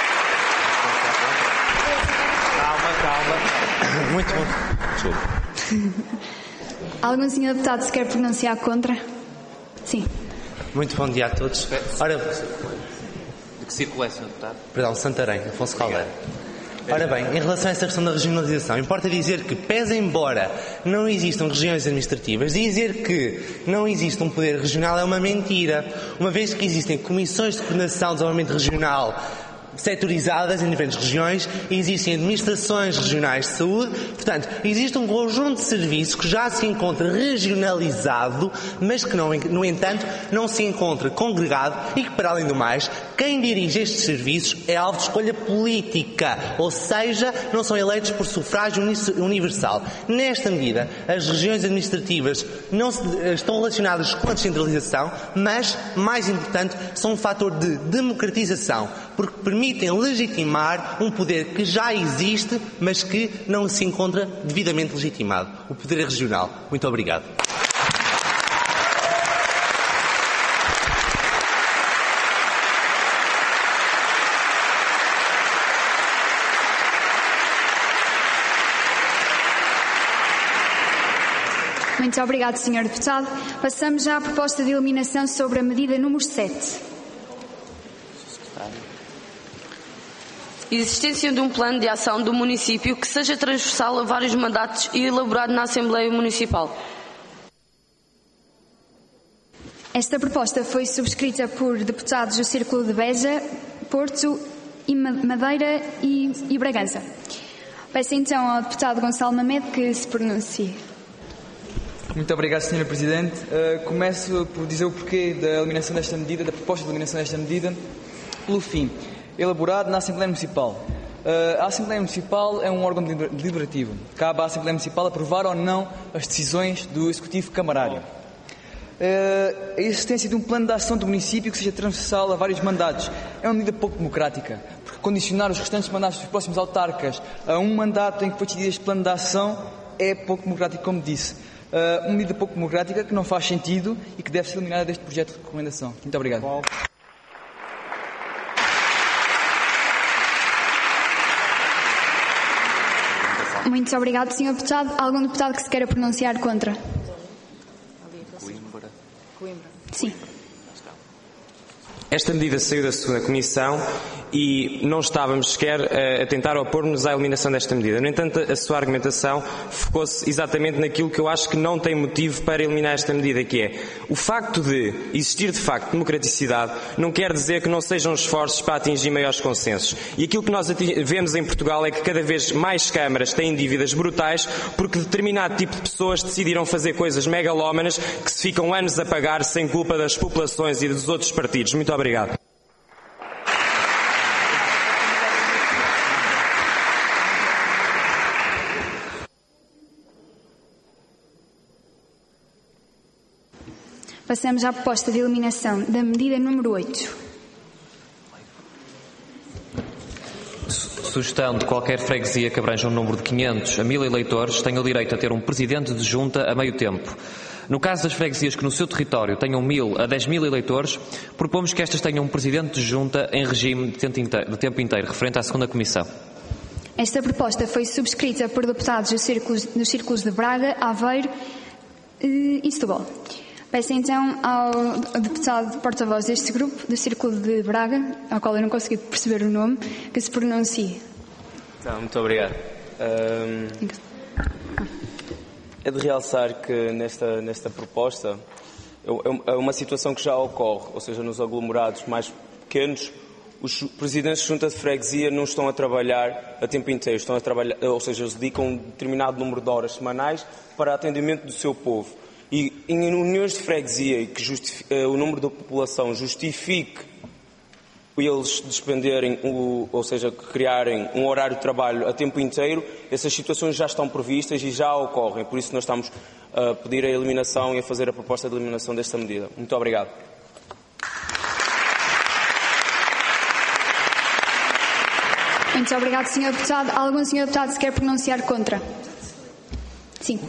Calma, calma. Muito bom. Desculpa. Algum senhor Deputado se quer pronunciar contra? Sim. Muito bom dia a todos. Ora, de que círculo é, senhor Deputado? Perdão, Santarém, Afonso Caldeira. Ora bem, em relação a esta questão da regionalização, importa dizer que, pese embora não existam regiões administrativas, dizer que não existe um poder regional é uma mentira, uma vez que existem comissões de coordenação de desenvolvimento regional setorizadas em diferentes regiões, existem administrações regionais de saúde, portanto, existe um conjunto de serviços que já se encontra regionalizado, mas que, não, no entanto, não se encontra congregado e que, para além do mais, quem dirige estes serviços é alvo de escolha política, ou seja, não são eleitos por sufrágio universal. Nesta medida, as regiões administrativas não se, estão relacionadas com a descentralização, mas, mais importante, são um fator de democratização, porque permitem legitimar um poder que já existe, mas que não se encontra devidamente legitimado. O poder regional. Muito obrigado. Muito obrigado, senhor Deputado. Passamos já à proposta de eliminação sobre a medida número sete. Existência de um plano de ação do município que seja transversal a vários mandatos e elaborado na Assembleia Municipal. Esta proposta foi subscrita por deputados do Círculo de Beja, Porto, e Madeira e, e Bragança. Peço então ao deputado Gonçalo Mamed que se pronuncie. Muito obrigado, senhora Presidente. Uh, começo por dizer o porquê da eliminação desta medida, da proposta de eliminação desta medida, pelo fim, elaborado na Assembleia Municipal. Uh, a Assembleia Municipal é um órgão deliberativo. Cabe à Assembleia Municipal aprovar ou não as decisões do Executivo Camarário. Uh, a existência de um plano de ação do município que seja transversal a vários mandatos é uma medida pouco democrática, porque condicionar os restantes mandatos dos próximos autarcas a um mandato em que foi decidido este plano de ação é pouco democrático, como disse. Uh, uma medida pouco democrática que não faz sentido e que deve ser eliminada deste projeto de recomendação. Muito obrigado. Muito obrigado, senhor Deputado. Algum deputado que se queira pronunciar contra? Coimbra. Coimbra. Sim. Esta medida saiu da segunda comissão e não estávamos sequer a tentar opor-nos à eliminação desta medida. No entanto, a sua argumentação focou-se exatamente naquilo que eu acho que não tem motivo para eliminar esta medida, que é o facto de existir de facto democraticidade não quer dizer que não sejam esforços para atingir maiores consensos. E aquilo que nós vemos em Portugal é que cada vez mais câmaras têm dívidas brutais porque determinado tipo de pessoas decidiram fazer coisas megalómanas que se ficam anos a pagar sem culpa das populações e dos outros partidos. Muito obrigado. Passamos à proposta de eliminação da medida número oito. Sugestão de qualquer freguesia que abranja um número de quinhentos a mil eleitores tenha o direito a ter um presidente de junta a meio tempo. No caso das freguesias que no seu território tenham mil a dez mil eleitores, propomos que estas tenham um presidente de junta em regime de tempo inteiro, referente à segunda comissão. Esta proposta foi subscrita por deputados dos círculos, dos círculos de Braga, Aveiro e Setúbal. Peço então ao deputado porta-voz deste grupo, do Círculo de Braga, ao qual eu não consegui perceber o nome, que se pronuncie. Então, muito obrigado. Um, é de realçar que nesta, nesta proposta é uma situação que já ocorre, ou seja, nos aglomerados mais pequenos, os presidentes de junta de freguesia não estão a trabalhar a tempo inteiro, estão a trabalhar, ou seja, eles dedicam um determinado número de horas semanais para atendimento do seu povo. E em uniões de freguesia, que o número da população justifique eles despenderem, o, ou seja, criarem um horário de trabalho a tempo inteiro, essas situações já estão previstas e já ocorrem. Por isso nós estamos a pedir a eliminação e a fazer a proposta de eliminação desta medida. Muito obrigado. Muito obrigado, senhor Deputado. Algum senhor Deputado se quer pronunciar contra? Sim.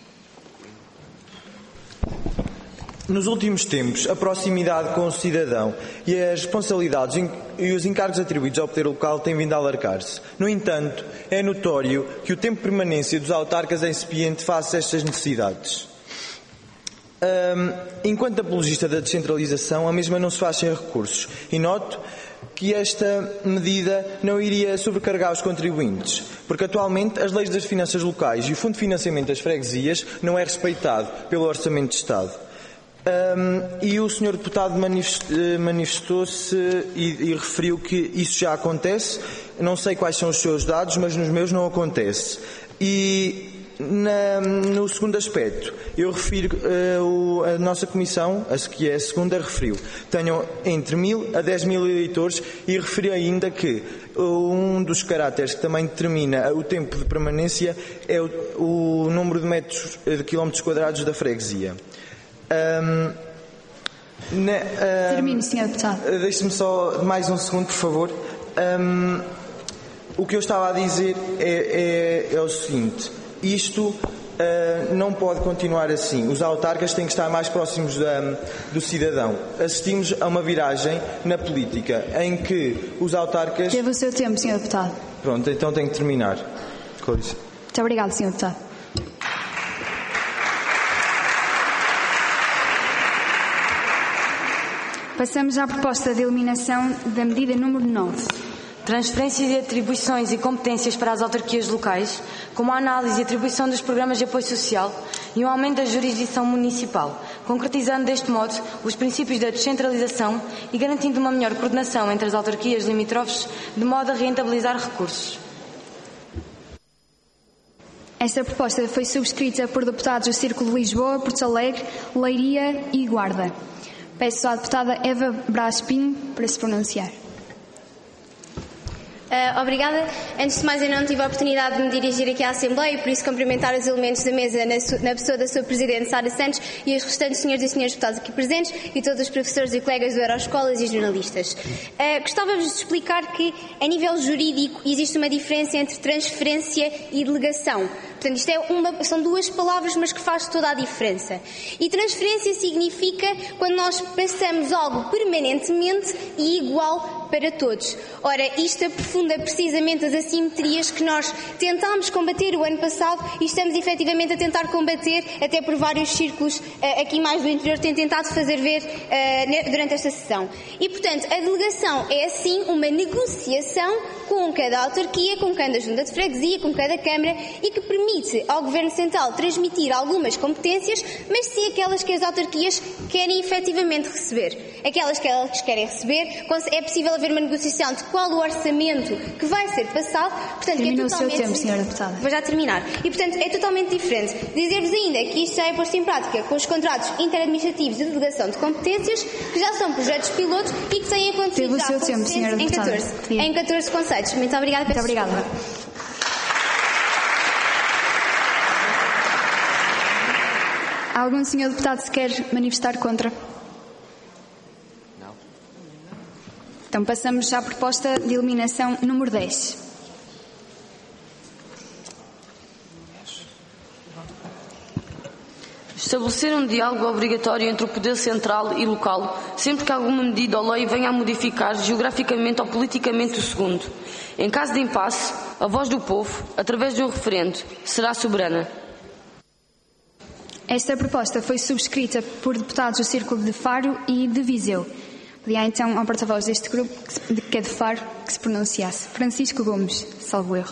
Nos últimos tempos, a proximidade com o cidadão e as responsabilidades e os encargos atribuídos ao poder local têm vindo a alargar-se. No entanto, é notório que o tempo de permanência dos autarcas é incipiente face a estas necessidades. Um, enquanto apologista da descentralização, a mesma não se faz sem recursos. E noto que esta medida não iria sobrecarregar os contribuintes, porque atualmente as leis das finanças locais e o Fundo de Financiamento das Freguesias não é respeitado pelo Orçamento de Estado. Um, e o senhor Deputado manifestou-se e, e referiu que isso já acontece. Não sei quais são os seus dados, mas nos meus não acontece. E na, no segundo aspecto, eu refiro, uh, o, a nossa comissão, a que é a segunda, referiu, tenham entre mil a dez mil eleitores e referiu ainda que um dos caracteres que também determina o tempo de permanência é o, o número de metros de quilómetros quadrados da freguesia. Um, ne, um, Termine, senhor Deputado. Deixe-me só mais um segundo, por favor. Um, o que eu estava a dizer é, é, é o seguinte: isto uh, não pode continuar assim. Os autarcas têm que estar mais próximos da, do cidadão. Assistimos a uma viragem na política em que os autarcas. Teve o seu tempo, senhor Deputado. Pronto, então tenho que terminar. Com licença. Muito obrigado, senhor Deputado. Passamos à proposta de eliminação da medida número nove. Transferência de atribuições e competências para as autarquias locais, como a análise e atribuição dos programas de apoio social e um aumento da jurisdição municipal, concretizando deste modo os princípios da descentralização e garantindo uma melhor coordenação entre as autarquias limítrofes, de modo a rentabilizar recursos. Esta proposta foi subscrita por deputados do Círculo de Lisboa, Porto Alegre, Leiria e Guarda. Peço à deputada Eva Brás Pinho para se pronunciar. Uh, obrigada. Antes de mais, eu não tive a oportunidade de me dirigir aqui à Assembleia e por isso cumprimentar os elementos da mesa na, su- na pessoa da sua Presidente Sara Santos e os restantes senhores e senhores deputados aqui presentes e todos os professores e colegas do Euroscolas e jornalistas. Uh, Gostava-vos de explicar que, a nível jurídico, existe uma diferença entre transferência e delegação. Portanto, isto é uma, são duas palavras, mas que faz toda a diferença. E transferência significa quando nós passamos algo permanentemente e igual para todos. Ora, isto aprofunda precisamente as assimetrias que nós tentámos combater o ano passado e estamos efetivamente a tentar combater, até por vários círculos uh, aqui mais do interior têm tentado fazer ver uh, durante esta sessão. E, portanto, a delegação é, assim, uma negociação com cada autarquia, com cada junta de freguesia, com cada Câmara e que permite ao Governo Central transmitir algumas competências, mas sim aquelas que as autarquias querem efetivamente receber. Aquelas que elas querem receber, é possível haver uma negociação de qual o orçamento que vai ser passado. Portanto, Terminou é o seu totalmente... tempo, senhora deputada. Vou já terminar. E, portanto, é totalmente diferente. Dizer-vos ainda que isto já é posto em prática com os contratos interadministrativos de delegação de competências, que já são projetos pilotos e que têm acontecido Teve o já seu tempo, senhora em deputada. catorze, em catorze conceitos. Muito obrigada. Muito obrigada. Algum senhor deputado se quer manifestar contra? Não. Então passamos à proposta de eliminação número dez. Estabelecer um diálogo obrigatório entre o poder central e local, sempre que alguma medida ou lei venha a modificar geograficamente ou politicamente o segundo. Em caso de impasse, a voz do povo, através de um referendo, será soberana. Esta proposta foi subscrita por deputados do Círculo de Faro e de Viseu. Pedia então ao porta-voz deste grupo, que é de Faro, que se pronunciasse. Francisco Gomes, salvo erro.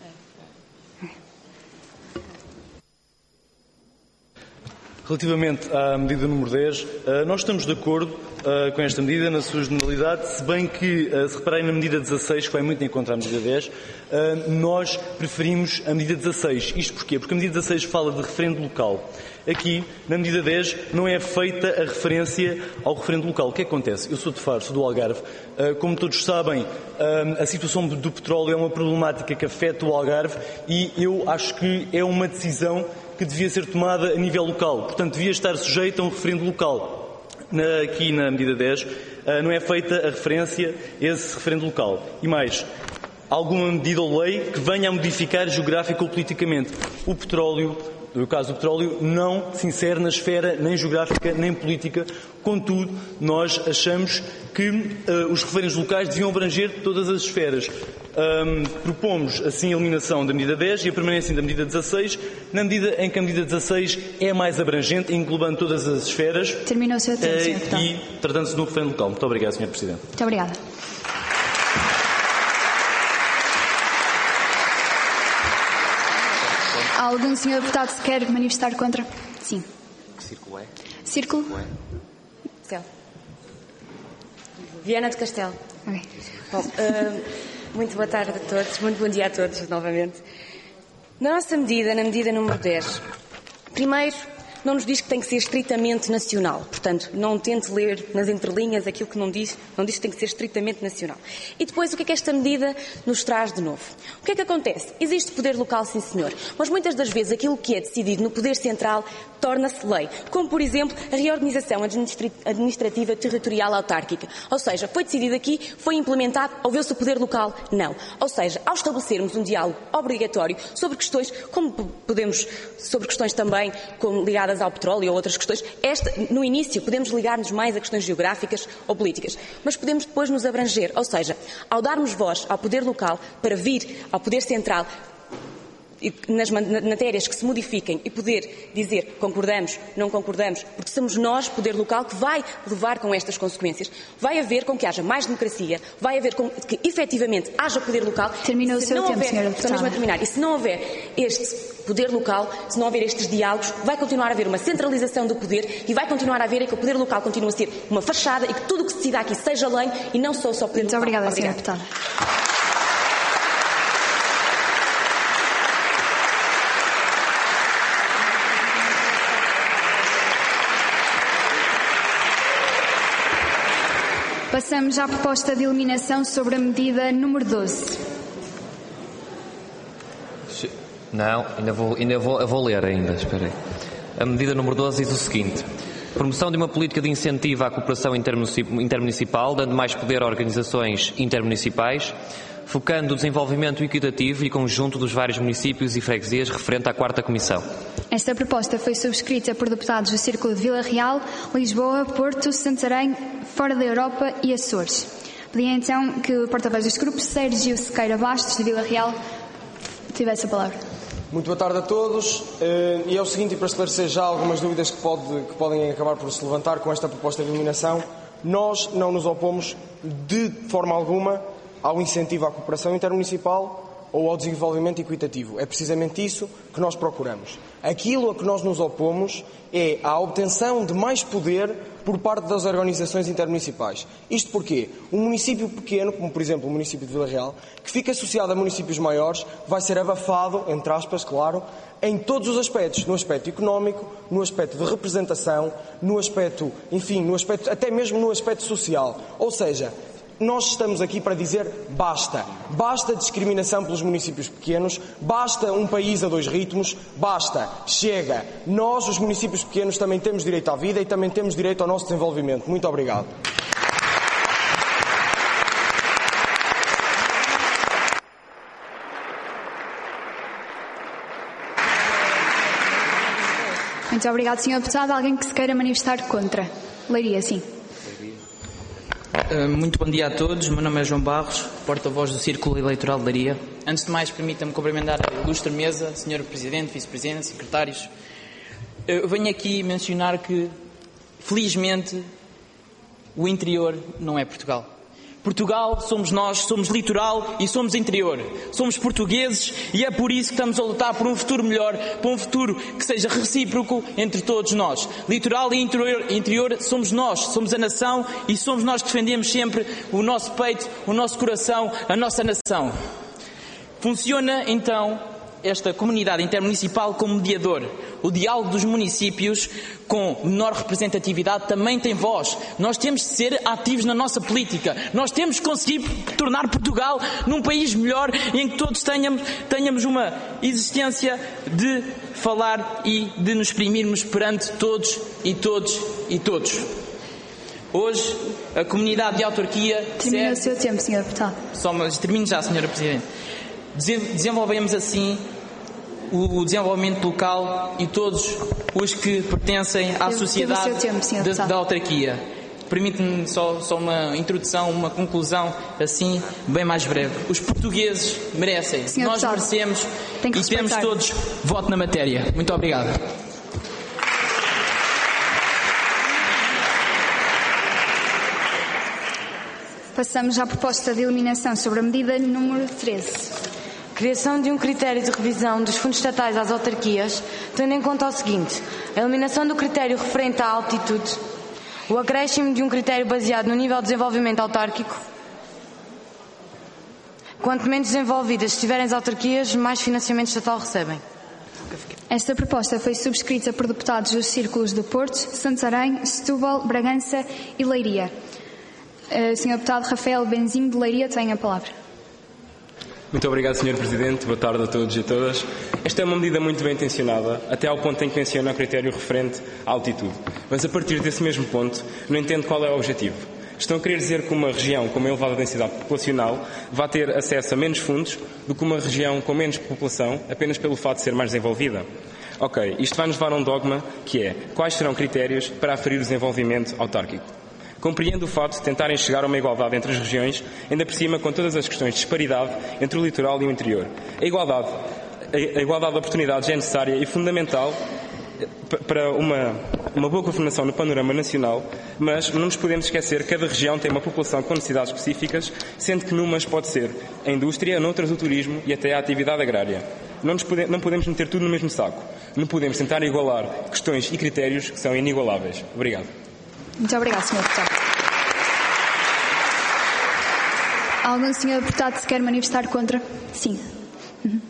Relativamente à medida número dez, nós estamos de acordo com esta medida na sua generalidade, se bem que, se repararem na medida dezasseis, que vai muito em contra à medida dez, nós preferimos a medida dezasseis. Isto porquê? Porque a medida dezasseis fala de referendo local. Aqui, na medida dez, não é feita a referência ao referendo local. O que acontece? Eu sou de Faro, sou do Algarve. Como todos sabem, a situação do petróleo é uma problemática que afeta o Algarve e eu acho que é uma decisão que devia ser tomada a nível local. Portanto, devia estar sujeita a um referendo local. Na, aqui na medida dez, não é feita a referência a esse referendo local. E mais, alguma medida ou lei que venha a modificar geográfica ou politicamente. O petróleo, no caso do petróleo, não se insere na esfera nem geográfica nem política. Contudo, nós achamos que uh, os referendos locais deviam abranger todas as esferas. Um, propomos assim a eliminação da medida dez e a permanência da medida dezasseis, na medida em que a medida dezasseis é mais abrangente, englobando todas as esferas. Terminou o seu tempo, uh, senhor deputado. E tratando-se de um referendo local. Muito obrigado, senhor Presidente. Muito obrigada. Algum senhor deputado se quer manifestar contra? Sim. Que círculo é? Círculo? Céu. Viana de Castelo. Okay. Bom, uh, muito boa tarde a todos, muito bom dia a todos novamente. Na nossa medida, na medida número dez, primeiro, não nos diz que tem que ser estritamente nacional. Portanto, não tente ler nas entrelinhas aquilo que não diz, não diz que tem que ser estritamente nacional. E depois, o que é que esta medida nos traz de novo? O que é que acontece? Existe poder local, sim senhor, mas muitas das vezes aquilo que é decidido no poder central torna-se lei. Como, por exemplo, a reorganização administrativa territorial autárquica. Ou seja, foi decidido aqui, foi implementado, ouviu-se o poder local? Não. Ou seja, ao estabelecermos um diálogo obrigatório sobre questões, como podemos, sobre questões também como ligadas ao petróleo ou outras questões, esta, no início podemos ligar-nos mais a questões geográficas ou políticas, mas podemos depois nos abranger, ou seja, ao darmos voz ao poder local para vir ao poder central nas matérias que se modifiquem e poder dizer concordamos, não concordamos, porque somos nós, poder local, que vai levar com estas consequências. Vai haver com que haja mais democracia, vai haver com que efetivamente haja poder local. Terminou o seu tempo, senhora deputada. Mesmo a terminar. E se não houver este poder local, se não houver estes diálogos, vai continuar a haver uma centralização do poder e vai continuar a haver que o poder local continue a ser uma fachada e que tudo o que se decida aqui seja lei e não só, só poder Muito local. Obrigada, senhora deputada. Passamos à proposta de eliminação sobre a medida número doze. Não, ainda vou, ainda vou, eu vou ler ainda, espera aí. A medida número doze diz o seguinte: promoção de uma política de incentivo à cooperação intermunicipal, dando mais poder a organizações intermunicipais, focando o desenvolvimento equitativo e conjunto dos vários municípios e freguesias referente à quarta Comissão. Esta proposta foi subscrita por deputados do Círculo de Vila Real, Lisboa, Porto, Santarém, Fora da Europa e Açores. Pedia então que o porta-voz deste grupo, Sérgio Sequeira Bastos, de Vila Real, tivesse a palavra. Muito boa tarde a todos. E é o seguinte, e para esclarecer já algumas dúvidas que, pode, que podem acabar por se levantar com esta proposta de eliminação, nós não nos opomos de forma alguma ao incentivo à cooperação intermunicipal ou ao desenvolvimento equitativo. É precisamente isso que nós procuramos. Aquilo a que nós nos opomos é à obtenção de mais poder por parte das organizações intermunicipais. Isto porque um município pequeno, como por exemplo o município de Vila Real, que fica associado a municípios maiores, vai ser abafado, entre aspas, claro, em todos os aspectos, no aspecto económico, no aspecto de representação, no aspecto, enfim, no aspecto, até mesmo no aspecto social. Ou seja, nós estamos aqui para dizer basta. Basta discriminação pelos municípios pequenos, basta um país a dois ritmos, basta, chega. Nós, os municípios pequenos, também temos direito à vida e também temos direito ao nosso desenvolvimento. Muito obrigado. Muito obrigado, senhor deputado. Alguém que se queira manifestar contra? Leiria, sim. Muito bom dia a todos, meu nome é João Barros, porta-voz do Círculo Eleitoral de Leiria. Antes de mais, permita-me cumprimentar a ilustre mesa, senhor Presidente, Vice-Presidente, Secretários. Eu venho aqui mencionar que, felizmente, o interior não é Portugal. Portugal somos nós, somos litoral e somos interior. Somos portugueses e é por isso que estamos a lutar por um futuro melhor, por um futuro que seja recíproco entre todos nós. Litoral e interior, interior somos nós, somos a nação e somos nós que defendemos sempre o nosso peito, o nosso coração, a nossa nação. Funciona então esta comunidade intermunicipal como mediador. O diálogo dos municípios com menor representatividade também tem voz. Nós temos de ser ativos na nossa política. Nós temos de conseguir tornar Portugal num país melhor em que todos tenhamos, tenhamos uma existência de falar e de nos exprimirmos perante todos e todos e todos. Hoje, a comunidade de autarquia... Termina o seu tempo, senhor Deputado. Só, mas termino já, senhora Presidente. Desenvolvemos assim o desenvolvimento local e todos os que pertencem à sociedade da, da autarquia. Permite-me só, só uma introdução, uma conclusão assim, bem mais breve. Os portugueses merecem, senhor nós deputado, merecemos tem que e temos respeitar. todos voto na matéria. Muito obrigado. Passamos à proposta de eliminação sobre a medida número treze. Criação de um critério de revisão dos fundos estatais às autarquias, tendo em conta o seguinte: a eliminação do critério referente à altitude, o acréscimo de um critério baseado no nível de desenvolvimento autárquico. Quanto menos desenvolvidas estiverem as autarquias, mais financiamento estatal recebem. Esta proposta foi subscrita por deputados dos círculos do Porto, Santarém, Setúbal, Bragança e Leiria. Uh, senhor Deputado Rafael Benzinho de Leiria tem a palavra. Muito obrigado, senhor Presidente. Boa tarde a todos e a todas. Esta é uma medida muito bem intencionada, até ao ponto em que menciona o critério referente à altitude. Mas a partir desse mesmo ponto, não entendo qual é o objetivo. Estão a querer dizer que uma região com uma elevada densidade populacional vai ter acesso a menos fundos do que uma região com menos população, apenas pelo fato de ser mais desenvolvida? Ok, isto vai nos levar a um dogma que é: quais serão critérios para aferir o desenvolvimento autárquico? Compreendo o facto de tentarem chegar a uma igualdade entre as regiões, ainda por cima com todas as questões de disparidade entre o litoral e o interior. A igualdade a igualdade de oportunidades é necessária e fundamental para uma, uma boa governação no panorama nacional, mas não nos podemos esquecer que cada região tem uma população com necessidades específicas, sendo que numas pode ser a indústria, noutras o turismo e até a atividade agrária. Não, nos pode, não podemos meter tudo no mesmo saco. Não podemos tentar igualar questões e critérios que são inigualáveis. Obrigado. Muito obrigado, senhor Deputado. Algum senhor Deputado se quer manifestar contra? Sim. Uhum.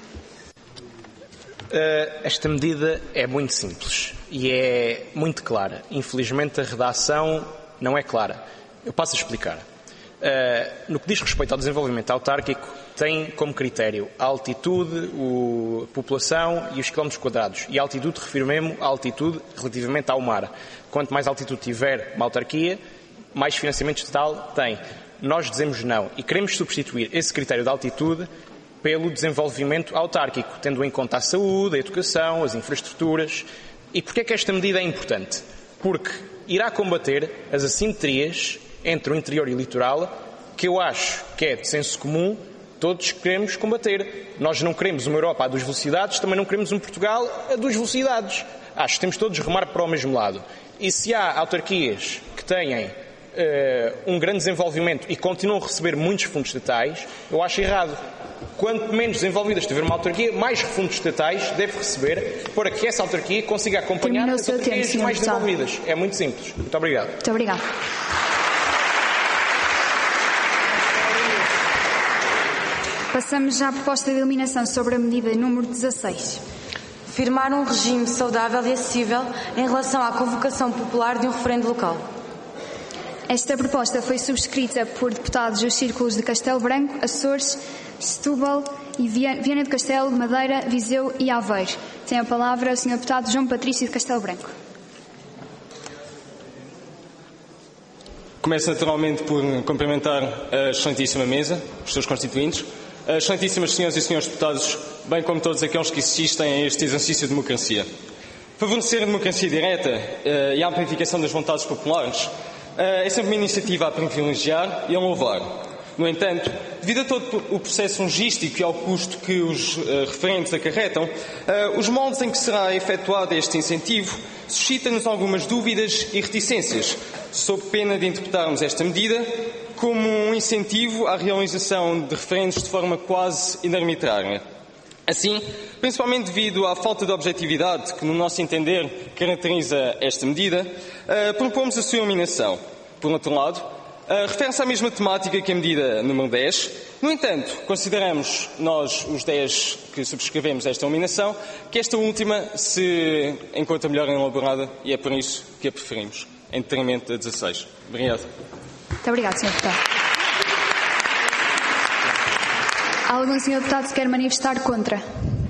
Uh, esta medida é muito simples e é muito clara. Infelizmente a redação não é clara. Eu passo a explicar. Uh, no que diz respeito ao desenvolvimento autárquico, tem como critério a altitude, o, a população e os quilómetros quadrados. E a altitude, refiro mesmo à altitude relativamente ao mar. Quanto mais altitude tiver uma autarquia, mais financiamento estatal tem. Nós dizemos não e queremos substituir esse critério de altitude pelo desenvolvimento autárquico, tendo em conta a saúde, a educação, as infraestruturas. E porquê é que esta medida é importante? Porque irá combater as assimetrias entre o interior e o litoral, que eu acho que é de senso comum, todos queremos combater. Nós não queremos uma Europa a duas velocidades, também não queremos um Portugal a duas velocidades. Acho que temos todos remar para o mesmo lado. E se há autarquias que têm uh, um grande desenvolvimento e continuam a receber muitos fundos estatais, eu acho errado. Quanto menos desenvolvidas tiver uma autarquia, mais fundos estatais deve receber para que essa autarquia consiga acompanhar as autarquias mais desenvolvidas. É muito simples. Muito obrigado. Muito obrigado. Passamos já à proposta de eliminação sobre a medida número dezasseis. Firmar um regime saudável e acessível em relação à convocação popular de um referendo local. Esta proposta foi subscrita por deputados dos círculos de Castelo Branco, Açores, Setúbal e Viana do Castelo, Madeira, Viseu e Aveiro. Tem a palavra o senhor deputado João Patrício de Castelo Branco. Começo naturalmente por cumprimentar a excelentíssima mesa, os seus constituintes, as excelentíssimas senhoras e senhores deputados, bem como todos aqueles que assistem a este exercício de democracia. Favorecer a democracia direta uh, e a amplificação das vontades populares uh, é sempre uma iniciativa a privilegiar e a louvar. No entanto, devido a todo o processo logístico e ao custo que os uh, referentes acarretam, uh, os moldes em que será efetuado este incentivo suscita-nos algumas dúvidas e reticências, sob pena de interpretarmos esta medida como um incentivo à realização de referendos de forma quase inarbitrária. Assim, principalmente devido à falta de objetividade que, no nosso entender, caracteriza esta medida, uh, propomos a sua eliminação. Por outro lado, uh, refere-se à mesma temática que a medida número dez. No entanto, consideramos, nós, os dez que subscrevemos esta eliminação, que esta última se encontra melhor elaborada e é por isso que a preferimos, em detrimento da dezasseis. Obrigado. Muito obrigado, senhor Deputado. Algum senhor Deputado se quer manifestar contra?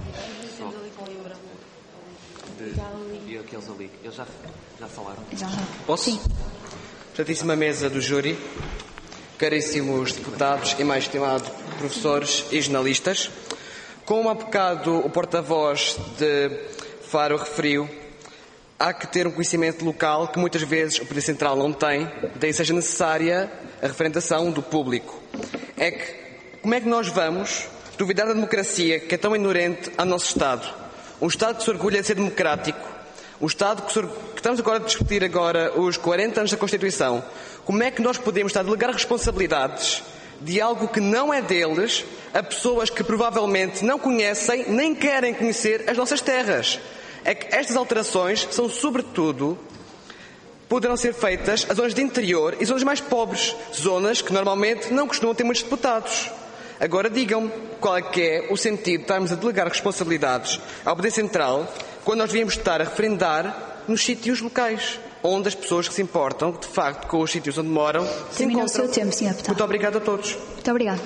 E aqueles ali, eles já, já falaram? Já, já. Posso? Sim. Excelentíssima mesa do júri, caríssimos deputados e mais estimados professores e jornalistas, como há bocado o porta-voz de Faro referiu, há que ter um conhecimento local que muitas vezes o Poder Central não tem, daí seja necessária a referendação do público. É que, como é que nós vamos duvidar da democracia que é tão inerente ao nosso Estado? Um Estado que se orgulha de ser democrático, um Estado que, se, que estamos agora a discutir agora os quarenta anos da Constituição. Como é que nós podemos estar a delegar responsabilidades de algo que não é deles a pessoas que provavelmente não conhecem nem querem conhecer as nossas terras? É que estas alterações são, sobretudo, poderão ser feitas a zonas de interior e zonas mais pobres, zonas que normalmente não costumam ter muitos deputados. Agora digam-me qual é que é o sentido de estarmos a delegar responsabilidades ao Poder Central quando nós devíamos estar a referendar nos sítios locais, onde as pessoas que se importam, de facto, com os sítios onde moram, se Terminou encontram. o seu tempo, senhor Deputado. Muito obrigado a todos. Muito obrigado.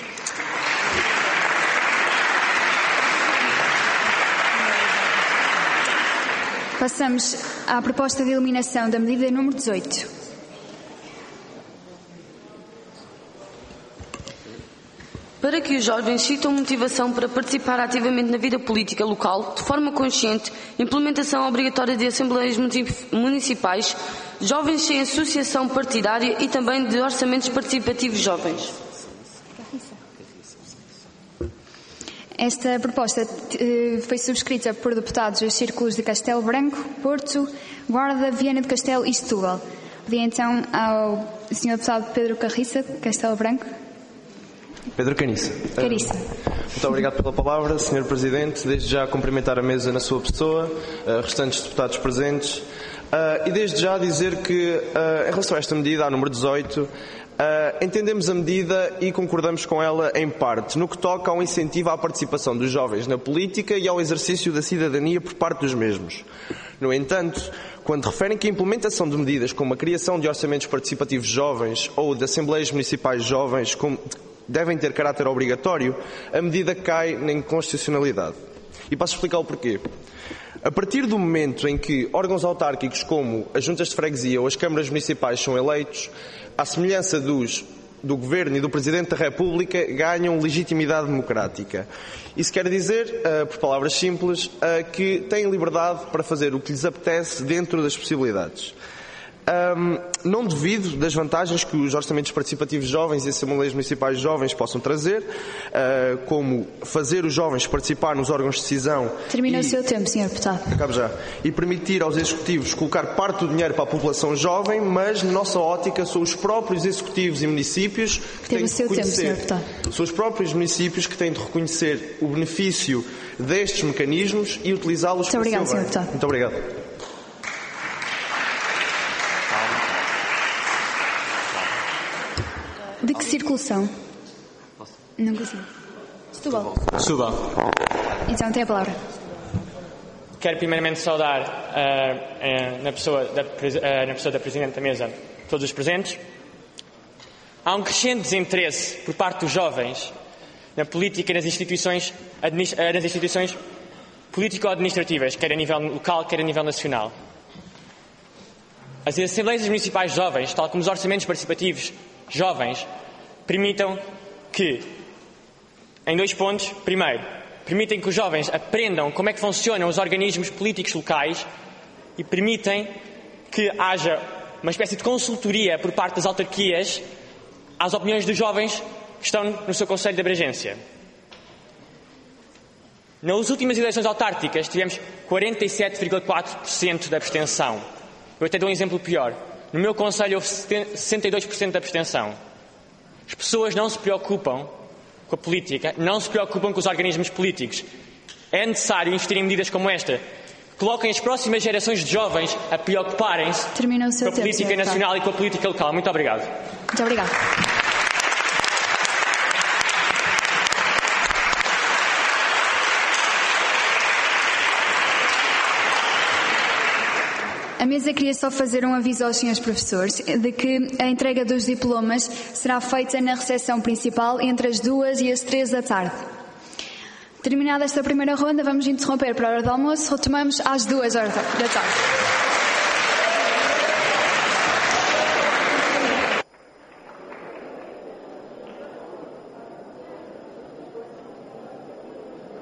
Passamos à proposta de eliminação da medida número dezoito. Para que os jovens sintam motivação para participar ativamente na vida política local, de forma consciente, implementação obrigatória de assembleias municipais, jovens sem associação partidária e também de orçamentos participativos jovens. Esta proposta eh, foi subscrita por deputados dos círculos de Castelo Branco, Porto, Guarda, Viana do Castelo e Setúbal. Pedi então ao senhor deputado Pedro Carriça, Castelo Branco. Pedro Caniça. Cariça. Muito obrigado pela palavra, senhor Presidente. Desde já cumprimentar a mesa na sua pessoa, uh, restantes deputados presentes, uh, e desde já dizer que, uh, em relação a esta medida, a número dezoito, Uh, entendemos a medida e concordamos com ela em parte, no que toca ao incentivo à participação dos jovens na política e ao exercício da cidadania por parte dos mesmos. No entanto, quando referem que a implementação de medidas como a criação de orçamentos participativos jovens ou de assembleias municipais jovens como devem ter caráter obrigatório, a medida cai na inconstitucionalidade. E passo a explicar o porquê. A partir do momento em que órgãos autárquicos como as juntas de freguesia ou as câmaras municipais são eleitos, à semelhança dos, do Governo e do Presidente da República, ganham legitimidade democrática. Isso quer dizer, uh, por palavras simples, uh, que têm liberdade para fazer o que lhes apetece dentro das possibilidades. Um, não duvido das vantagens que os orçamentos participativos jovens e assembleias municipais jovens possam trazer, uh, como fazer os jovens participar nos órgãos de decisão. Termina e... o seu tempo, senhor Deputado. Acabo já. E permitir aos executivos colocar parte do dinheiro para a população jovem, mas, na nossa ótica, são os próprios executivos e municípios que têm de reconhecer. São os próprios municípios que têm de reconhecer o benefício destes mecanismos e utilizá-los para o seu bem. Muito obrigado, senhor Deputado. Muito obrigado. De que circulação? Não consigo. Setúbal. Setúbal. Então tem a palavra. Quero primeiramente saudar uh, uh, na, pessoa da, uh, na pessoa da Presidente da Mesa todos os presentes. Há um crescente desinteresse por parte dos jovens na política e nas instituições, administ- uh, nas instituições político-administrativas, quer a nível local, quer a nível nacional. As assembleias municipais jovens, tal como os orçamentos participativos jovens, permitam que, em dois pontos, primeiro, permitem que os jovens aprendam como é que funcionam os organismos políticos locais e permitem que haja uma espécie de consultoria por parte das autarquias às opiniões dos jovens que estão no seu conselho de abrangência. Nas últimas eleições autárquicas tivemos quarenta e sete vírgula quatro por cento de abstenção. Eu até dou um exemplo pior. No meu conselho houve sessenta e dois por cento de abstenção. As pessoas não se preocupam com a política, não se preocupam com os organismos políticos. É necessário investir em medidas como esta, que coloquem as próximas gerações de jovens a preocuparem-se com a política nacional e com a política local. Muito obrigado. Muito obrigado. A mesa queria só fazer um aviso aos senhores professores de que a entrega dos diplomas será feita na recepção principal entre as duas e as três da tarde. Terminada esta primeira ronda, vamos interromper para a hora do almoço. Retomamos às duas horas da tarde.